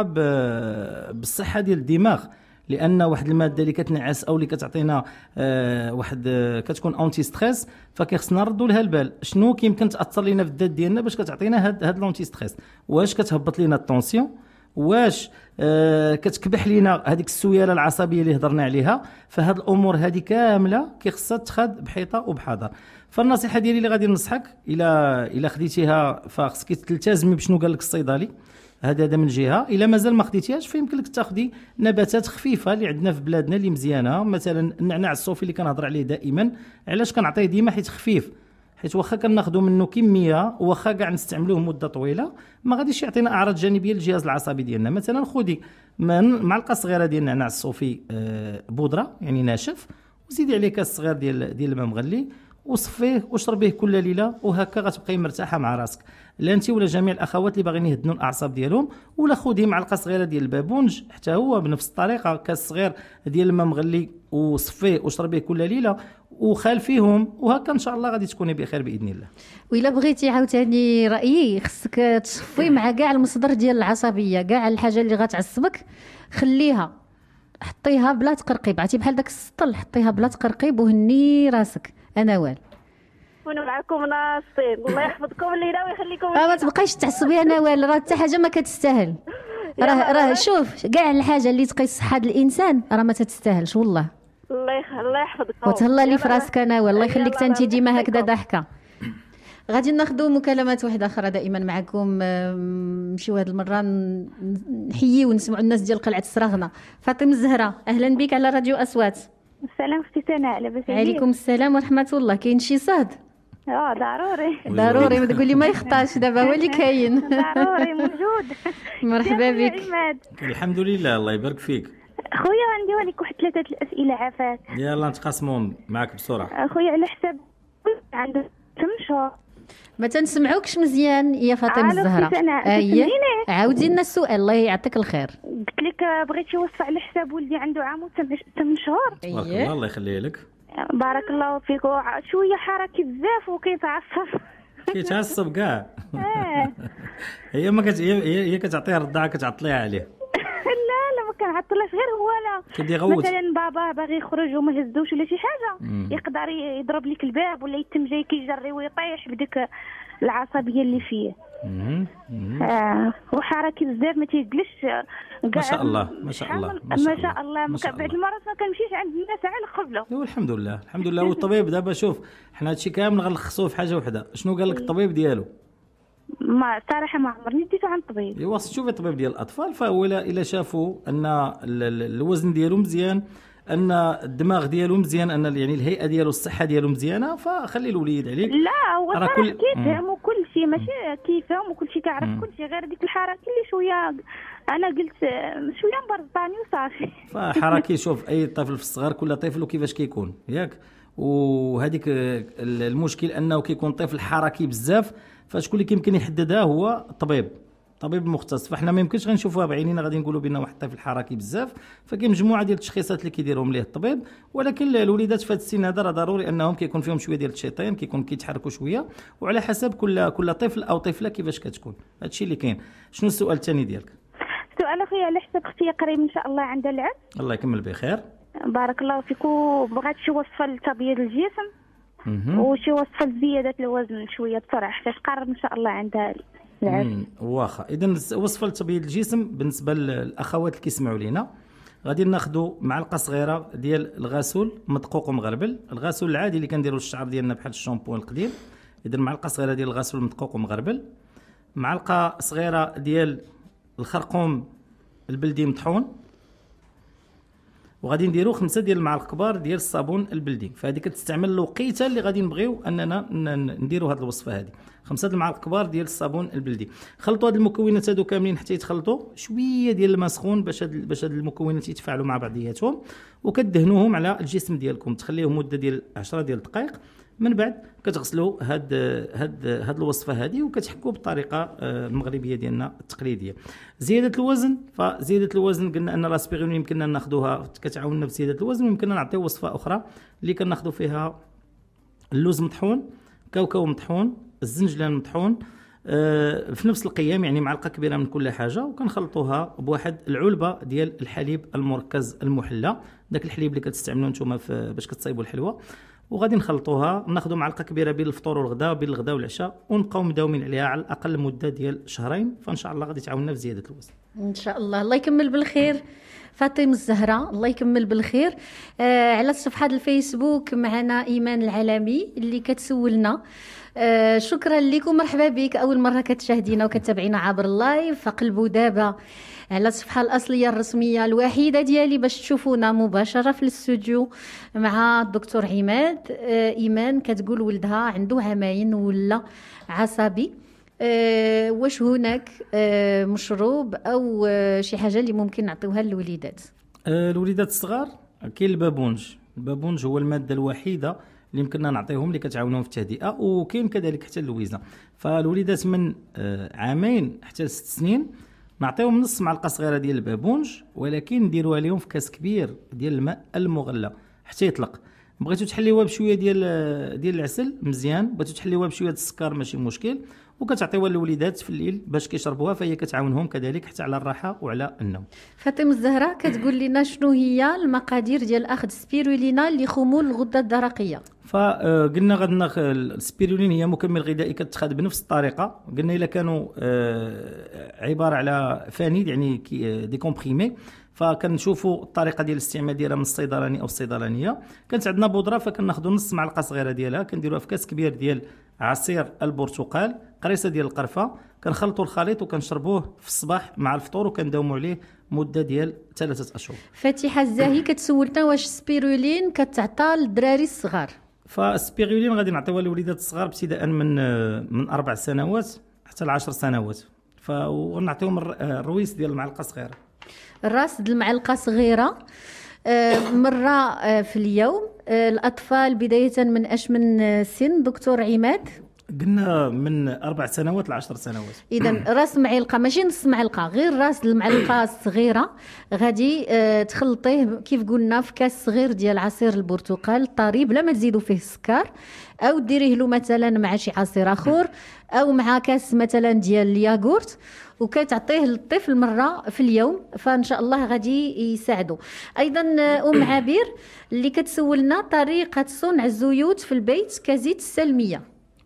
[SPEAKER 10] بالصحه ديال الدماغ، لان واحد الماده اللي كتنعس او اللي كتعطينا آه واحد آه كتكون اونتي ستريس، فكيخصنا نردوا لها البال شنو كيمكن تاثر لينا في الذات ديالنا باش كتعطينا هاد هاد الاونتي ستريس. واش كتهبط لينا الطونسيون، واش آه كتكبح لينا هذيك السياله العصبيه اللي هضرنا عليها. فهاد الامور هذه كامله كيخصها تخاد بحيطه وبحذر. فالنصيحه ديالي اللي غادي ننصحك الى الى خديتيها فخصك تلتزمي بشنو قال لك الصيدلي. هذا هذا من جهه. الا مازال ما خديتيهاش فيمكن لك تاخدي نباتات خفيفه اللي عندنا في بلادنا اللي مزيانه، مثلا النعناع الصوفي اللي كنهضر عليه دائما. علاش كنعطيه ديما؟ حيت خفيف، حيت واخا كناخذوا منه كميه واخا كاع نستعملوه مده طويله ما غاديش يعطينا اعراض جانبيه للجهاز العصبي ديالنا. مثلا خذي معلقه صغيره ديال النعناع الصوفي بودره يعني ناشف، وزيدي عليه كاس صغير ديال ديال الماء مغلي وصفيه وشربيه كل ليله، وهكا غتبقاي مرتاحه مع راسك. لا انت ولا جميع الاخوات اللي باغيين يهدنوا الاعصاب ديالهم. ولا خذي معلقه صغيره ديال البابونج حتى هو بنفس الطريقه، كاس صغير ديال الماء مغلي وصفيه وشربيه كل ليله وخالفيهم، وهكا ان شاء الله غادي تكوني بخير باذن الله.
[SPEAKER 3] وإلا بغيتي عاوتاني رايي خصك تصفي مع كاع المصدر ديال العصبيه، كاع الحاجه اللي غتعصبك خليها، حطيها بلا تقرقيب، عرفتي بحال داك السطل، حطيها بلا تقرقيب وهني راسك. انا وال
[SPEAKER 20] كونوا معكم ناصين، الله يحفظكم الليله ويخليكم.
[SPEAKER 3] اه ما تبقايش تعصبي انا وال، راه حتى حاجه ما كتستاهل. راه راه شوف كاع الحاجه اللي تقيس صحه الانسان راه ما تتستاهلش والله.
[SPEAKER 20] الله يخ... الله يحفظكم
[SPEAKER 3] وتهلا لي في راسك انا وال. الله يخليك انت ديما هكذا ضحكه. غادي ناخذوا مكالمات واحده اخرى دائما معكم. نمشيو هذه المره نحيي ونسمعوا الناس ديال قلعه السراغنه. فاطمه الزهراء اهلا بك على راديو اصوات.
[SPEAKER 21] السلام اختي سناء، لاباس عليك؟
[SPEAKER 3] عليكم السلام ورحمه الله. كاين شي صهد؟
[SPEAKER 21] اه ضروري
[SPEAKER 3] ضروري، ما تقولي ما يخطاش، دابا هو اللي كاين.
[SPEAKER 21] ضروري موجود.
[SPEAKER 3] مرحبا بك.
[SPEAKER 10] الحمد لله الله يبارك فيك.
[SPEAKER 21] خويا عندي لك واحد ثلاثه الاسئله عافاك.
[SPEAKER 10] يلا نتقاسموا معك بسرعه.
[SPEAKER 21] خويا على حساب عنده ثمان شهور
[SPEAKER 3] ما تنسمعوكش مزيان يا فاطمه الزهراء.
[SPEAKER 21] اييه
[SPEAKER 3] عاودي لنا السؤال الله يعطيك الخير.
[SPEAKER 21] قلت لك بغيتي وصفه على حساب ولدي عنده عام وثمان شهور.
[SPEAKER 10] تبارك الله الله يخليه لك.
[SPEAKER 21] بارك الله فيك. شويه حركي بزاف وكيتعصب
[SPEAKER 10] كيتعصب كاع. هي ما كت هي كتعطيها الرضاعه كتعطليها عليه.
[SPEAKER 21] لا لا ما كنعطلش، غير هو لا مثلا بابا باغي يخرج وما هزوش ولا شي حاجه مم. يقدر يضرب لك الباب ولا يتم جاي كيجري ويطيح بديك العصبيه اللي فيه. آه وحركي بزاف ما تيجلسش.
[SPEAKER 10] ما شاء الله ما شاء الله
[SPEAKER 21] ما شاء الله, الله. ما شاء الله. بعد المرات ما كنمشيش عند الناس على قبله.
[SPEAKER 10] الحمد لله الحمد لله. والطبيب دابا شوف حنا هادشي كامل غنلخصوه في حاجه وحده. شنو قال لك الطبيب ديالو؟
[SPEAKER 21] ما صراحه ما عمرني ديتو عند الطبيب.
[SPEAKER 10] ايوا شوفي الطبيب ديال الاطفال، فهو الا شافوا ان الوزن ديالو مزيان، ان الدماغ ديالو مزيان، ان يعني الهيئه ديالو الصحه ديالو مزيانه، فخلي الوليد عليك.
[SPEAKER 21] لا هو صراحه كل... كيفهم وكل شيء، ماشي كيفهم وكل شيء كيعرف كل شيء، غير ديك الحركه اللي شويه انا قلت شويه مبرطاني وصافي.
[SPEAKER 10] فحركي شوف اي طفل في الصغر كل طفل وكيفاش كيكون ياك، وهذيك المشكل انه كيكون طفل حركي بزاف، فشكون اللي كيمكن يحددها هو الطبيب طبيب مختص. فاحنا ما يمكنش غنشوفوها بعينينا غادي نقولوا بان واحد الطفل حركي بزاف، فكاين مجموعه ديال التشخيصات اللي كيديرهم ليه الطبيب. ولكن الوليدات في هذا السن هذا راه ضروري انهم كيكون فيهم شويه ديال الشيطان، كيكون كيتحركوا شويه، وعلى حسب كل كل طفل او طفله كيفاش كتكون. هذا الشيء اللي كاين. شنو السؤال الثاني ديالك؟
[SPEAKER 21] سؤال اخويا على حساب اختي قريب ان شاء الله عندها العرس.
[SPEAKER 10] الله يكمل بخير.
[SPEAKER 21] بارك الله فيك. بغات شي وصفه لتبييض الجسم وشي وصفه لزياده الوزن شويه بسرعه حتى قرب ان شاء الله عندها العرس.
[SPEAKER 10] واخا اذا وصفه لتبييض الجسم بالنسبه للاخوات اللي كيسمعوا لينا غادي ناخذوا معلقه صغيره ديال الغسول مدقوق ومغربل، الغسول العادي اللي كنديروا الشعر ديالنا بحال الشامبو القديم. اذا معلقه صغيره ديال الغسول مدقوق ومغربل، معلقه صغيره ديال الخرقوم البلدي مطحون، وغادي نديرو خمسة ديال المعالق كبار ديال الصابون البلدي. فهذه كتستعمل الوقيته اللي غادي نبغيو اننا نديرو هذه الوصفه هذه. خمسة المعالق كبار ديال الصابون البلدي. خلطوا هذه المكونات هادو كاملين حتى يتخلطوا، شويه ديال الماء سخون باش هاد باش هاد المكونات يتفاعلوا مع بعضياتهم، وكدهنوهم على الجسم ديالكم، تخليهم مده ديال عشرة ديال الدقائق. من بعد كتغسلوا هاد هاد هاد الوصفه هذه وكتحكوا بالطريقه المغربيه ديالنا التقليديه. زياده الوزن، فزياده الوزن قلنا ان لاسبيرولين يمكننا ناخذوها كتعاوننا في زياده الوزن، ويمكننا نعطيو وصفه اخرى اللي كناخذوا فيها اللوز مطحون، كاوكاو مطحون، الزنجلان مطحون آه في نفس القيام، يعني معلقه كبيره من كل حاجه، وكنخلطوها بواحد العلبه ديال الحليب المركز المحلى، داك الحليب اللي كتستعملوه نتوما باش كتصايبوا الحلوه، وغادي نخلطوها. ناخذوا معلقه كبيره بين الفطور والغداء، بين الغداء والعشاء، ونبقاو مداومين عليها على الاقل مده ديال شهرين، فان شاء الله غادي تعاوننا في زياده الوزن
[SPEAKER 3] ان شاء الله. الله يكمل بالخير فاطمه الزهراء، الله يكمل بالخير. آه على صفحه الفيسبوك معنا ايمان العالمي اللي كتسولنا آه شكرا لكم، مرحبا بك، اول مره كتشاهدينا وكتابعينا عبر اللايف، فقلبوا دابا على الصفحه الاصليه الرسميه الوحيده ديالي باش تشوفونا مباشره في الاستوديو مع الدكتور عماد. آه ايمان كتقول ولدها عنده عامين ولا عصبي، آه واش هناك آه مشروب او آه شي حاجه اللي ممكن نعطيوها للوليدات؟
[SPEAKER 10] آه الوليدات الصغار كاين البابونج. البابونج هو الماده الوحيده اللي يمكننا نعطيهم اللي كتعاونهم في التهدئه، وكاين كذلك حتى اللويزه. فالوليدات من آه عامين حتى ست سنين نعطيهم نص معلقه صغيره ديال البابونج، ولكن نديروها لهم في كاس كبير ديال الماء المغلى حتى يطلق. بغيتو تحليوها بشويه ديال ديال العسل مزيان، بغيتو تحليوها بشويه السكر ماشي مشكل، وكتعطيوها للوليدات في الليل باش كيشربوها، فهي كتعاونهم كذلك حتى على الراحه وعلى النوم.
[SPEAKER 3] فاطمه الزهراء كتقول لنا شنو هي المقادير ديال اخذ سبيرولينا لخمول الغده الدرقيه؟
[SPEAKER 10] فقلنا غادي ناخذ السبيرولين، هي مكمل غذائي كتخاد بنفس الطريقه. قلنا الا كانوا عباره على فانيد يعني دي كومبريمي، فكنشوفوا الطريقه ديال الاستعمال ديالها من الصيدلاني او الصيدلانيه. كانت عندنا بودره فكناخذوا نص معلقه صغيره ديالها، كنديروها في كاس كبير ديال عصير البرتقال، قريصه ديال القرفه، كنخلطوا الخليط وكنشربوه في الصباح مع الفطور، وكنداوموا عليه مده ديال ثلاثه اشهر.
[SPEAKER 3] فاتحه الزاهي كتسولنا واش سبيرولين كتعطى للدراري الصغار؟
[SPEAKER 10] فالسبيرولين غادي نعطيوها للوليدات الصغار ابتداء من من اربع سنوات حتى لعشر سنوات، فنعطيهم الرويس ديال المعلقه صغيره،
[SPEAKER 3] الراس ديال المعلقه صغيره مره في اليوم. الاطفال بدايه من اش من سن دكتور عماد؟
[SPEAKER 10] قلنا من اربع سنوات لعشر سنوات.
[SPEAKER 3] اذا راس معلقه ماشي نص معلقه، غير راس المعلقه الصغيره غادي تخلطيه كيف قلنا في كاس صغير ديال عصير البرتقال طري بلا ما تزيدوا فيه السكر، او ديريه له مثلا مع شي عصير اخر او مع كاس مثلا ديال الياغورت، وكتعطيه للطفل مره في اليوم، فان شاء الله غادي يساعدوا. ايضا ام عبير اللي كتسولنا طريقه صنع الزيوت في البيت كزيت السلميه.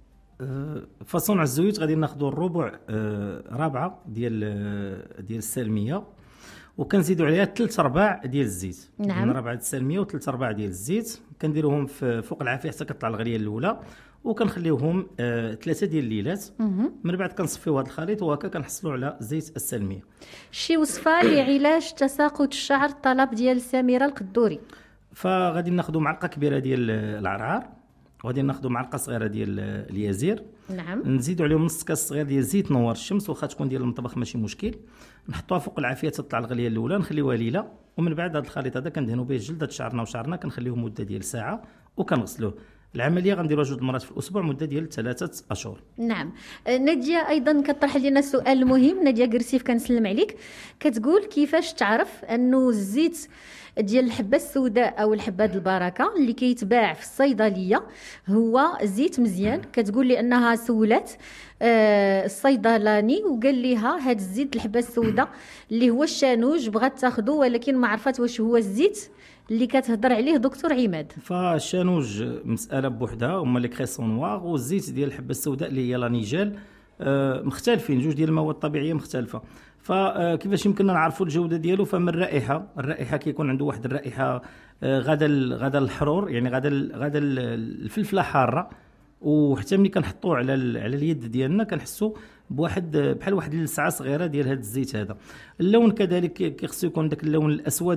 [SPEAKER 10] فصنع الزيوت غادي ناخذوا الربع رابعه ديال ديال السلميه، وكنزيدوا عليها ثلاث ارباع ديال الزيت.
[SPEAKER 3] نعم.
[SPEAKER 10] من ربعه السلميه وثلاث ارباع ديال الزيت، كنديروهم فوق العافيه حتى كتطلع الغليه الاولى، وكنخليوهم ثلاثه ديال الليلات. من بعد كنصفيو هذا الخليط وهكا كنحصلوا على زيت السلميه.
[SPEAKER 3] شي وصفه لعلاج تساقط الشعر طلب ديال سميره القدوري؟
[SPEAKER 10] فغادي ناخذوا معلقه كبيره ديال العرعار، وغادي ناخذوا معلقه صغيره ديال اليازير.
[SPEAKER 3] نعم.
[SPEAKER 10] نزيدوا عليهم نص كاس صغير ديال زيت نوار الشمس، واخا تكون ديال المطبخ ماشي مشكل. نحطوها فوق العافيه تطلع الغليه الاولى، نخليوها ليله، ومن بعد هذا الخليط هذا كندهنوا به جلده شعرنا وشعرنا، كنخليوه مده ديال ساعه وكنغسلوه. العمليه غنديروها جوج مرات في الاسبوع مده ديال ثلاثه اشهر.
[SPEAKER 3] نعم. ناديه ايضا كطرح لنا سؤال مهم، ناديه قرسيف كنسلم عليك، كتقول كيفاش تعرف انه الزيت ديال الحبه السوداء او الحبه د البركه اللي كيتباع في الصيدليه هو زيت مزيان؟ كتقول لي انها سولات آه الصيدلاني وقال لها هذا الزيت الحبه السوداء اللي هو الشانوج بغات تاخذه، ولكن ما عرفت واش هو الزيت اللي كتهضر عليه دكتور عماد.
[SPEAKER 10] فالشانوج مساله بوحدها هما لي كريسون نوار، والزيت ديال الحبه السوداء اللي هي لانيجال آه مختلفين، جوج ديال المواد الطبيعيه مختلفه. فكيفاش يمكننا نعرفوا الجوده ديالو؟ فمن الرائحه، الرائحه كيكون عنده واحد الرائحه غدا غدا الحرور، يعني غدا غدا الفلفله حاره، وحتى ملي كنحطوه على على اليد ديالنا كنحسوا بواحد بحال واحد اللسعه صغيره ديال هذا الزيت هذا. اللون كذلك كيخصو يكون داك اللون الاسود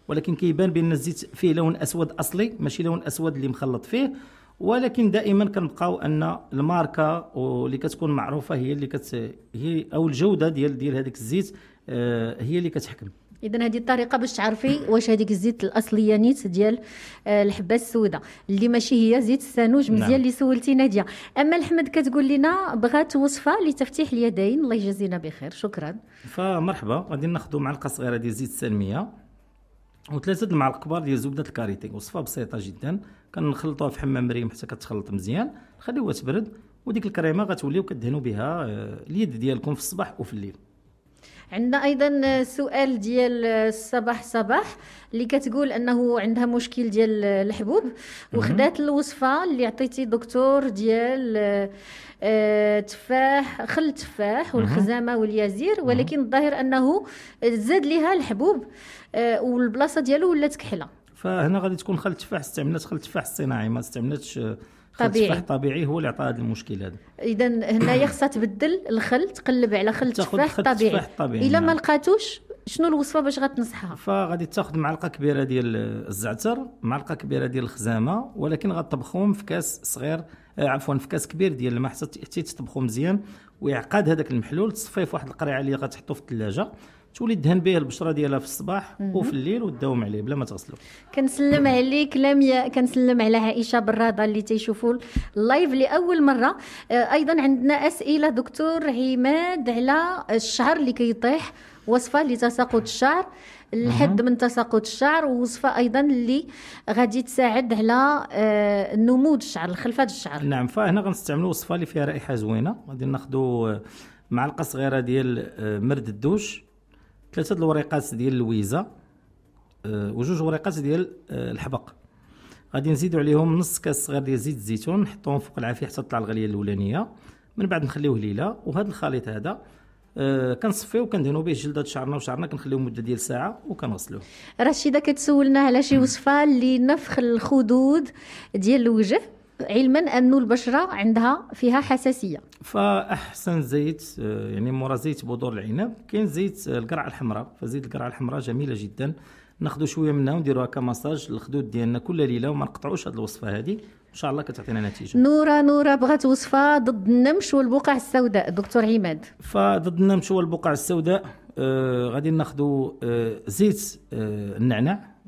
[SPEAKER 10] ولكن كيبان بان الزيت فيه لون اسود اصلي ماشي لون اسود اللي مخلط فيه. ولكن دائما كنبقاو ان الماركه اللي كتكون معروفه هي اللي كت هي او الجوده ديال ديال هذاك الزيت هي اللي كتحكم.
[SPEAKER 3] اذا هذه الطريقه باش تعرفي واش هذيك الزيت الاصليه نيت ديال الحبه السوداء اللي ماشي هي زيت السانوج مزيان. نعم. اللي سولتي ناديه. اما الحمد كتقول لنا بغات وصفه لتفتيح اليدين. الله يجازينا بخير. شكرا.
[SPEAKER 10] فمرحبا. غادي ناخذوا معلقه صغيره ديال زيت السلميه وثلاثه المعالق كبار ديال زبده الكاريتي. وصفه بسيطه جدا كنخلطوها في حمام مريم حتى كتخلط مزيان نخليوها تبرد وديك الكريمه غتوليو كدهنوا بها اليد ديالكم في الصباح وفي الليل.
[SPEAKER 3] عندنا ايضا سؤال ديال الصباح صباح اللي كتقول انه عندها مشكل ديال الحبوب وخدات الوصفه اللي عطيتي دكتور ديال آه تفاح خل التفاح والخزامه واليازير ولكن الظاهر انه زاد ليها الحبوب آه والبلاصه ديالو ولات كحله.
[SPEAKER 10] فهنا غادي تكون خل التفاح استعملت خل التفاح الصناعي ما استعملتش
[SPEAKER 3] طبيعي.
[SPEAKER 10] التفاح طبيعي هو اللي عطى هذا المشكل هذا.
[SPEAKER 3] اذا هنايا خصها تبدل الخل تقلب على خل التفاح الطبيعي.
[SPEAKER 10] طبيعي
[SPEAKER 3] الا ما لقاتوش شنو الوصفه باش غتنصحها؟
[SPEAKER 10] فغادي تاخذ معلقه كبيره ديال الزعتر معلقه كبيره ديال الخزامه ولكن غطبخوهم في كاس صغير آه عفوا في كاس كبير ديال الماء حتى تطبخوا مزيان ويعقد هذاك المحلول. تصفيه في واحد القريعه اللي غتحطو في الثلاجه تولي دهن به البشره ديالها في الصباح وفي الليل وتداوم عليه بلا ما تغسلو.
[SPEAKER 3] كنسلم عليك لميا كنسلم على عائشه بالرضا اللي تيشوفوا اللايف لاول مره. آه ايضا عندنا اسئله دكتور عماد على الشعر اللي كيطيح وصفه لتساقط الشعر الحد من تساقط الشعر ووصفه ايضا اللي غادي تساعد على آه نمود الشعر الخلفه الشعر.
[SPEAKER 10] نعم فهنا غنستعملوا وصفه اللي فيها رائحه زوينه. غادي ناخذوا معلقه صغيره ديال مرد الدوش ثلاثه الوريقات ديال اللويزه أه وجوج وريقات ديال أه الحبق. غادي نزيدوا عليهم نص كاس صغير ديال زيت الزيتون نحطوهم فوق العافيه حتى تطلع الغليه الاولانيه. من بعد نخليوه ليله وهذا الخليط هذا أه كنصفيو وكندهنوا به جلده شعرنا وشعرنا كنخليوه مده ديال ساعه وكنغسلوه.
[SPEAKER 3] رشيده كتسولنا على شي وصفه لنفخ الخدود ديال الوجه علما انه البشره عندها فيها حساسيه.
[SPEAKER 10] فاحسن زيت يعني مورا زيت بذور العنب كاين زيت القرعه الحمراء. فزيت القرعه الحمراء جميله جدا ناخذوا شويه منها ونديروها كمساج للخدود ديالنا كل ليله وما نقطعوش هذه الوصفه هذه ان شاء الله كتعطينا نتيجه.
[SPEAKER 3] نوره نوره بغات وصفه ضد النمش والبقع السوداء دكتور عماد.
[SPEAKER 10] فضد النمش والبقع السوداء آه غادي ناخذوا آه زيت آه النعناع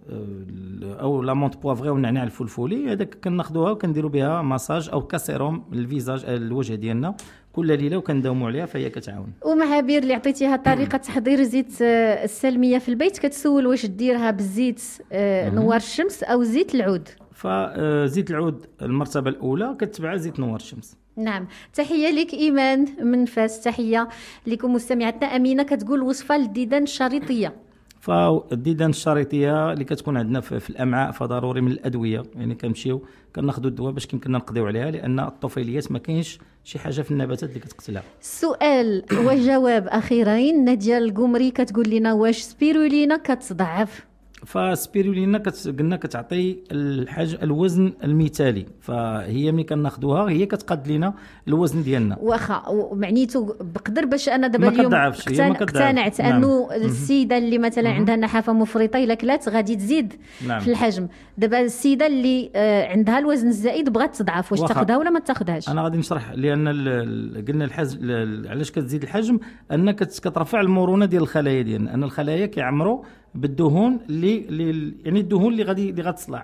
[SPEAKER 10] او لامونت بوافغي والنعناع الفلفولي هذاك كناخذوها وكنديروا بها مساج او كاسيروم للفيزاج الوجه ديالنا كل ليله وكنداوموا عليها فهي كتعاون.
[SPEAKER 3] ومعابير اللي عطيتيها طريقه تحضير زيت السلميه في البيت كتسول واش ديرها بالزيت نوار الشمس او زيت العود.
[SPEAKER 10] فزيت العود المرتبه الاولى كتبع زيت نوار الشمس.
[SPEAKER 3] نعم تحيه لك ايمان من فاس. تحيه لكم مستمعاتنا. امينه كتقول وصفه للديدان الشريطيه.
[SPEAKER 10] فالديدان الشريطيه اللي كتكون عندنا في الامعاء فضروري من الادويه يعني كنمشيو كناخذوا الدواء باش يمكننا نقضيو عليها لان الطفيليات ما كاينش شي حاجه في النباتات اللي كتقتلها.
[SPEAKER 3] السؤال وجواب اخيرين. ناديه القمري كتقول لنا واش سبيرولينا كتضعف؟
[SPEAKER 10] فسبيرولينا قلنا كتعطي الحاجه الوزن المثالي فهي ملي كناخذوها هي كتقاد لنا الوزن ديالنا
[SPEAKER 3] واخا معنيتو بقدر باش انا دابا اليوم اقتنعت
[SPEAKER 10] نعم.
[SPEAKER 3] انه السيده اللي مثلا عندها نحافه مفرطه الا كلات غادي تزيد نعم. في الحجم. دابا السيده اللي عندها الوزن الزائد بغات تضعف واش تاخذها ولا ما تاخذهاش؟
[SPEAKER 10] انا غادي نشرح لان قلنا الحجم علاش كتزيد الحجم انك كترفع المرونه ديال الخلايا ديالنا ان الخلايا كيعمروا بالدهون اللي, اللي يعني الدهون اللي غادي اللي غتصلح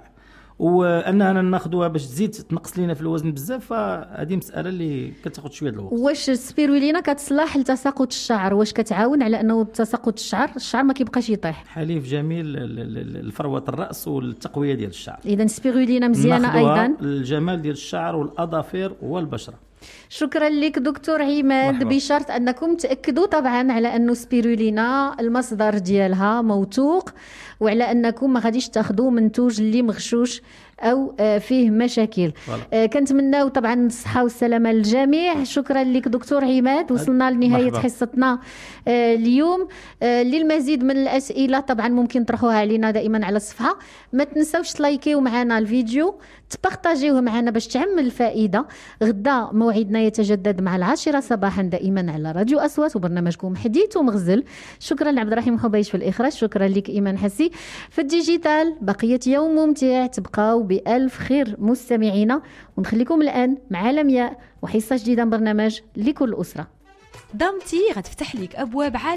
[SPEAKER 10] واننا ناخذوها باش تزيد تنقص لينا في الوزن بزاف فهذه مساله اللي كتاخذ شويه د الوقت.
[SPEAKER 3] واش السبيرولينا كتصلح لتساقط الشعر؟ واش كتعاون على انه تساقط الشعر الشعر ما كيبقاش يطيح؟
[SPEAKER 10] حليف جميل لفروه الراس والتقويه ديال الشعر.
[SPEAKER 3] اذا السبيرولينا مزيانه ايضا
[SPEAKER 10] الجمال ديال الشعر والاظافر والبشره.
[SPEAKER 3] شكرا لك دكتور عماد. مرحبا. بشرط انكم تاكدوا طبعا على انه سبيرولينا المصدر ديالها موثوق وعلى انكم ما غاديش تاخذوا منتوج اللي مغشوش او فيه مشاكل. كنتمناو طبعا الصحه والسلامه للجميع. شكرا لك دكتور عماد. وصلنا لنهايه مرحبا. حصتنا اليوم. للمزيد من الاسئله طبعا ممكن تطرحوها علينا دائما على الصفحه. ما تنساوش تلايكيو معنا الفيديو، تبارطاجيوه معنا باش تعم الفائده. غدا موعدنا يتجدد مع العاشره صباحا دائما على راديو اصوات وبرنامجكم حديث ومغزل. شكرا لعبد الرحيم حبيش في الاخراج، شكرا لك ايمان حسي في الديجيتال. بقيه يوم ممتع، تبقاو بألف خير مستمعينا، ونخليكم الان مع لمياء وحصه جديده من برنامج لكل اسره.
[SPEAKER 1] دامتي غتفتح لك ابواب